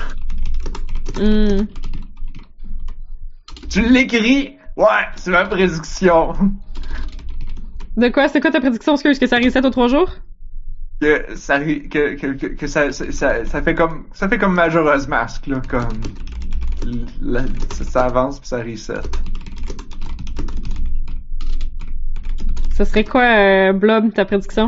Hmm. Tu l'écris? Ouais, c'est ma prédiction. De quoi? C'est quoi ta prédiction? Excuse, que ça reset aux trois jours? Que ça, que, que, que, que ça, ça, ça, ça fait comme, ça fait comme Majora's Mask, là, comme, la, ça, ça avance puis ça reset. Ça serait quoi, euh, Blob, ta prédiction?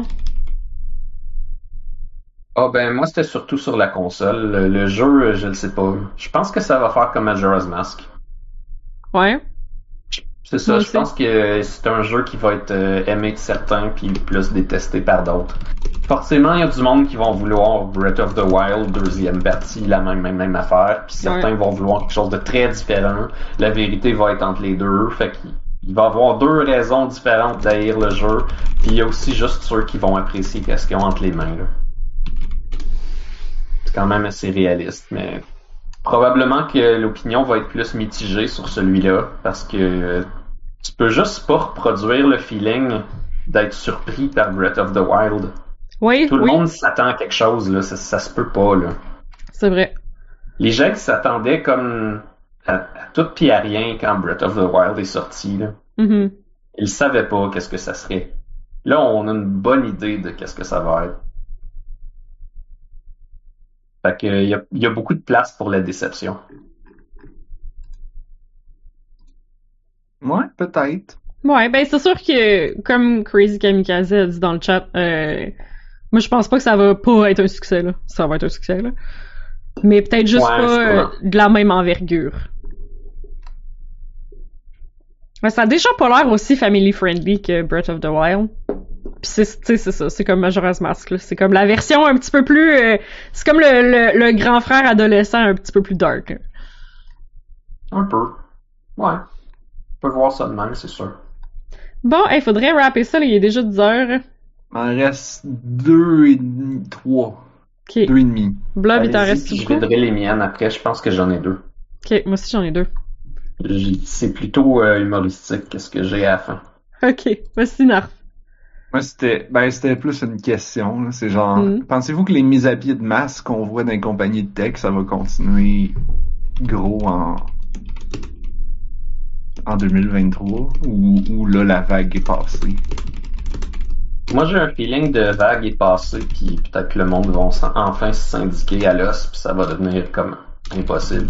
Ah ben moi c'était surtout sur la console. Le, le jeu, je le sais pas. Je pense que ça va faire comme Majora's Mask. Ouais. C'est ça, Moi je aussi. pense que c'est un jeu qui va être euh, aimé de certains puis plus détesté par d'autres. Forcément, il y a du monde qui vont vouloir Breath of the Wild, deuxième partie, la même, même, même affaire, puis certains Ouais. vont vouloir quelque chose de très différent. La vérité va être entre les deux, fait qu'il il va y avoir deux raisons différentes d'haïr le jeu, puis il y a aussi juste ceux qui vont apprécier qu'est-ce qu'ils ont entre les mains, là. C'est quand même assez réaliste, mais probablement que l'opinion va être plus mitigée sur celui-là, parce que euh, tu peux juste pas reproduire le feeling d'être surpris par Breath of the Wild. Oui, Tout le oui, monde s'attend à quelque chose, là, ça, ça se peut pas, là. c'est vrai. Les gens qui s'attendaient comme à, à tout pis à rien quand Breath of the Wild est sorti, là, Mhm. ils savaient pas qu'est-ce que ça serait. Là, on a une bonne idée de qu'est-ce que ça va être. Fait que, il y a, il y a beaucoup de place pour la déception. Ouais, peut-être. Ouais, ben c'est sûr que, comme Crazy Kamikaze a dit dans le chat, euh, moi je pense pas que ça va pas être un succès, là. Ça va être un succès, là. Mais peut-être juste Ouais, pas c'est euh, pas- de la même envergure. Ouais, ça a déjà pas l'air aussi family friendly que Breath of the Wild. Pis c'est, tu sais, c'est ça, c'est comme Majora's Mask, là. C'est comme la version un petit peu plus, euh, c'est comme le, le, le grand frère adolescent un petit peu plus dark, là. Un peu. Ouais. On peut voir ça de même, c'est sûr. Bon, il faudrait rapper ça, là, il est déjà dix heures. Il en reste deux et demi, trois. Ok. Deux et demi. Blob, il t'en Allez-y, reste puis je beaucoup? viderai les miennes après, je pense que j'en ai deux. Ok, moi aussi j'en ai deux. J'ai- C'est plutôt euh, humoristique qu'est-ce que j'ai à la fin. Ok, voici Narf. Moi, c'était, ben, c'était plus une question, là. C'est genre, Mhm. pensez-vous que les mises à pied de masse qu'on voit dans les compagnies de tech, ça va continuer gros en, en deux mille vingt-trois? Ou, ou là, la vague est passée? Moi, j'ai un feeling de vague est passé, puis peut-être que le monde va s'en- enfin se syndiquer à l'os, puis ça va devenir comme impossible.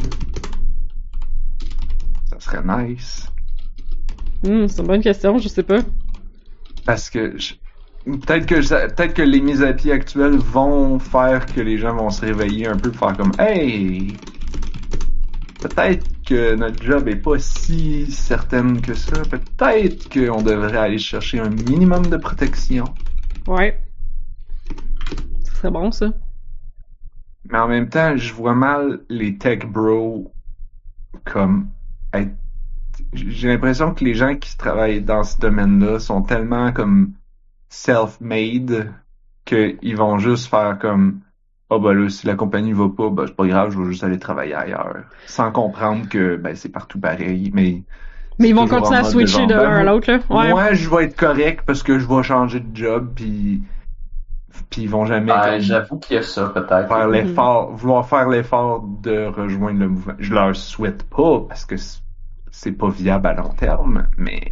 Ça serait nice. Hmm, c'est une bonne question, je sais pas. Parce que je- peut-être que ça- peut-être que les mises à pied actuelles vont faire que les gens vont se réveiller un peu pour faire comme hey, peut-être que notre job est pas si certaine que ça. Peut-être qu'on devrait aller chercher un minimum de protection. Ouais. Ce serait bon, ça. Mais en même temps, je vois mal les tech bros comme être... J'ai l'impression que les gens qui travaillent dans ce domaine-là sont tellement comme self-made qu'ils vont juste faire comme ah bah là si la compagnie va pas, bah c'est pas grave, je vais juste aller travailler ailleurs. Sans comprendre que ben c'est partout pareil, mais Mais c'est ils vont toujours continuer en à mode switcher genre, de ben, un à moi- l'autre, là. Ouais. Moi je vais être correct parce que je vais changer de job puis puis ils vont jamais Ben, comme, j'avoue qu'il y a ça, peut-être. faire Mhm. l'effort, vouloir faire l'effort de rejoindre le mouvement. Je leur souhaite pas parce que c'est- c'est pas viable à long terme, mais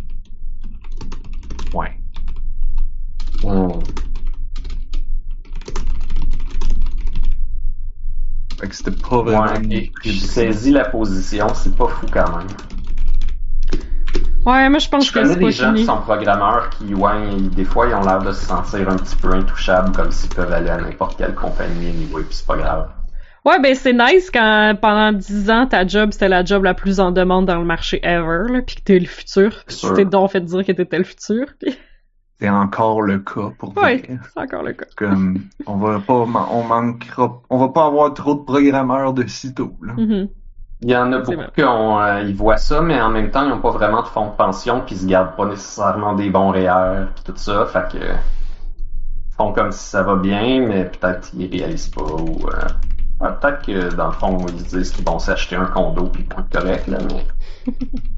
ouais. Hmm. Fait que c'était pas vraiment Ouais, une et je prédiction. saisis la position, c'est pas fou quand même. Ouais, moi je pense Je que connais c'est des pas gens qui fini. sont programmeurs qui, ouais, ils- des fois, ils ont l'air de se sentir un petit peu intouchables, comme s'ils peuvent aller à n'importe quelle compagnie anyway, puis c'est pas grave. Ouais, ben c'est nice quand pendant dix ans, ta job, c'était la job la plus en demande dans le marché ever, là, pis que t'es le futur. Pis tu t'es donc fait dire que t'étais le futur. Pis... C'est encore le cas, pour Ouais, vrai. c'est encore le cas. Comme, on va pas, on manquera, on va pas avoir trop de programmeurs de sitôt, là. Mm-hmm. Il y en a C'est beaucoup vrai. qui euh, ils voient ça, mais en même temps, ils n'ont pas vraiment de fonds de pension, puis ils se gardent pas nécessairement des bons R E E R, puis tout ça, fait que ils font comme si ça va bien, mais peut-être qu'ils réalisent pas, ou euh, ouais, peut-être que dans le fond, ils se disent qu'ils vont s'acheter un condo, puis ils vont être corrects, là, mais...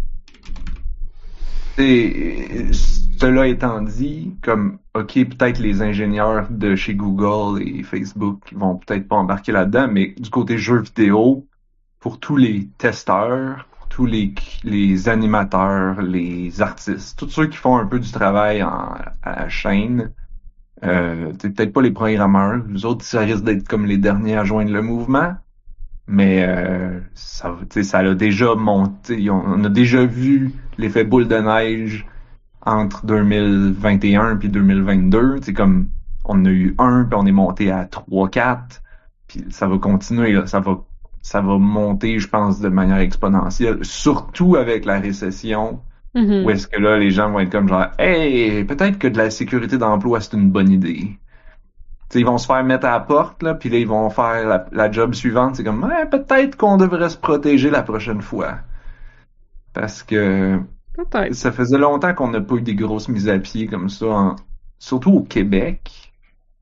Et cela étant dit, comme, ok, peut-être les ingénieurs de chez Google et Facebook vont peut-être pas embarquer là-dedans, mais du côté jeux vidéo, pour tous les testeurs, pour tous les, les animateurs, les artistes, tous ceux qui font un peu du travail en, à la chaîne, euh, peut-être pas les programmeurs, les autres, ça risque d'être comme les derniers à joindre le mouvement, mais euh, ça, ça a déjà monté, on a déjà vu l'effet boule de neige entre deux mille vingt et un puis deux mille vingt-deux, c'est comme on a eu un puis on est monté à trois, quatre, puis ça va continuer, là, ça va ça va monter, je pense, de manière exponentielle, surtout avec la récession, Mm-hmm. où est-ce que là, les gens vont être comme genre, hey, peut-être que de la sécurité d'emploi, c'est une bonne idée. T'sais, ils vont se faire mettre à la porte, là, puis là, ils vont faire la, la job suivante, c'est comme, ouais, peut-être qu'on devrait se protéger la prochaine fois. Parce que Peut-être. ça faisait longtemps qu'on n'a pas eu des grosses mises à pied comme ça, en- surtout au Québec,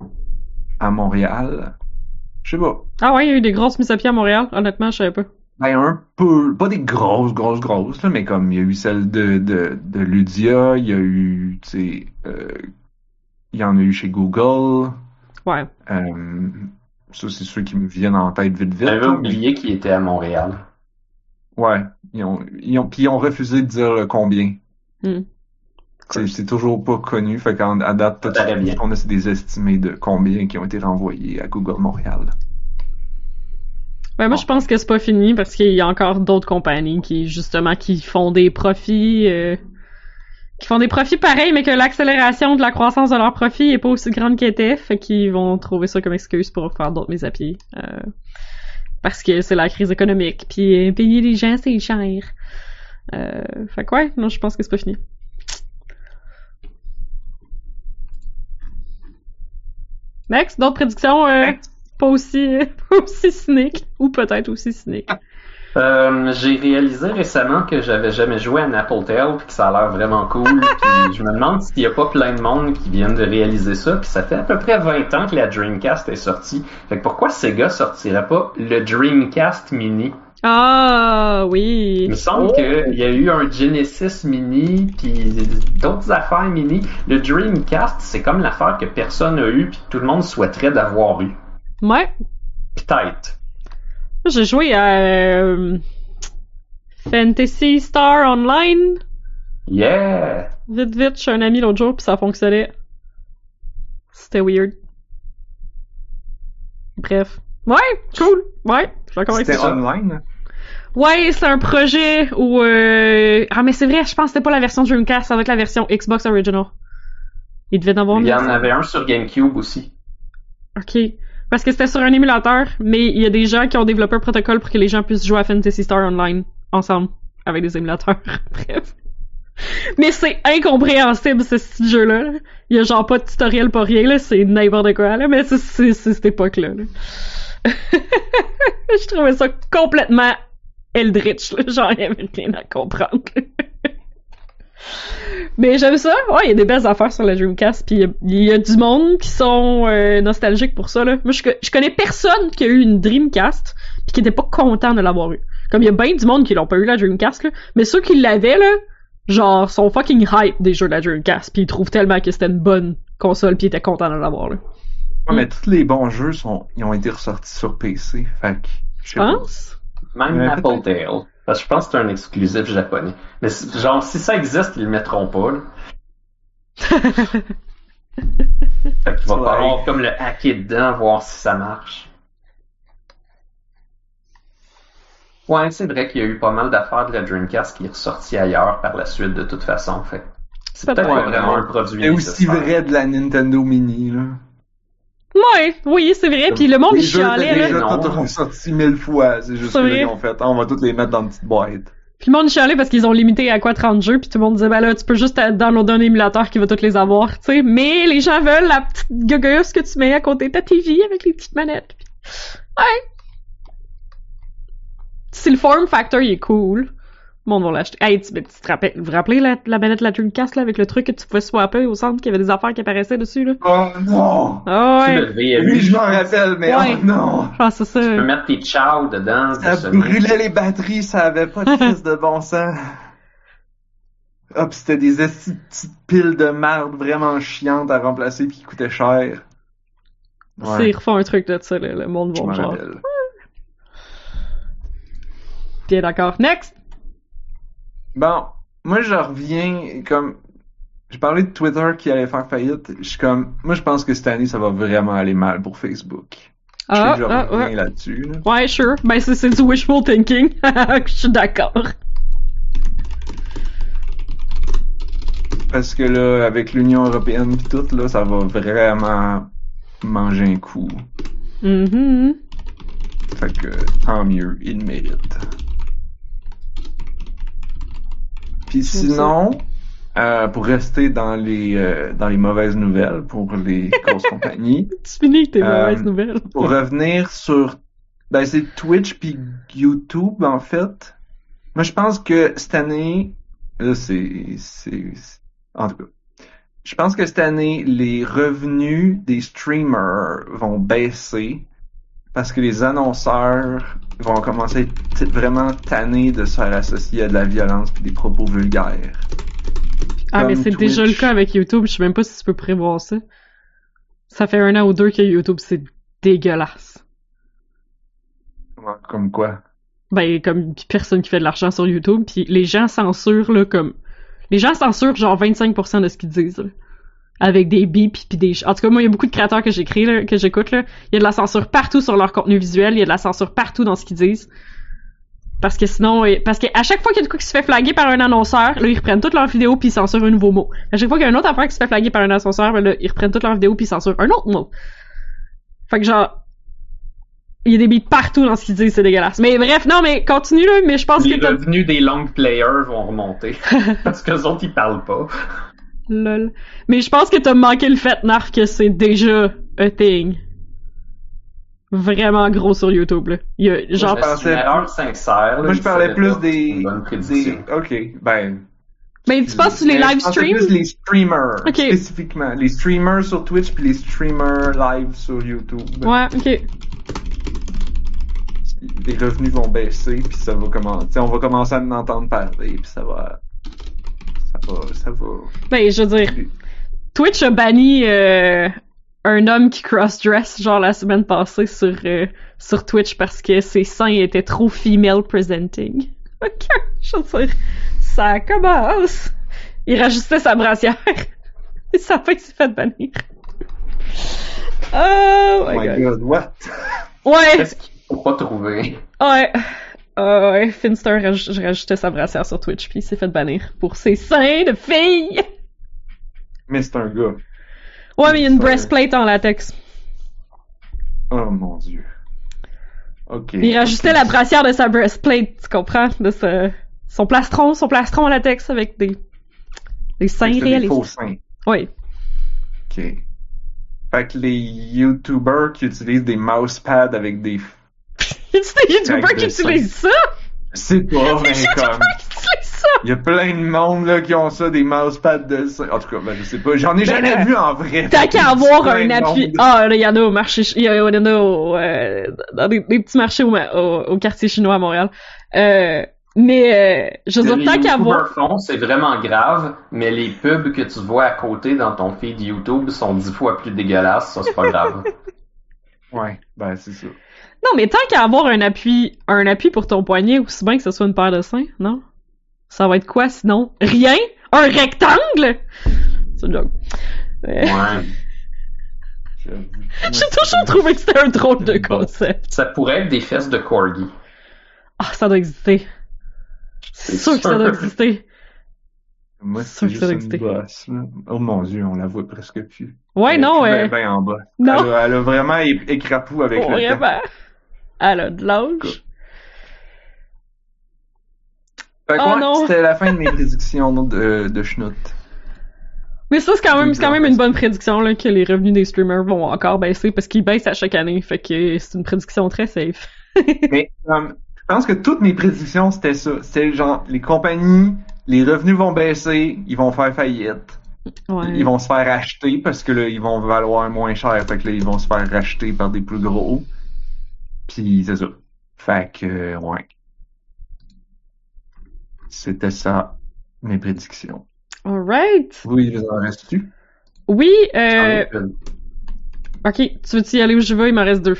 à Montréal. Je sais pas. Ah ouais, il y a eu des grosses mises à pied à Montréal. Honnêtement, je savais pas. Ben, un peu, pas des grosses, grosses, grosses, là, mais comme il y a eu celle de, de, de Ludia, il y a eu, tu sais, euh, il y en a eu chez Google. Ouais. Euh, ça, c'est ceux qui me viennent en tête vite vite. J'avais là, oublié qu'il était à Montréal. mais- Ouais. Ils ont, ils ont, puis ils ont refusé de dire le combien. Mm. C'est, c'est toujours pas connu, fait qu'à à date, tout Ça paraît bien. ce qu'on a, c'est des estimés de combien qui ont été renvoyés à Google Montréal. Ouais, moi, Bon. je pense que c'est pas fini parce qu'il y a encore d'autres compagnies qui, justement, qui font des profits, euh, qui font des profits pareils, mais que l'accélération de la croissance de leurs profits est pas aussi grande qu'elle était, fait qu'ils vont trouver ça comme excuse pour faire d'autres mises à pied. Euh, parce que c'est la crise économique, puis euh, payer les gens, c'est cher. Euh, fait que ouais, non, je pense que c'est pas fini. Next, d'autres prédictions euh, Next. pas aussi, pas aussi cyniques, ou peut-être aussi cyniques. Euh, j'ai réalisé récemment que j'avais jamais joué à un Apple Tale puis que ça a l'air vraiment cool. Puis je me demande s'il y a pas plein de monde qui viennent de réaliser ça. Puis ça fait à peu près vingt ans que la Dreamcast est sortie. Fait que pourquoi Sega sortirait pas le Dreamcast Mini? Ah oui. Il me semble Oh. qu'il y a eu un Genesis Mini puis d'autres affaires mini. Le Dreamcast, c'est comme l'affaire que personne n'a eu puis que tout le monde souhaiterait d'avoir eu. Ouais. Peut-être. J'ai joué à euh, Fantasy Star Online. Yeah! Vite, vite, chez un ami l'autre jour, puis ça fonctionnait. C'était weird. Bref. Ouais, cool. Ouais, je suis d'accord avec C'était ça. online? Ouais, c'est un projet où... Euh... Ah, mais c'est vrai, je pense que c'était pas la version Dreamcast, ça va être la version Xbox Original. Il devait en avoir Il y une. en avait un sur GameCube aussi. Ok. Parce que c'était sur un émulateur, mais il y a des gens qui ont développé un protocole pour que les gens puissent jouer à Fantasy Star Online ensemble avec des émulateurs. Bref. Mais c'est incompréhensible ce style de jeu-là. là. Il y a genre pas de tutoriel, pas rien, là. C'est n'importe quoi, là. Mais c'est, c'est, c'est cette époque-là. Là. Je trouvais ça complètement Eldritch, là. Genre, il y avait rien à comprendre. Mais j'aime ça. Ouais, il y a des belles affaires sur la Dreamcast, puis il y, y a du monde qui sont euh, nostalgiques pour ça là. Moi, je, je connais personne qui a eu une Dreamcast puis qui était pas content de l'avoir eu. Comme il y a bien du monde qui l'ont pas eu la Dreamcast là, mais ceux qui l'avaient là, genre sont fucking hype des jeux de la Dreamcast, puis ils trouvent tellement que c'était une bonne console puis ils étaient contents de l'avoir là. Ouais, mais tous les bons jeux sont, ils ont été ressortis sur P C, fait que, je sais Je pas. pense. Même Ouais, Apple peut-être. Tale. Parce que je pense que c'est un exclusif japonais. Mais c'est- genre, si ça existe, ils le mettront pas. Là. Fait qu'il va Ouais. falloir comme le hacker dedans, voir si ça marche. Ouais, c'est vrai qu'il y a eu pas mal d'affaires de la Dreamcast qui est ressorti ailleurs par la suite de toute façon. Fait que c'est peut-être Peut-être. pas vraiment un produit. C'est aussi nécessaire. vrai de la Nintendo Mini, là. Ouais, oui, c'est vrai. Puis le monde, il Les jeux, chialait, les là. jeux, non. tous ont sorti mille fois. C'est juste C'est que là, vrai. ils ont fait, ah, on va tous les mettre dans une petite boîte. Puis le monde chialait parce qu'ils ont limité à quoi trente jeux, puis tout le monde disait, ben là, tu peux juste downloader un émulateur qui va toutes les avoir, tu sais. Mais les gens veulent la petite gugueuse que tu mets à côté de ta T V avec les petites manettes. Puis... Ouais. Si le form factor, il est cool, le monde va l'acheter. Hey, tu, tu te rappelles, vous vous rappelez la, la manette de la Dreamcast, là, avec le truc que tu pouvais swapper au centre, qu'il y avait des affaires qui apparaissaient dessus, là? Oh non! Ah Tu ouais. le V M. Oui, je m'en rappelle, mais Ouais. oh non! Ah, c'est ça. Tu peux mettre tes chows dedans. Ça ça brûlait les batteries, ça avait pas de crise de bon sens. Ah, pis c'était des esti de petites piles de merde vraiment chiantes à remplacer pis qui coûtaient cher. C'est, ils refont un truc de ça, là, le monde je va m'en genre. rappelle. Bien d'accord. Next! Bon, moi je reviens comme... J'ai parlé de Twitter qui allait faire faillite. Je suis comme... Moi je pense que cette année ça va vraiment aller mal pour Facebook. Je sais Ah, que je ah, reviens ouais. là-dessus. Là. Ouais, sure. Ben, c'est, c'est du wishful thinking. Je suis d'accord. Parce que là, avec l'Union Européenne pis tout, là, ça va vraiment manger un coup. Mhm. Fait que tant mieux, il le mérite. Puis sinon, euh, pour rester dans les euh, dans les mauvaises nouvelles pour les grosses compagnies, Tu finis avec tes Euh, mauvaises nouvelles. pour revenir sur ben c'est Twitch puis YouTube en fait. Moi je pense que cette année là c'est c'est c'est- en tout cas, je pense que cette année les revenus des streamers vont baisser parce que les annonceurs vont commencer à être t- vraiment tannés de se faire associer à de la violence puis des propos vulgaires. Ah, mais comme c'est déjà le Twitch. cas avec YouTube. Je sais même pas si tu peux prévoir ça. Ça fait un an ou deux que YouTube, c'est dégueulasse. Comme quoi? Ben, comme pis personne qui fait de l'argent sur YouTube, puis les gens censurent, là, comme... Les gens censurent genre vingt-cinq pour cent de ce qu'ils disent, là. Avec des bips pis des... ch- En tout cas, moi, il y a beaucoup de créateurs que j'écris, là, que j'écoute, là. Il y a de la censure partout sur leur contenu visuel, il y a de la censure partout dans ce qu'ils disent. Parce que sinon... euh, Parce qu'à chaque fois qu'il y a de quoi qui se fait flaguer par un annonceur, là, ils reprennent toutes leurs vidéos puis ils censurent un nouveau mot. À chaque fois qu'il y a une autre affaire qui se fait flaguer par un annonceur, ben là, ils reprennent toutes leurs vidéos puis ils censurent un autre mot. Fait que genre... Il y a des bips partout dans ce qu'ils disent, c'est dégueulasse. Mais bref, non, mais continue, là, mais je pense Les que t'as... revenus des long players vont remonter. Parce qu'eux autres, ils parlent pas. Lol. Mais je pense que t'as manqué le fait, Narf, que c'est déjà a thing. Vraiment gros sur YouTube, là. Il y a, genre... Mais c'est une erreur sincère. là, Moi, je il parlais savait plus pas, des, c'est une bonne prédiction. des, ok, ben. Mais tu penses sur les Mais live je pensais streams? plus les streamers, Ok. spécifiquement. Les streamers sur Twitch puis les streamers live sur YouTube. Ouais, ok. Les revenus vont baisser puis ça va commencer, on va commencer à en entendre parler puis ça va, ça va, ça va. Ben, je veux dire, Twitch a banni euh, un homme qui cross-dress, genre, la semaine passée sur, euh, sur Twitch parce que ses seins étaient trop female presenting. Ok, je veux dire, ça commence. Il rajustait sa brassière. Et sa fin s'est fait bannir. Oh my Oh my god. god, what? Ouais, Qu'est-ce qu'il faut pas trouver? ouais. Euh, ouais, Finster raj- rajoutait sa brassière sur Twitch puis il s'est fait bannir pour ses seins de fille. Mais c'est un gars. Ouais, mais il y a une Ça- breastplate en latex. Oh mon dieu. Ok. Il rajustait la brassière de sa breastplate, tu comprends? De ce... son plastron, son plastron en latex avec des, des seins Fait que c'est des réalistes. faux seins. Oui. Ok. Fait que les YouTubers qui utilisent des mousepads avec des... Y a des youtubers Avec qui des utilisent ça? C'est pas, mais comme... Qui utilisent ça? Il y a plein de monde là qui ont ça, des mousepads de seins. En tout cas, ben je sais pas. J'en ai jamais Ben, vu en vrai. T'as qu'à avoir Plein un de appui. monde. Ah, là, il y en a au marché, il y en a au, euh, dans des, des petits marchés au, au, au quartier chinois à Montréal. Euh, mais, euh, je veux Ce que dire, les tant qu'à YouTubers avoir... font, c'est vraiment grave, mais les pubs que tu vois à côté dans ton feed YouTube sont dix fois plus dégueulasses, ça c'est pas grave. Ouais, ben c'est ça. Non, mais tant qu'à avoir un appui, un appui pour ton poignet, aussi bien que ce soit une paire de seins, non? Ça va être quoi, sinon? Rien? Un rectangle? C'est une joke. Euh, Ouais. J'avoue. J'ai toujours trouvé que c'était un drôle de concept. Ça pourrait être des fesses de corgi. Ah, ça doit exister. C'est sûr que ça doit exister. Moi, Sûr c'est que ça doit juste une exister. bosse, là. Oh mon Dieu, on la voit presque plus. Ouais, Elle est non, plus euh... ben, ben en bas. Non. Elle a, elle a vraiment é- écrapou avec Oh, le temps. vraiment. Elle a de l'âge. Fait que Oh ouais, non. c'était la fin de mes prédictions de, de Schnout. Mais ça, c'est quand même, Oui, c'est quand même une bonne prédiction, là, que les revenus des streamers vont encore baisser parce qu'ils baissent à chaque année. Fait que c'est une prédiction très safe. Mais um, je pense que toutes mes prédictions, c'était ça. C'était genre, les compagnies, les revenus vont baisser, ils vont faire faillite. Ouais. Ils vont se faire acheter parce que là, ils vont valoir moins cher. Fait que là, ils vont se faire racheter par des plus gros. Puis c'est ça. Fait que, euh, ouais. C'était ça, mes prédictions. Alright. Oui, vous en reste-tu? Oui, J'en euh... ai une. Ok, tu veux-tu y aller où je veux? Il m'en reste deux.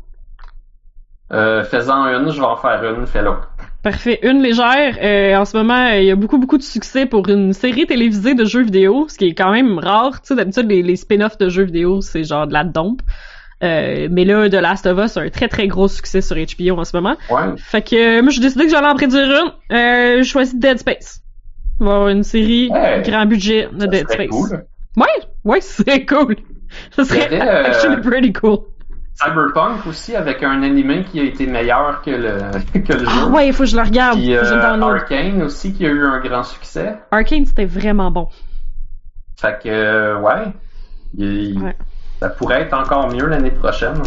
Euh, Fais-en une, je vais en faire une, fais l'autre. Parfait. Une légère. Euh, en ce moment, il y a beaucoup, beaucoup de succès pour une série télévisée de jeux vidéo, ce qui est quand même rare. Tu sais, d'habitude, les, les spin-offs de jeux vidéo, c'est genre de la dompe. Euh, mais là, The Last of Us a un très, très gros succès sur H B O en ce moment. Ouais. Fait que euh, moi, j'ai décidé que j'allais en prédire une. Euh, j'ai choisi Dead Space. Il va y avoir une série Hey, grand budget de Ça Dead serait Space. cool. Ouais, ouais, c'est cool. Ça serait Il y avait, euh, actually pretty cool. Cyberpunk aussi, avec un animé qui a été meilleur que le, que le Ah jeu. ouais, il faut que je le regarde. Puis Faut que je le euh, download. Arcane aussi, qui a eu un grand succès. Arcane, c'était vraiment bon. Fait que, euh, ouais. Il- Ouais. Ça pourrait être encore mieux l'année prochaine.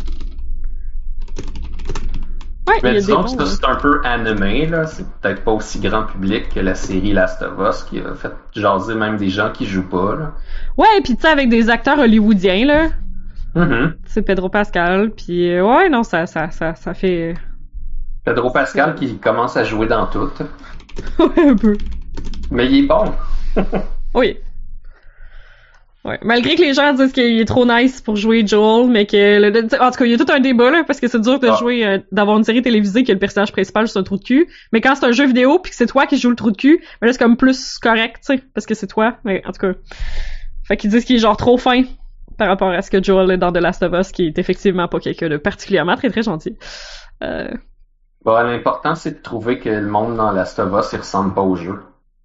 Ouais, il y Mais a des disons bons, que ça, hein. c'est un peu animé, là. C'est peut-être pas aussi grand public que la série Last of Us, qui a fait jaser même des gens qui jouent pas, là. Ouais, pis tu sais, avec des acteurs hollywoodiens, là. Mhm. C'est Pedro Pascal, puis euh, ouais, non, ça, ça, ça, ça fait... Pedro Pascal qui commence à jouer dans tout. ouais, un peu. Mais il est bon. Oui. Ouais. Malgré que les gens disent qu'il est trop nice pour jouer Joel, mais que... Le, en tout cas, il y a tout un débat, là, parce que c'est dur de Ah. jouer... euh, d'avoir une série télévisée que le personnage principal c'est un trou de cul. Mais quand c'est un jeu vidéo, puis que c'est toi qui joues le trou de cul, ben là, c'est comme plus correct, tu sais, parce que c'est toi. Mais en tout cas... Fait qu'ils disent qu'il est genre trop fin par rapport à ce que Joel est dans The Last of Us, qui est effectivement pas quelqu'un de particulièrement très très gentil. Euh... Bon, l'important, c'est de trouver que le monde dans Last of Us, il ressemble pas au jeu.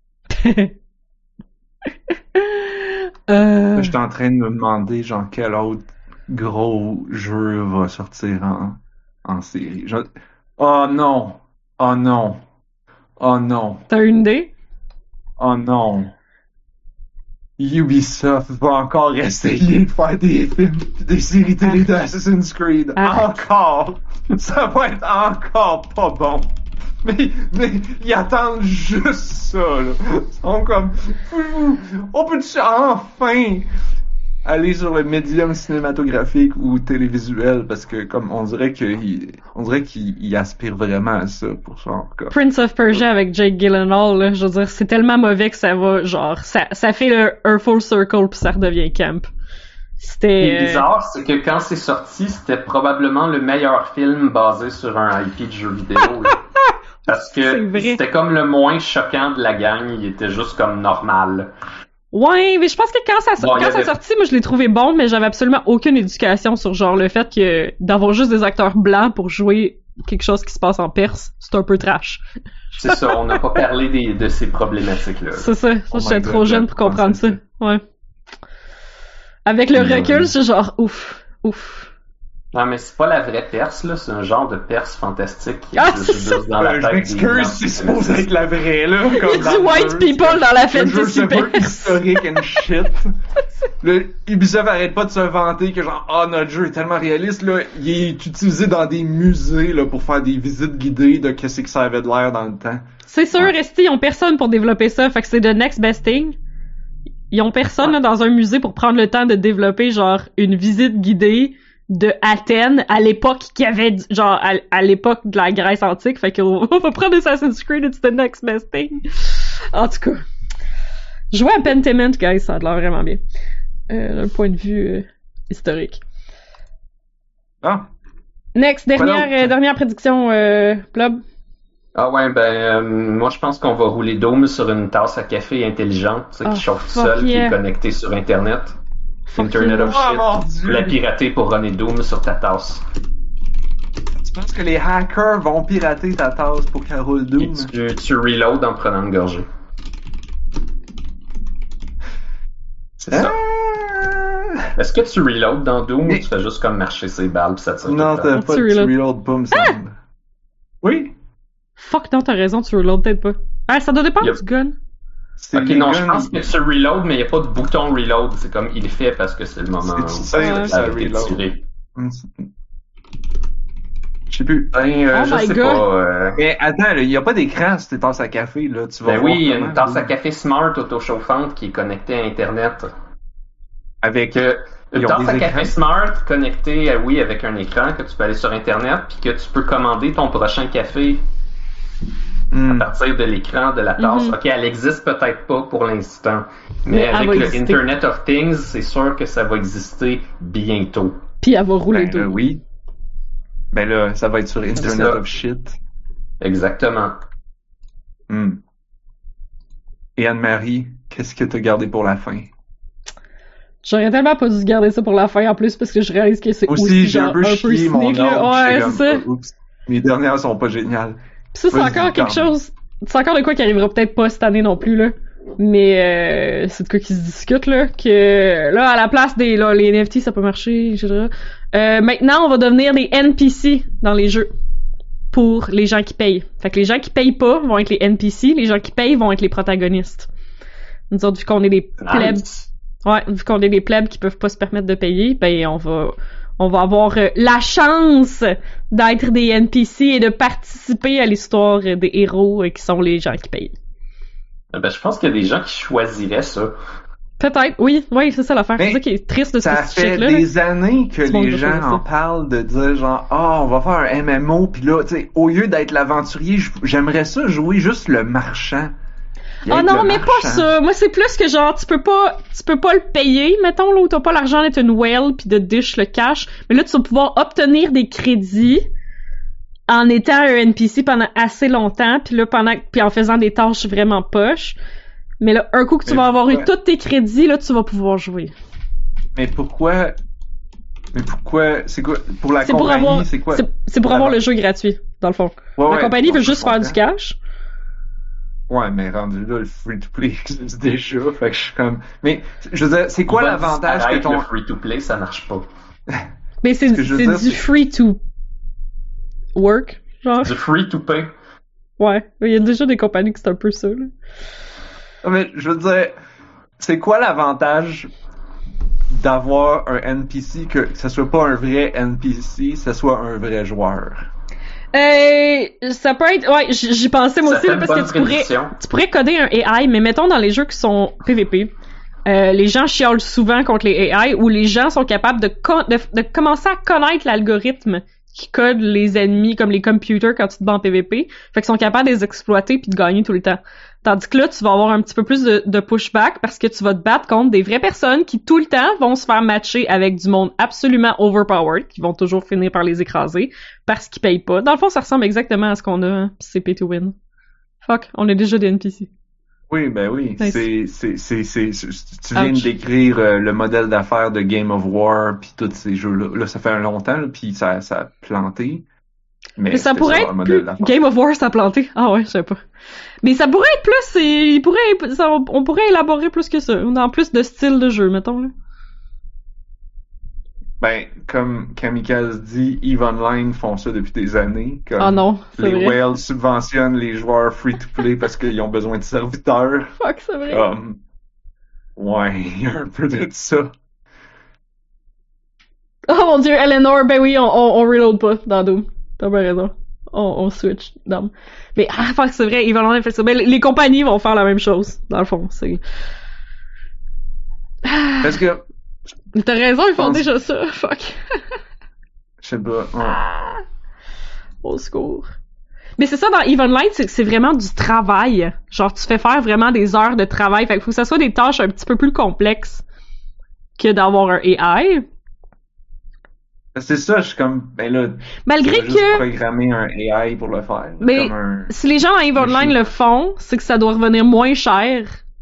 euh... J'étais en train de me demander, genre, quel autre gros jeu va sortir en, en série. Je- Oh non! Oh non! Oh non! T'as une idée? Oh non! Ubisoft va encore essayer de faire des films pis des séries télé de Assassin's Creed. Arrête. Encore! Ça va être encore pas bon! Mais, mais, ils attendent juste ça, là. Ils sont comme, on peut-tu enfin aller sur le médium cinématographique ou télévisuel, parce que, comme, on dirait qu'il, on dirait qu'il il aspire vraiment à ça pour ça, encore. Prince of Persia avec Jake Gyllenhaal, là, je veux dire, c'est tellement mauvais que ça va, genre, ça, ça fait le, un full circle puis ça redevient camp. Ce qui C'était... est euh, bizarre, c'est que quand c'est sorti, c'était probablement le meilleur film basé sur un I P de jeu vidéo. là. Parce C'est que vrai. c'était comme le moins choquant de la gang, il était juste comme normal. Ouais, mais je pense que quand ça, sort- Bon, il y quand ça avait- sorti, moi je l'ai trouvé bon, mais j'avais absolument aucune éducation sur genre le fait que d'avoir juste des acteurs blancs pour jouer quelque chose qui se passe en Perse, c'est un peu trash. C'est ça, on n'a pas parlé des, de ces problématiques-là. C'est ça, ça Oh j'étais my trop God, jeune pour j'apprends comprendre ça. ça. Ouais. Avec le Ouais. recul, c'est genre ouf, ouf. Non, mais c'est pas la vraie Perse, là, c'est un genre de Perse fantastique qui Ah, existe c'est ça. juste dans la Euh, tête je m'excuse, des c'est gens. supposé être la vraie, là. Il y Comme a dans du le white jeu, people c'est- dans la Le jeu fantasy se veut perse. historique and shit. Le Ubisoft arrête pas de se vanter que genre, ah, notre jeu est tellement réaliste, là, il est utilisé dans des musées, là, pour faire des visites guidées de qu'est-ce que ça avait de l'air dans le temps. C'est sûr, Ouais. Esti, ils ont personne pour développer ça, fait que c'est the next best thing. Ils ont personne là, dans un musée pour prendre le temps de développer genre une visite guidée de Athènes à l'époque qu'il y avait du- genre à, à l'époque de la Grèce antique, fait qu'on on va prendre Assassin's Creed, it's the next best thing. En tout cas, jouer à Pentiment, guys, ça a l'air vraiment bien. Euh, d'un point de vue euh, historique. Ah, Next, dernière d'autre? euh, dernière prédiction, euh, Blob. Ah ouais, ben, euh, moi je pense qu'on va rouler Doom sur une tasse à café intelligente, tu sais, Oh, qui chauffe tout fuck seul, qui yeah. est connectée sur Internet. Fuck Internet yeah. of Oh, shit. mon Tu Dieu. peux la pirater pour runner Doom sur ta tasse. tu penses que les hackers vont pirater ta tasse pour qu'elle roule Puis Doom? tu, tu reload en prenant une gorgée. C'est ça. Ah! Est-ce que tu reload dans Doom Mais- ou tu fais juste comme marcher ses balles pis ça tire Non, tout le t'as temps? pas Tu de reload. reload pas, me semble. Oui? Fuck, non, t'as raison, tu reload peut-être pas. Ah, ça doit dépendre Yep. du gun. C'est Ok, les non, je guns, pense que tu reload, mais il n'y a pas de bouton reload. C'est comme il le fait parce que c'est le moment C'est où ça, Ouais. ça a été reload. tiré. Je sais plus. Ben, euh, Oh je my sais God. pas. Pas, euh, Mais attends, il y a pas d'écran sur tes tasses à café, là. Tu vas Ben voir oui, il y a comment, une tasse là. à café smart autochauffante qui est connectée à Internet. Avec. Que, Ils une ont tasse des à café écrans? smart connectée, à, oui, avec un écran que tu peux aller sur Internet puis que tu peux commander ton prochain café Hmm. à partir de l'écran de la tasse. Mhm. Ok, elle existe peut-être pas pour l'instant, mais, Mais elle avec va le exister. Internet of Things, c'est sûr que ça va exister bientôt. Puis elle va rouler Ben, tout. euh, oui. Ben là, ça va être sur Internet ça. of Shit. Exactement. Hmm. Et Anne-Marie, qu'est-ce que t'as gardé pour la fin? J'aurais tellement pas dû garder ça pour la fin en plus parce que je réalise que c'est aussi, Aussi, j'ai genre, un peu chié mon cynique, là. ordre. Ouais, j'étais c'est ça. comme, oups, mes dernières sont pas géniales. Pis ça, c'est Vas-y, encore quelque Carmen. chose. C'est encore de quoi qui arrivera peut-être pas cette année non plus, là. Mais euh, c'est de quoi qui se discute, là. Que là, à la place des là, les N F T, ça peut marcher, et cetera. Euh, maintenant, on va devenir des N P C dans les jeux. Pour les gens qui payent. Fait que les gens qui payent pas vont être les N P C, les gens qui payent vont être les protagonistes. Nous autres, vu qu'on est des plebs. Nice. Ouais, vu qu'on est des plebs qui peuvent pas se permettre de payer, ben on va on va avoir euh, la chance d'être des N P C et de participer à l'histoire euh, des héros euh, qui sont les gens qui payent. Ben, je pense qu'il y a des gens qui choisiraient ça. Peut-être, oui, oui, c'est ça l'affaire. Mais C'est ça qui est triste de ce Ça fait shit-là. des années que Tout le monde les peut gens faire ça. en parlent de dire genre ah on va faire un M M O puis là tu sais au lieu d'être l'aventurier j- j'aimerais ça jouer juste le marchand. Oh non, mais pas ça. Moi, c'est plus que genre, tu peux pas, tu peux pas le payer, mettons, là, où t'as pas l'argent d'être une whale pis de dish le cash. Mais là, tu vas pouvoir obtenir des crédits en étant un N P C pendant assez longtemps pis là, pendant, pis en faisant des tâches vraiment poches. Mais là, un coup que tu Mais vas avoir eu pourquoi? tous tes crédits, là, tu vas pouvoir jouer. Mais pourquoi mais pourquoi c'est quoi pour la C'est pour compagnie avoir, c'est quoi c'est, c'est pour La- avoir le jeu gratuit, dans le fond. Ouais, La ouais, compagnie bon, veut je juste faire comprends. du cash. Ouais, mais rendu là, le free-to-play existe déjà, fait que je suis comme... Mais, je veux dire, c'est quoi Il va l'avantage que disparaître, ton... le free-to-play, ça marche pas. Mais c'est, Ce que je veux c'est dire, du c'est- free to work, genre. Du free-to-pay. Ouais. Il y a déjà des compagnies qui c'est un peu ça, là. Non, mais, je veux dire, c'est quoi l'avantage d'avoir un N P C, que ça soit pas un vrai N P C, ça soit un vrai joueur? Euh, ça peut être, ouais, j- j'y pensais moi Ça aussi, fait là, une parce bonne que tu pourrais, prédiction. tu pourrais coder un A I, mais mettons dans les jeux qui sont P V P, euh, les gens chiolent souvent contre les A I, où les gens sont capables de, con- de, de commencer à connaître l'algorithme qui code les ennemis, comme les computers quand tu te bats en P V P, fait qu'ils sont capables de les exploiter puis de gagner tout le temps. Tandis que là, tu vas avoir un petit peu plus de, de pushback parce que tu vas te battre contre des vraies personnes qui tout le temps vont se faire matcher avec du monde absolument overpowered, qui vont toujours finir par les écraser parce qu'ils payent pas. Dans le fond, ça ressemble exactement à ce qu'on a, hein, pis c'est pay to win. Fuck, on est déjà des N P C. Oui, ben oui. Nice. C'est, c'est, c'est, c'est, c'est- tu viens Ouch. de décrire euh, le modèle d'affaires de Game of War puis tous ces jeux-là. Là, ça fait un longtemps, là, puis ça, ça a planté. Mais, Mais ça c'était pourrait leur être modèle plus... d'affaires. Game of War, ça a planté. Ah ouais, je sais pas. Mais ça pourrait être plus... c'est- Il pourrait... ça- on pourrait élaborer plus que ça. Dans plus de style de jeu, mettons, là. Ben, comme Kamikaze dit, EVE Online font ça depuis des années. Comme Ah non, c'est les vrai. whales subventionnent les joueurs free-to-play parce qu'ils ont besoin de serviteurs. Fuck, c'est vrai. Comme, ouais, il y a un peu de ça. Oh mon dieu, Eleanor, ben oui, on, on, on reload pas dans Doom. T'as bien raison. On, on switch d'armes. Mais, ah, fuck, c'est vrai, ils vont en fait ça. Ben, les, les compagnies vont faire la même chose, dans le fond. C'est... Ah, Parce que, t'as raison, ils font pense- déjà ça. Fuck. je sais pas, ouais. Au secours. Mais c'est ça, dans EVE Online, c'est, c'est vraiment du travail. Genre, tu fais faire vraiment des heures de travail. Fait qu'il faut que ça soit des tâches un petit peu plus complexes que d'avoir un A I. C'est ça, je suis comme, ben là, Malgré tu vas juste que... programmer un A I pour le faire. Mais- Comme un... Si les gens dans EVE Online Machine. le font, c'est que ça doit revenir moins cher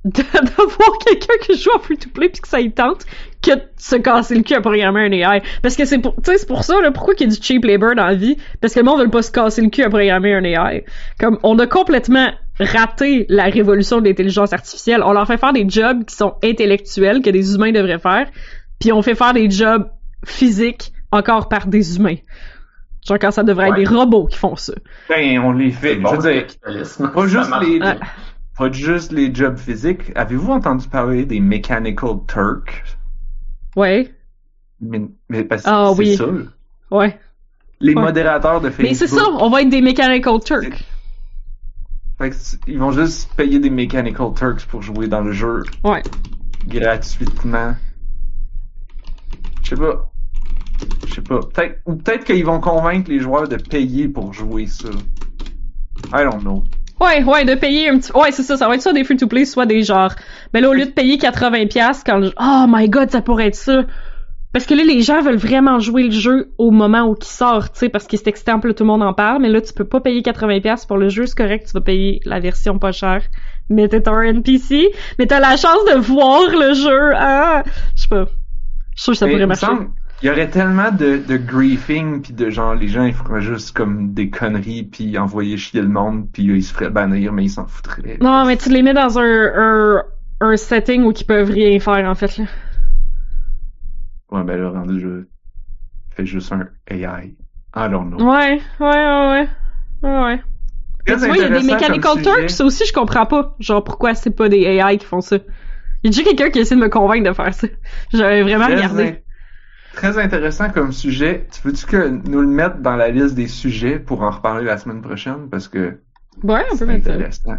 de, de voir quelqu'un qui joue en free-to-play pis que ça y tente que de se casser le cul à programmer un A I. Parce que c'est pour, tu sais, c'est pour ça, là, pourquoi qu'il y a du cheap labor dans la vie? Parce que le monde veut pas se casser le cul à programmer un A I. Comme, on a complètement raté la révolution de l'intelligence artificielle. On leur fait faire des jobs qui sont intellectuels, que des humains devraient faire, puis on fait faire des jobs physiques encore par des humains. Genre quand ça devrait ouais. être des robots qui font ça. Ben, on les fait. Bon, je veux dire, pas juste les, ouais. pas juste les jobs physiques. Avez-vous entendu parler des Mechanical Turks? Ouais. Mais, mais parce que ah, c'est oui. ça. Ouais. Les ouais. modérateurs de Facebook. Mais c'est ça, on va être des Mechanical Turks. Fait que, ils vont juste payer des Mechanical Turks pour jouer dans le jeu. Ouais. Gratuitement. Je sais pas. Je sais pas. Peut-être, ou peut-être qu'ils vont convaincre les joueurs de payer pour jouer ça. I don't know. Ouais, ouais, de payer un petit... Ouais, c'est ça, ça va être ça des free-to-play, soit des genres... Ben là, au lieu de payer quatre-vingts dollars quand le... Oh my god, ça pourrait être ça! Parce que là, les gens veulent vraiment jouer le jeu au moment où il sort, tu sais, parce que c'est extant, là, tout le monde en parle, mais là, tu peux pas payer quatre-vingts dollars pour le jeu, c'est correct, tu vas payer la version pas chère. Mais t'es un N P C, mais t'as la chance de voir le jeu, ah! Je sais pas. Je suis sûr que ça mais pourrait marcher. Semble... Il y aurait tellement de, de griefing pis de genre, les gens, ils feraient juste comme des conneries pis envoyer chier le monde pis ils se feraient bannir, mais ils s'en foutraient. Non, mais tu les mets dans un, un, un setting où ils peuvent rien faire, en fait, là. Ouais, ben là, rendu jeu, fais juste un A I. I don't know. Ouais, ouais, ouais, ouais. Ouais, ouais. Mais tu vois, il y a des Mechanical Turks, ça aussi, je comprends pas. Genre, pourquoi c'est pas des A I qui font ça? Il y a déjà quelqu'un qui essaie de me convaincre de faire ça. J'avais vraiment Très regardé. In- Très intéressant comme sujet. Tu veux-tu que nous le mettre dans la liste des sujets pour en reparler la semaine prochaine? Parce que ouais, on peut c'est mettre intéressant.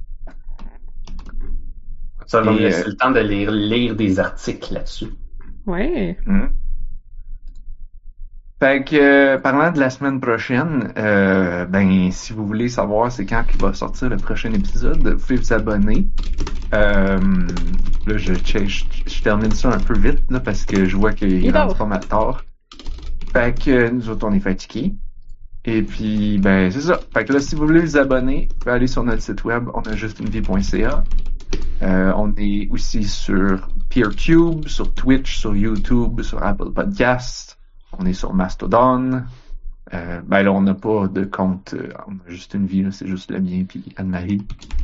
Ça va me Et, laisser euh, le temps de lire, lire des articles là-dessus. Ouais. Hum. Fait que, euh, parlant de la semaine prochaine, euh, ben, si vous voulez savoir c'est quand qu'il va sortir le prochain épisode, vous pouvez vous abonner. Euh, là, je, je, je, je termine ça un peu vite, là, parce que je vois qu'il est rendu pas mal tard. Fait que, nous autres, on est fatigués. Et puis, ben, c'est ça. Fait que là, si vous voulez vous abonner, vous pouvez aller sur notre site web, on a juste une vie point c a. Euh, on est aussi sur PeerTube, sur Twitch, sur YouTube, sur Apple Podcasts. On est sur Mastodon. Euh, ben là, on n'a pas de compte. Euh, on a juste une vie, là, c'est juste le mien puis Anne-Marie.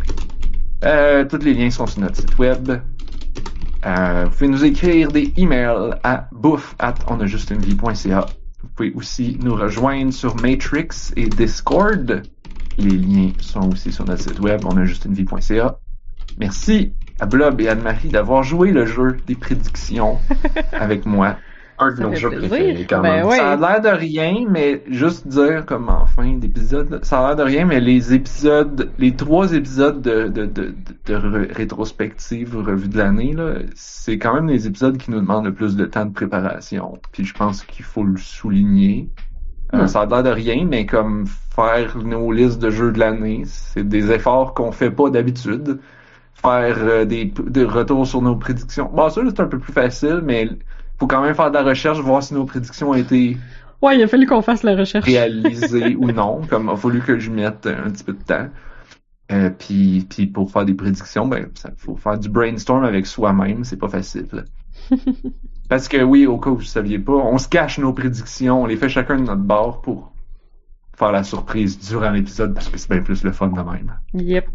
Euh, tous les liens sont sur notre site web. Euh, vous pouvez nous écrire des emails à bouffe at onajustunevie point c a. Vous pouvez aussi nous rejoindre sur Matrix et Discord. Les liens sont aussi sur notre site web onajustunevie point c a. Merci à Blob et Anne-Marie d'avoir joué le jeu des prédictions avec moi. Un de nos jeux préférés, quand ben même. ouais. Ça a l'air de rien, mais juste dire comme en fin d'épisode, là, ça a l'air de rien, mais les épisodes, les trois épisodes de, de, de, de, de ré- rétrospective revue de l'année, là, c'est quand même les épisodes qui nous demandent le plus de temps de préparation. Puis je pense qu'il faut le souligner. Euh, Hmm. Ça a l'air de rien, mais comme faire nos listes de jeux de l'année, c'est des efforts qu'on fait pas d'habitude. Faire euh, des, des retours sur nos prédictions. Bon, ça, là, c'est un peu plus facile, mais faut quand même faire de la recherche, voir si nos prédictions ont été Ouais, il a fallu qu'on fasse la recherche. réalisées ou non. Comme il a fallu que je mette un petit peu de temps. Euh, puis, puis pour faire des prédictions, ben, ça faut faire du brainstorm avec soi-même, c'est pas facile. Parce que oui, au cas où vous saviez pas, on se cache nos prédictions, on les fait chacun de notre bord pour faire la surprise durant l'épisode parce que c'est bien plus le fun de même. Yep.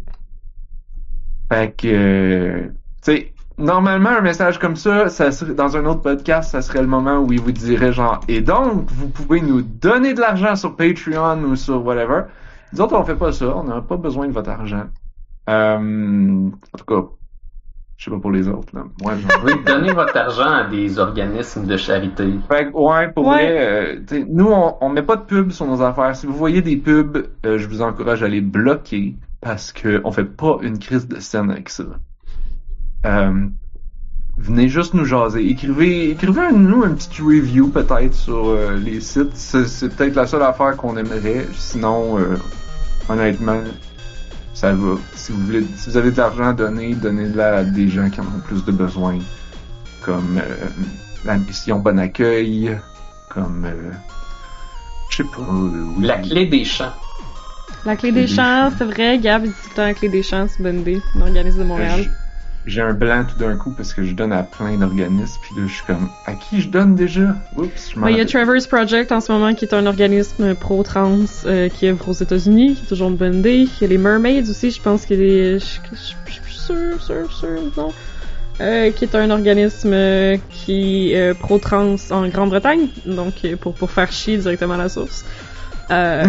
Fait que, euh, tu sais, normalement, un message comme ça, ça serait, dans un autre podcast, ça serait le moment où il vous dirait genre, et donc, vous pouvez nous donner de l'argent sur Patreon ou sur whatever. Nous autres, on fait pas ça, on n'a pas besoin de votre argent. Euh, en tout cas, je sais pas pour les autres, là. Moi, j'en Oui, donnez votre argent à des organismes de charité. Fait que, ouais, pour Ouais. vrai, euh, t'sais, nous, on, on met pas de pub sur nos affaires. Si vous voyez des pubs, euh, je vous encourage à les bloquer parce que on fait pas une crise de scène avec ça. Euh, venez juste nous jaser. Écrivez, écrivez nous un petit review peut-être sur euh, les sites. C'est, c'est peut-être la seule affaire qu'on aimerait. Sinon, euh, honnêtement, ça va. Si vous voulez, si vous avez de l'argent à donner, donnez-le à des gens qui en ont plus de besoin. Comme euh, la mission Bon Accueil, comme euh, je sais pas. euh, oui. La clé des champs. La clé des champs, c'est vrai, Gab, il dit tout le temps la clé des champs, c'est une bonne idée. Un organisme de Montréal. Je- j'ai un blanc tout d'un coup parce que je donne à plein d'organismes, puis là, je suis comme, à qui je donne déjà? Oups, je m'en Ben, il y a rappelle. Trevor's Project en ce moment qui est un organisme pro-trans euh, qui œuvre aux États-Unis, qui est toujours une bonne idée. Il y a les Mermaids aussi, je pense qu'il y a des... Je je- je suis plus sûre, sûre, sûre, non. Euh, qui est un organisme euh, qui est euh, pro-trans en Grande-Bretagne, donc euh, pour, pour faire chier directement la source. Euh,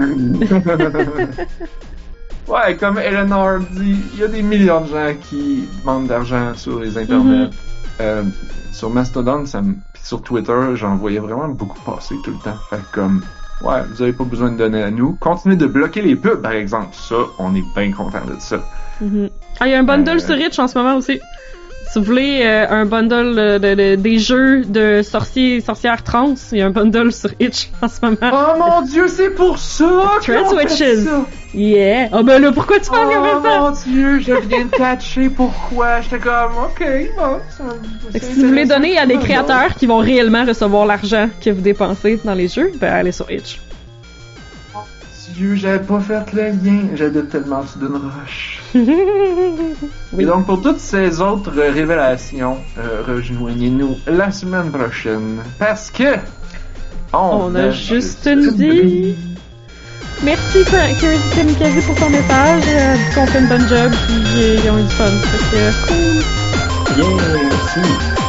Ouais, comme Eleanor dit, il y a des millions de gens qui demandent d'argent sur les internets. Mm-hmm. Euh, sur Mastodon, ça me... Puis sur Twitter, j'en voyais vraiment beaucoup passer tout le temps. Fait que comme, ouais, vous avez pas besoin de donner à nous. Continuez de bloquer les pubs, par exemple. Ça, on est bien content de ça. mhm. Ah, il y a un bundle Euh, sur Itch en ce moment aussi. Si vous voulez euh, un bundle de, de- de- des jeux de sorciers et sorcières trans, il y a un bundle sur Itch en ce moment. Oh mon dieu, c'est pour ça qu'ils ont fait Transwitches. ça! Yeah! Oh ben là, pourquoi tu penses qu'on Oh fait ça? mon dieu, je viens de catcher pourquoi. J'étais comme, ok, bon. Ça, Fait que si vous voulez donner à des créateurs qui vont réellement recevoir l'argent que vous dépensez dans les jeux, ben allez sur Itch. Dieu, j'avais pas fait le lien. J'habite tellement sous d'une roche. Oui. Et donc, pour toutes ces autres révélations, euh, rejoignez-nous la semaine prochaine. Parce que... On a juste une vie. Merci Curiosity Kamikaze pour ton message. Elle dit qu'on fait une bonne job puis euh, ils ont eu du fun. Fait que cool. Yeah, merci.